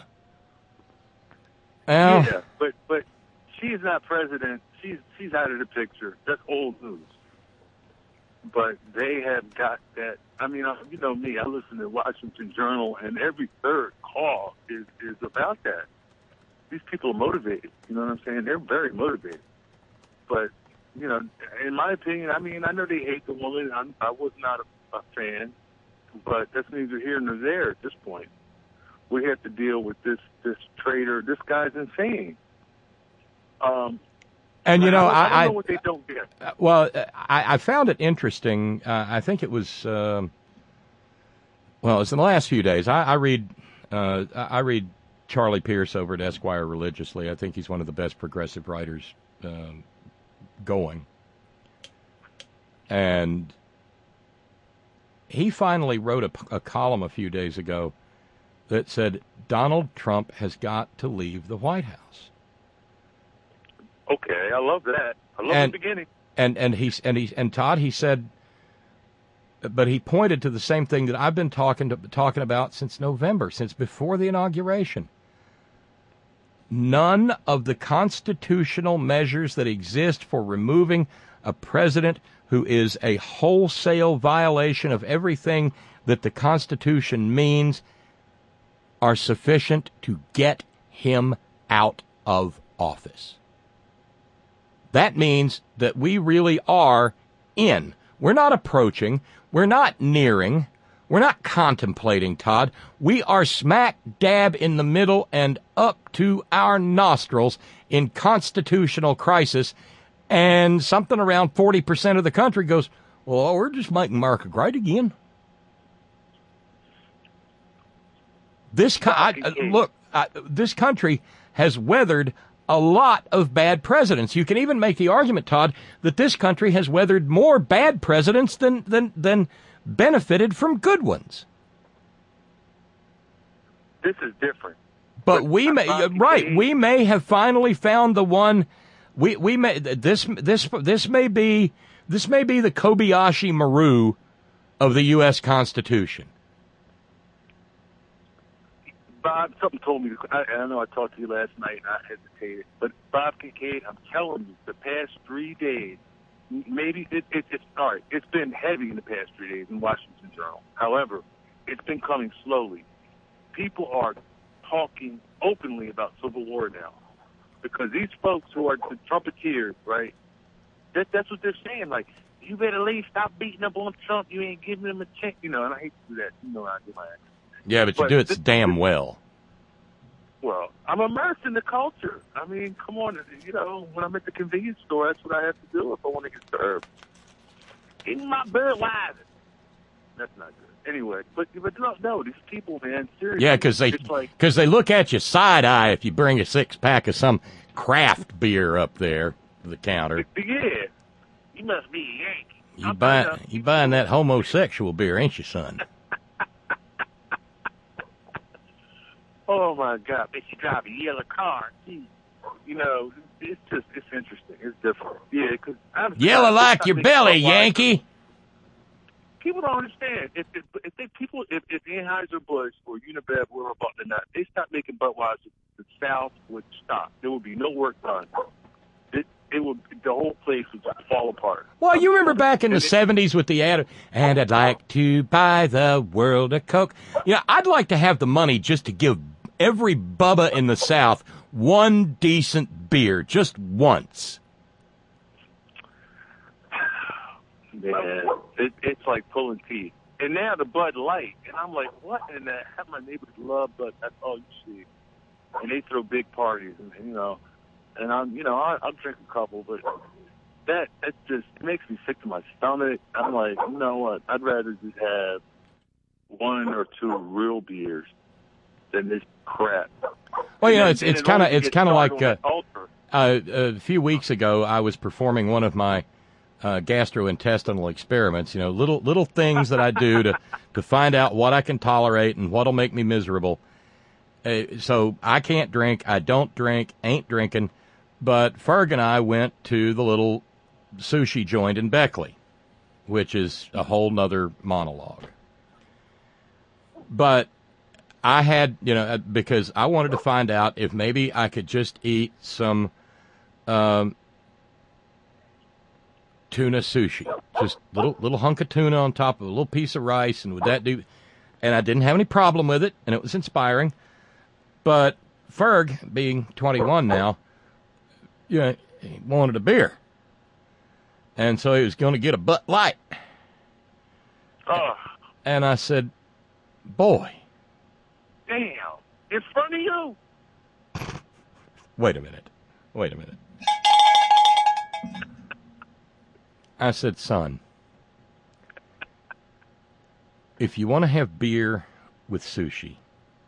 Yeah, but she's not president. She's out of the picture. That's old news. But they have got that. I mean, you know me. I listen to Washington Journal, and every third call is about that. These people are motivated. You know what I'm saying? They're very motivated. But you know, in my opinion, I mean, I know they hate the woman. I was not a fan, but that's neither here nor there at this point. We have to deal with this traitor. This guy's insane. And you know, I don't know what they don't get. Well, I found it interesting. I think it was it's in the last few days. I read Charlie Pierce over at Esquire religiously. I think he's one of the best progressive writers going. And he finally wrote a column a few days ago that said Donald Trump has got to leave the White House. Okay, I love that. I love the beginning. And Todd, he said, but he pointed to the same thing that I've been talking about since November, since before the inauguration. None of the constitutional measures that exist for removing a president who is a wholesale violation of everything that the Constitution means are sufficient to get him out of office. That means that we really are in. We're not approaching. We're not nearing. We're not contemplating, Todd. We are smack dab in the middle and up to our nostrils in constitutional crisis. And something around 40% of the country goes, well, we're just making America great again. This country has weathered a lot of bad presidents. You can even make the argument, Todd, that this country has weathered more bad presidents than benefited from good ones. This is different. But we may have finally found the one. This may be the Kobayashi Maru of the U.S. Constitution? Bob, something told me, I know I talked to you last night and I hesitated, but Bob Kincaid, I'm telling you, the past 3 days, maybe it's all right, it's been heavy in the past 3 days in Washington Journal. However, it's been coming slowly. People are talking openly about civil war now because these folks who are the Trumpeteers, right, that's what they're saying. Like, you better at least stop beating up on Trump. You ain't giving him a chance. You know, and I hate to do that. You know, I do my accent. Yeah, but you do it damn well. Well, I'm immersed in the culture. I mean, come on. You know, when I'm at the convenience store, that's what I have to do if I want to get served. Give me my Budweiser. That's not good. Anyway, but no, these people, man, seriously. Yeah, because they look at you side-eye if you bring a 6-pack of some craft beer up there to the counter. Yeah. You must be a Yankee. You buying that homosexual beer, ain't you, son? Oh, my God. They should drive a yellow car, too. You know, it's interesting. It's different. Yeah, because yellow like your belly, Yankee. People don't understand. If Anheuser-Busch or Unibev were about to not, they stopped making Budweiser, the South would stop. There would be no work done. The whole place would just fall apart. Well, you remember back in the 70s with the ad, and I'd like to buy the world a Coke. You know, I'd like to have the money just to give every Bubba in the South one decent beer, just once. Man, it's like pulling teeth. And now the Bud Light, and I'm like, what in that? Have my neighbors love Bud? That's all you see. And they throw big parties, and you know. And I'll drink a couple, but that just makes me sick to my stomach. I'm like, you know what? I'd rather just have 1 or 2 real beers than this crap. Well, you know, it's kind of like a few weeks ago, I was performing one of my gastrointestinal experiments. You know, little things that I do to find out what I can tolerate and what'll make me miserable. So I can't drink. I don't drink. Ain't drinking. But Ferg and I went to the little sushi joint in Beckley, which is a whole nother monologue. But I had, you know, because I wanted to find out if maybe I could just eat some tuna sushi, just little hunk of tuna on top of a little piece of rice, and would that do? And I didn't have any problem with it, and it was inspiring. But Ferg, being 21 now, you know, he wanted a beer. And so he was going to get a Bud Light. And I said, boy. Damn. In front of you? Wait a minute. I said, son, if you want to have beer with sushi,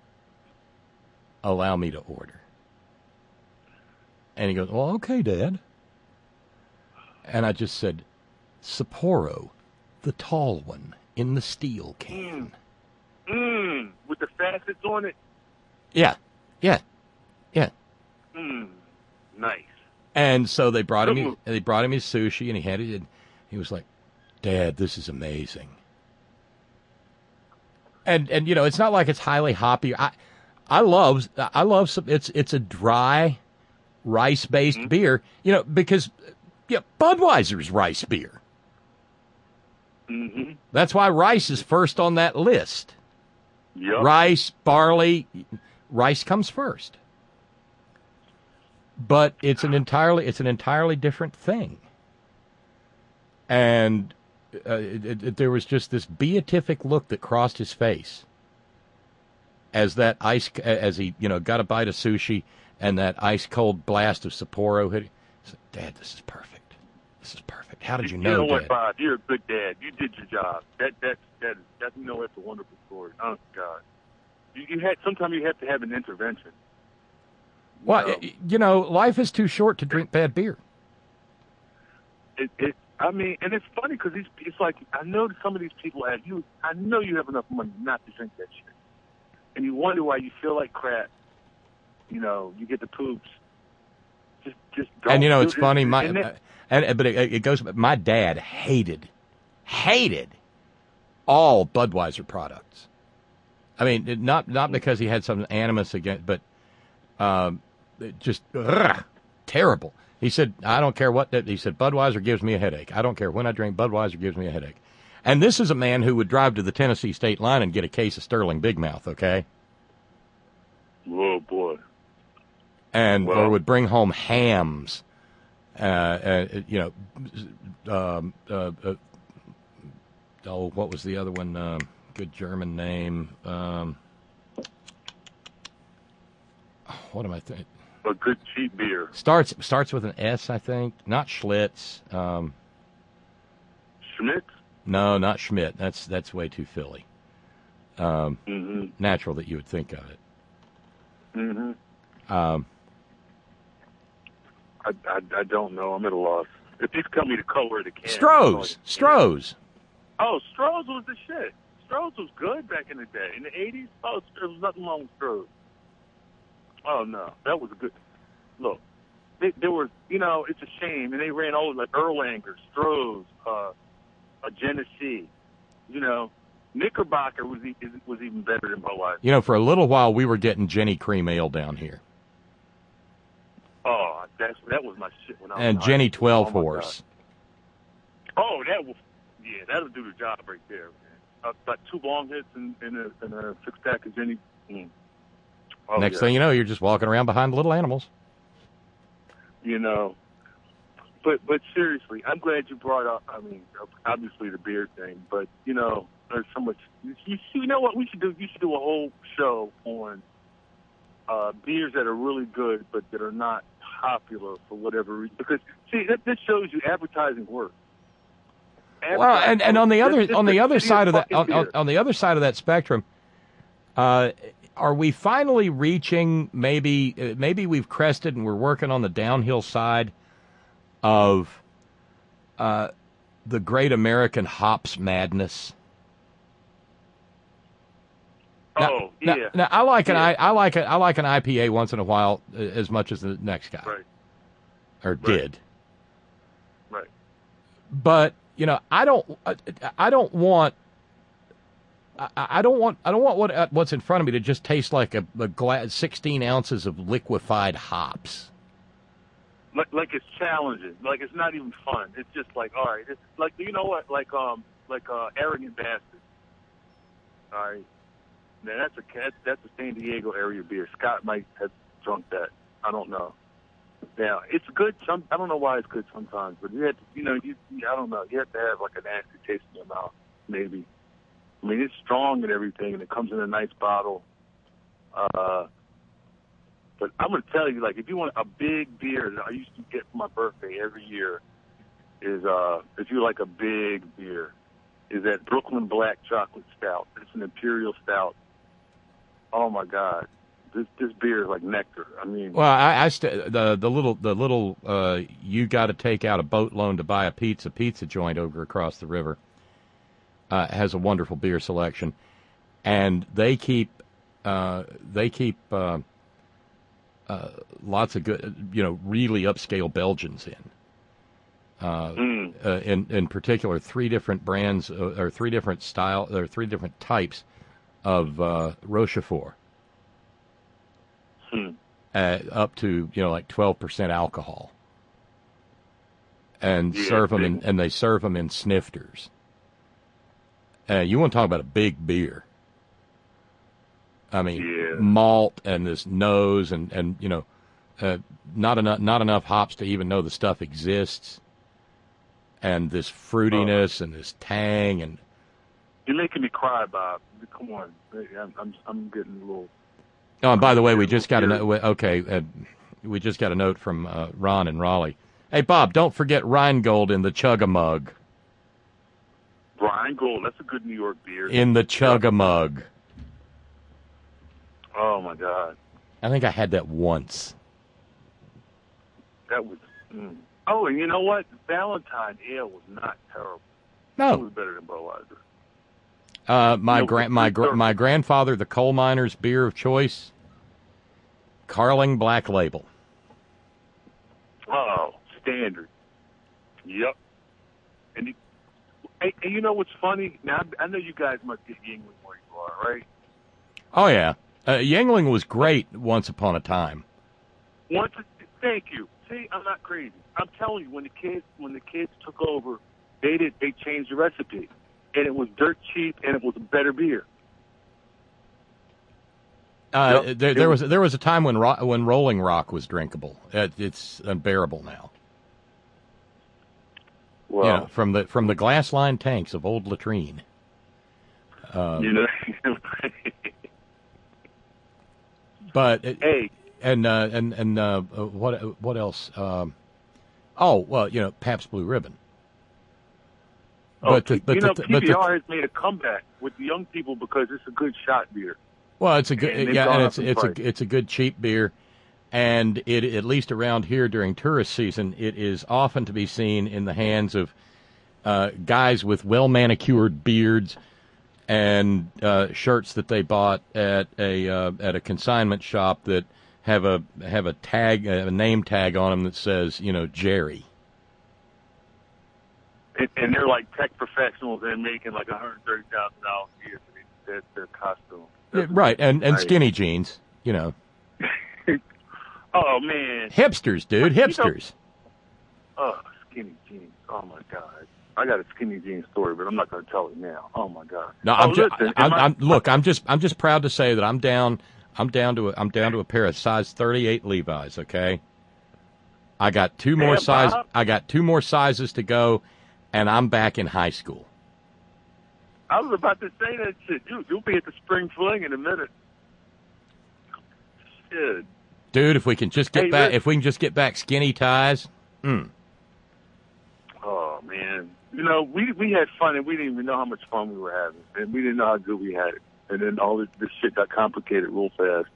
allow me to order. And he goes, well, okay, Dad. And I just said, Sapporo, the tall one, in the steel can. With the facets on it? Yeah. Nice. And so they brought him his sushi, and he had it, and he was like, Dad, this is amazing. And you know, it's not like it's highly hoppy. I love some, it's a dry rice-based beer, you know, because Budweiser's rice beer. Mm-hmm. That's why rice is first on that list. Yep. Rice, barley, rice comes first. But it's an entirely different thing. And there was just this beatific look that crossed his face as he, you know, got a bite of sushi and that ice cold blast of Sapporo hit. He said, Dad, this is perfect. How did you know, You know what, Dad? Bob? You're a good dad. You did your job. That's you know, that's a wonderful story. Oh God. Sometimes you have to have an intervention. Well, you know, life is too short to drink bad beer. I mean, and it's funny because it's like, I know some of these people I know you have enough money not to drink that shit. And you wonder why you feel like crap. You know, you get the poops. Just don't. And you know, it's funny. But it goes. My dad hated all Budweiser products. I mean, not because he had some animus against, but just terrible. He said, I don't care what, he said, Budweiser gives me a headache. I don't care when I drink, Budweiser gives me a headache. And this is a man who would drive to the Tennessee state line and get a case of Sterling Big Mouth, okay? Oh, boy. And or would bring home hams, what was the other one? Good German name. What am I thinking? A good cheap beer. Starts with an S, I think. Not Schlitz. Schmidt? No, not Schmidt. That's way too Philly. Natural that you would think of it. I don't know. I'm at a loss. If you tell me the color of the can. Stroh's. Oh, Stroh's was the shit. Stroh's was good back in the day. In the 80s, there was nothing wrong with Stroh's. Oh, no. That was a good. Look, there was, it's a shame. And they ran all like Erlanger, Stroh's, Genesee. Knickerbocker was even better than Budweiser. For a little while, we were getting Jenny Cream Ale down here. Oh, that was my shit when I was and Jenny 12 Horse. Oh, that'll do the job right there, man. About 2 long hits and a 6-pack of Jenny. Oh, Next thing you know, you're just walking around behind the little animals. But seriously, I'm glad you brought up, obviously the beer thing, but, there's so much. You know what we should do? You should do a whole show on beers that are really good, but that are not popular for whatever reason. Because, see, this shows you advertising works. Well, and on the other side of that, on the other side of that spectrum, are we finally reaching maybe we've crested and we're working on the downhill side of the great American hops madness? Now I like an IPA once in a while as much as the next guy, right? Or did, right? But I don't want what's in front of me to just taste like a glass 16 ounces of liquefied hops. Like it's challenging. Like it's not even fun. It's just like, all right. It's like, like Arrogant Bastard. All right. Now that's a San Diego area beer. Scott might have drunk that. I don't know. Now it's good. I don't know why it's good sometimes, but you have to, I don't know. You have to have like a nasty taste in your mouth, maybe. I mean, it's strong and everything, and it comes in a nice bottle. But I'm going to tell you, like, if you want a big beer that I used to get for my birthday every year is, if you like a big beer, is that Brooklyn Black Chocolate Stout. It's an imperial stout. Oh, my God. This beer is like nectar. I mean, well, the little you got to take out a boat loan to buy a pizza joint over across the river has a wonderful beer selection, and they keep lots of good, really upscale Belgians in. In particular, 3 different brands or 3 different style or 3 different types of Rochefort. Up to like 12% alcohol, and serve them they serve them in snifters. You want to talk about a big beer? I mean, malt and this nose and not enough hops to even know the stuff exists, and this fruitiness and this tang and. You're making me cry, Bob. Come on, I'm getting a little. Oh, and by the way, we just got a note. Okay, we just got a note from Ron in Raleigh. Hey, Bob, don't forget Rheingold in the Chug-a-Mug. Rheingold, that's a good New York beer. In the Chug-a-Mug. Oh my God! I think I had that once. That was. Oh, and you know what? Valentine Ale was not terrible. No, it was better than Budweiser. My grandfather, the coal miner's beer of choice, Carling Black Label. Oh, standard. Yep. And Hey, you know what's funny? Now, I know you guys must get Yingling where you are, right? Oh, yeah. Yingling was great once upon a time. Thank you. See, I'm not crazy. I'm telling you, when the kids took over, they changed the recipe, and it was dirt cheap, and it was a better beer. There was a time when Rolling Rock was drinkable. It's unbearable now. Well, from the glass line tanks of old latrine. But hey, and what else? Pabst Blue Ribbon. PBR has made a comeback with the young people because it's a good shot beer. Well, it's a good it's a good cheap beer, and it, at least around here during tourist season, it is often to be seen in the hands of guys with well manicured beards and shirts that they bought at a consignment shop that have a tag, a name tag on them that says, Jerry. And they're like tech professionals and making like $130,000 a year for their costume. Right, and skinny jeans, Oh, man. Hipsters, dude, hipsters. Skinny jeans. Oh, my God. I got a skinny jeans story, but I'm not going to tell it now. Oh, my God. No, I'm just proud to say that I'm down to a pair of size 38 Levi's, okay? I got two more sizes to go, and I'm back in high school. I was about to say that shit. You'll be at the spring fling in a minute. Shit. Dude, if we can just get back skinny ties. Oh man, we had fun and we didn't even know how much fun we were having, and we didn't know how good we had it. And then all this shit got complicated real fast.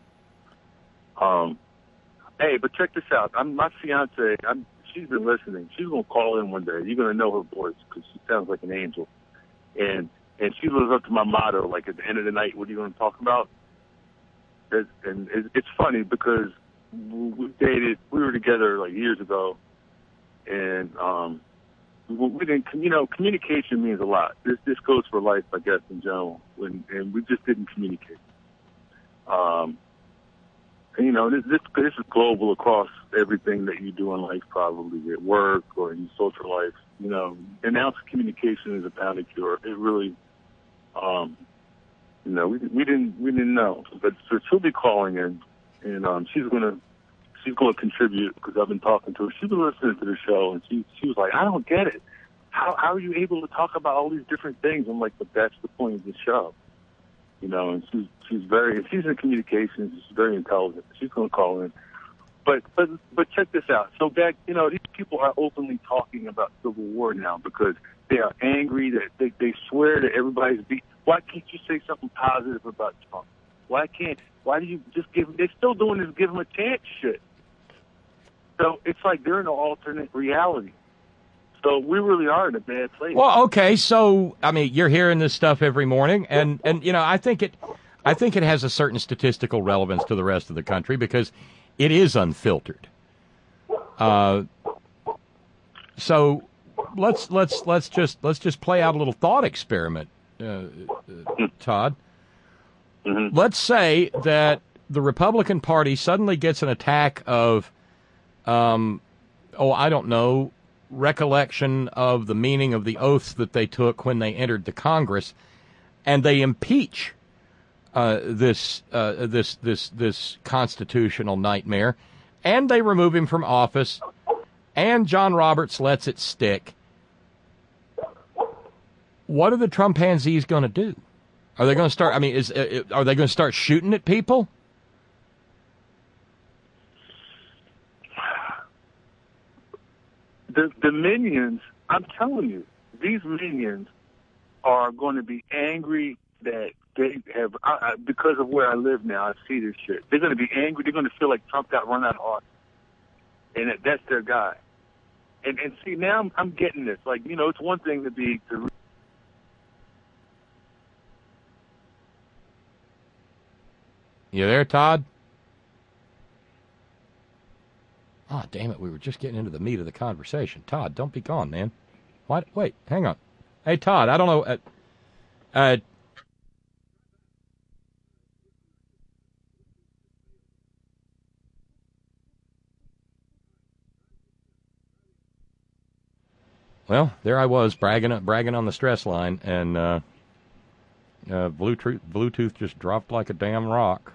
Hey, but check this out. My fiance, she's been listening. She's gonna call in one day. You're gonna know her voice because she sounds like an angel, and she lives up to my motto. Like at the end of the night, what are you gonna talk about? And it's funny because we dated. We were together like years ago, and we didn't. Communication means a lot. This goes for life, I guess, in general. And we just didn't communicate. This is global across everything that you do in life, probably at work or in social life. An ounce of communication is a pound of cure. It really, we didn't know. But so she'll be calling in, and she's gonna contribute because I've been talking to her. She's been listening to the show, and she was like, I don't get it. How are you able to talk about all these different things? I'm like, but that's the point of the show. And she's in communications. She's very intelligent. She's going to call in. But check this out. So back, these people are openly talking about Civil War now because they are angry that they swear that everybody's beat. Why can't you say something positive about Trump? Why do you just they're still doing this give them a chance shit. So it's like they're in an alternate reality. So we really are in a bad place. Well, okay, so you're hearing this stuff every morning, and I think it has a certain statistical relevance to the rest of the country because it is unfiltered. So let's just play out a little thought experiment, Todd. Mm-hmm. Let's say that the Republican Party suddenly gets an attack of, recollection of the meaning of the oaths that they took when they entered the Congress, and they impeach this constitutional nightmare, and they remove him from office, and John Roberts lets it stick. What are the Trumpanzees going to do? Are they going to start? Are they going to start shooting at people? The minions, I'm telling you, these minions are going to be angry that they have, because of where I live now, I see this shit. They're going to be angry. They're going to feel like Trump got run out of office. And that's their guy. And see, now I'm getting this. Like, it's one thing to You there, Todd? Ah, oh, damn it, we were just getting into the meat of the conversation. Todd, don't be gone, man. What? Wait, hang on. Hey, Todd, I don't know. Well, there I was bragging on the stress line, and Bluetooth just dropped like a damn rock.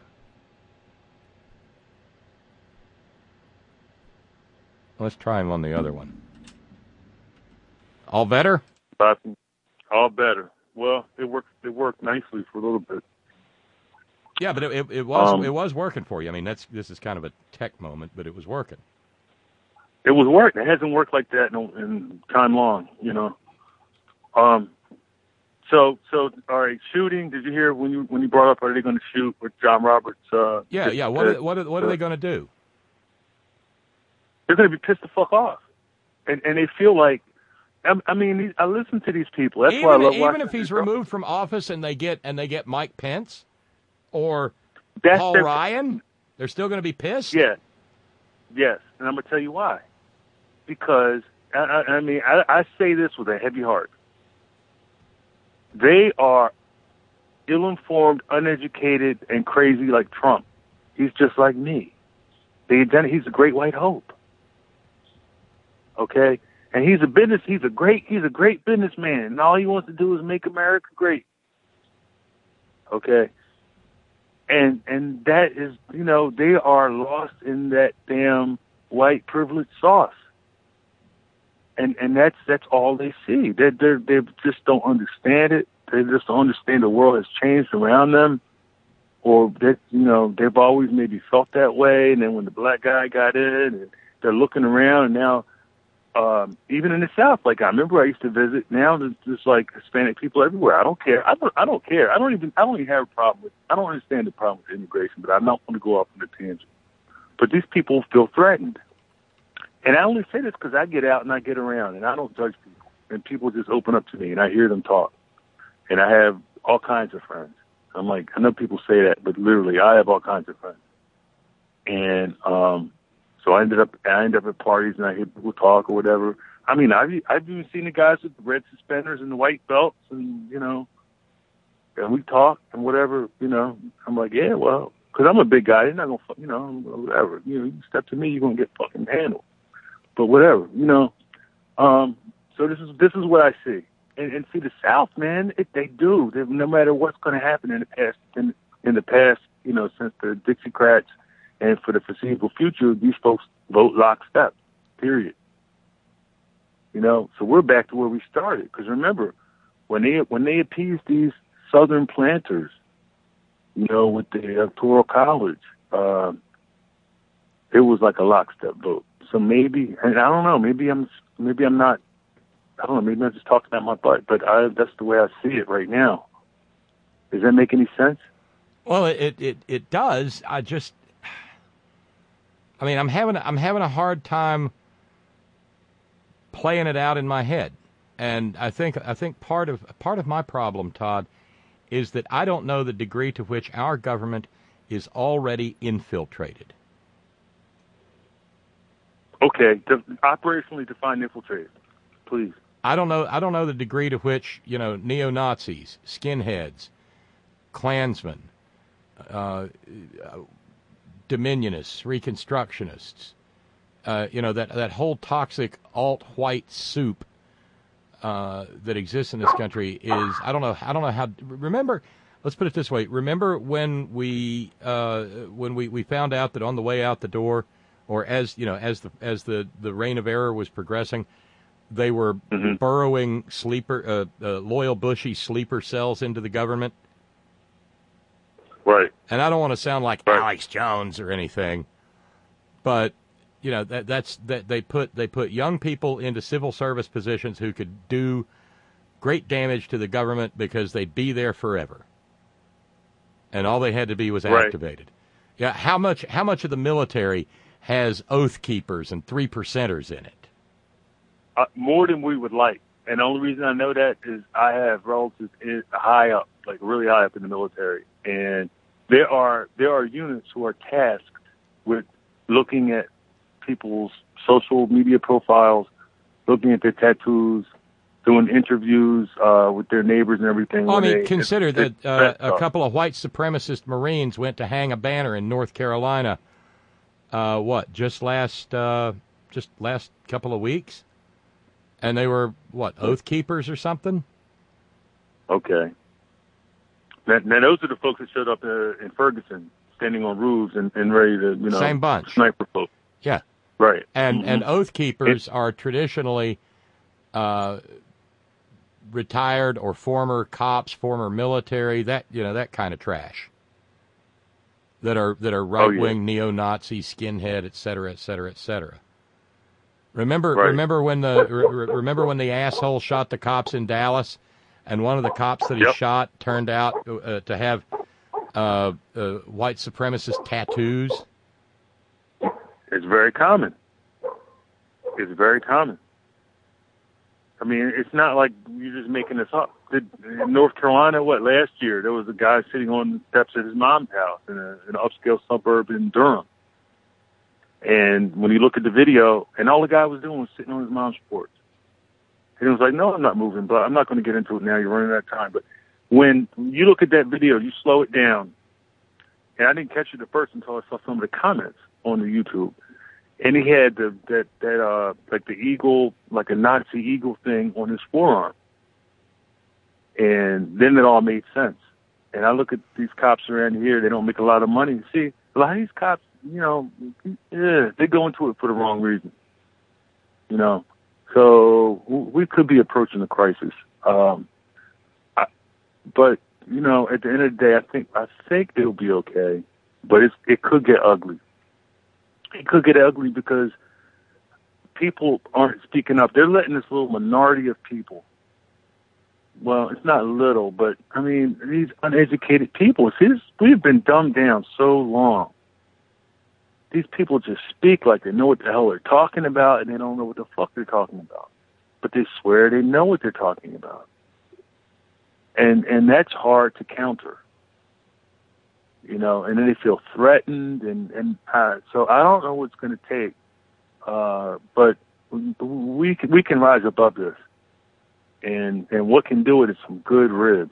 Let's try him on the other one. All better? All better. Well, it worked nicely for a little bit. Yeah, but it was working for you. I mean, this is kind of a tech moment, but it was working. It was working. It hasn't worked like that in time long, you know. So all right, shooting. Did you hear when you brought up? Are they going to shoot with John Roberts? Yeah. What are they going to do? They're going to be pissed the fuck off, and they feel like. I mean, I listen to these people. That's why I love watching. Even if he's removed from office and they get Mike Pence or Paul Ryan, they're still going to be pissed. Yeah. Yes, and I'm going to tell you why. Because I say this with a heavy heart. They are ill-informed, uneducated, and crazy like Trump. He's just like me. He's a great white hope. Okay, and he's a great businessman, and all he wants to do is make America great. Okay, and that is, you know, they are lost in that damn white privilege sauce. And that's all they see. They just don't understand it. They just don't understand the world has changed around them, or that, you know, they've always maybe felt that way. And then when the black guy got in, and they're looking around, and now even in the South, like I remember I used to visit. Now there's just like Hispanic people everywhere. I don't care. I don't care. I don't even have a problem with. I don't understand the problem with immigration, but I'm not going to go off on a tangent. But these people feel threatened. And I only say this because I get out and I get around, and I don't judge people. And people just open up to me, and I hear them talk. And I have all kinds of friends. I'm like, I know people say that, but literally, I have all kinds of friends. And so I end up at parties, and I hear people talk or whatever. I mean, I've even seen the guys with the red suspenders and the white belts, and, you know, and we talk and whatever, you know. I'm like, yeah, well, because I'm a big guy. They're not going to, you know, whatever. You know, you step to me, you're going to get fucking handled. But whatever, you know. So this is what I see, and see the South, man. They do. No matter what's going to happen in the past, you know, since the Dixiecrats, and for the foreseeable future, these folks vote lockstep. Period. You know, so we're back to where we started. Because remember, when they appeased these Southern planters, you know, with the Electoral College, it was like a lockstep vote. So maybe, and I don't know, maybe I'm not, I don't know, maybe I'm just talking out my butt, but that's the way I see it right now. Does that make any sense? Well, it does. I mean, I'm having a hard time playing it out in my head. And I think part of my problem, Todd, is that I don't know the degree to which our government is already infiltrated. Okay, operationally define infiltrated, please. I don't know the degree to which, you know, neo-Nazis, skinheads, Klansmen, Dominionists, Reconstructionists, you know, that whole toxic alt-white soup that exists in this country is, I don't know how. Remember, let's put it this way. Remember when we found out that on the way out the door, or as the reign of error was progressing, they were burrowing loyal Bushy sleeper cells into the government. Right. And I don't want to sound like Alex Jones or anything, but you know, they put young people into civil service positions who could do great damage to the government because they'd be there forever. And all they had to be was activated. Yeah, how much of the military has oath keepers and 3%ers in it? More than we would like. And the only reason I know that is I have relatives high up, like really high up in the military. And there are units who are tasked with looking at people's social media profiles, looking at their tattoos, doing interviews with their neighbors and everything. Well, I mean, consider that a couple of white supremacist Marines went to hang a banner in North Carolina. Just last couple of weeks, and they were oath keepers or something. Okay. Now those are the folks that showed up in Ferguson, standing on roofs and ready to, same bunch, sniper folks. Yeah. Right. And oath keepers are traditionally retired or former cops, former military, that kind of trash. That are right-wing neo-Nazi, skinhead, et cetera, et cetera, et cetera. Remember when the asshole shot the cops in Dallas, and one of the cops that he shot turned out to have white supremacist tattoos? It's very common. It's very common. I mean, it's not like you're just making this up. In North Carolina, last year, there was a guy sitting on the steps at his mom's house in an upscale suburb in Durham. And when you look at the video, and all the guy was doing was sitting on his mom's porch. And he was like, no, I'm not moving, but I'm not going to get into it now. You're running out of time. But when you look at that video, you slow it down. And I didn't catch it at first until I saw some of the comments on the YouTube. And he had like the eagle, like a Nazi eagle thing on his forearm. And then it all made sense. And I look at these cops around here, they don't make a lot of money. See, a lot of these cops, they go into it for the wrong reason. So we could be approaching a crisis. But, at the end of the day, I think it'll be okay. But it could get ugly. It could get ugly because people aren't speaking up. They're letting this little minority of people. Well, it's not little, but I mean, these uneducated people. See, we've been dumbed down so long. These people just speak like they know what the hell they're talking about, and they don't know what the fuck they're talking about. But they swear they know what they're talking about. And that's hard to counter. And then they feel threatened, and so I don't know what it's going to take, but we can rise above this, and what can do it is some good ribs.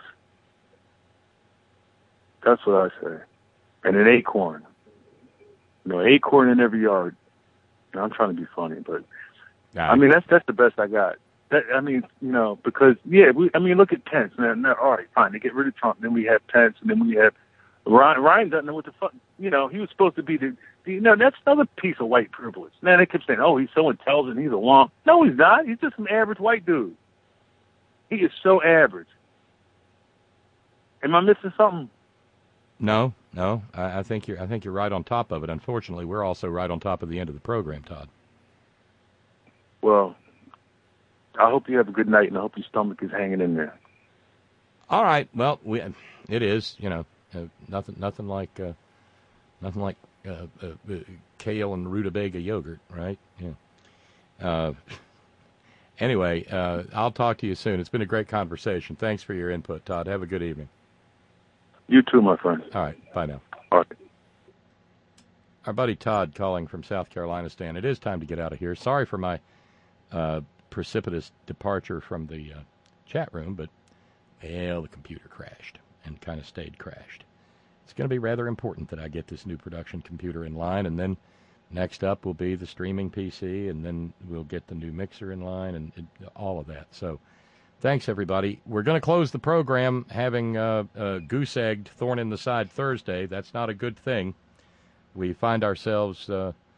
That's what I say, and an acorn, acorn in every yard. I'm trying to be funny, but I mean that's the best I got. Because look at Pence. Now, all right, fine, they get rid of Trump, then we have Pence, and then we have. Ryan doesn't know what the fuck, he was supposed to be that's another piece of white privilege. Now they keep saying, oh, he's so intelligent, he's a womp. No, he's not. He's just some average white dude. He is so average. Am I missing something? No. I think you're right on top of it. Unfortunately, we're also right on top of the end of the program, Todd. Well, I hope you have a good night, and I hope your stomach is hanging in there. All right. Well, it is, nothing like kale and rutabaga yogurt, right? Yeah. Anyway, I'll talk to you soon. It's been a great conversation. Thanks for your input, Todd. Have a good evening. You too, my friend. All right. Bye now. All right. Our buddy Todd calling from South Carolina, Stan. It is time to get out of here. Sorry for my precipitous departure from the chat room, but the computer crashed and kind of stayed crashed. It's going to be rather important that I get this new production computer in line, and then next up will be the streaming PC, and then we'll get the new mixer in line and all of that. So thanks, everybody. We're going to close the program having goose-egged Thorn in the Side Thursday. That's not a good thing. We find ourselves,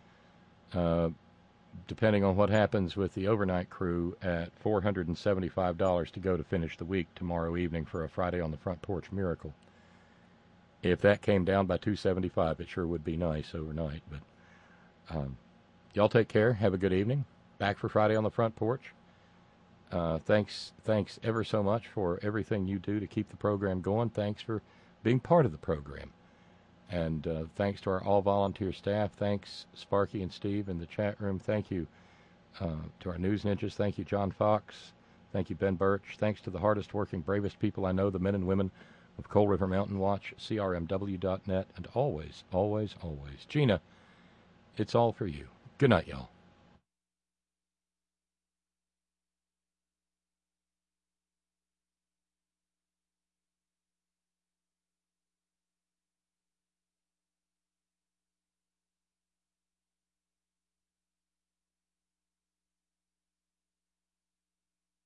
depending on what happens with the overnight crew, at $475 to go to finish the week tomorrow evening for a Friday on the Front Porch Miracle. If that came down by $275, it sure would be nice overnight. But y'all take care. Have a good evening. Back for Friday on the Front Porch. Thanks ever so much for everything you do to keep the program going. Thanks for being part of the program. And thanks to our all-volunteer staff. Thanks, Sparky and Steve in the chat room. Thank you to our news ninjas. Thank you, John Fox. Thank you, Ben Birch. Thanks to the hardest-working, bravest people I know, the men and women of Coal River Mountain Watch, CRMW.net, and always, always, always, Gina, it's all for you. Good night, y'all.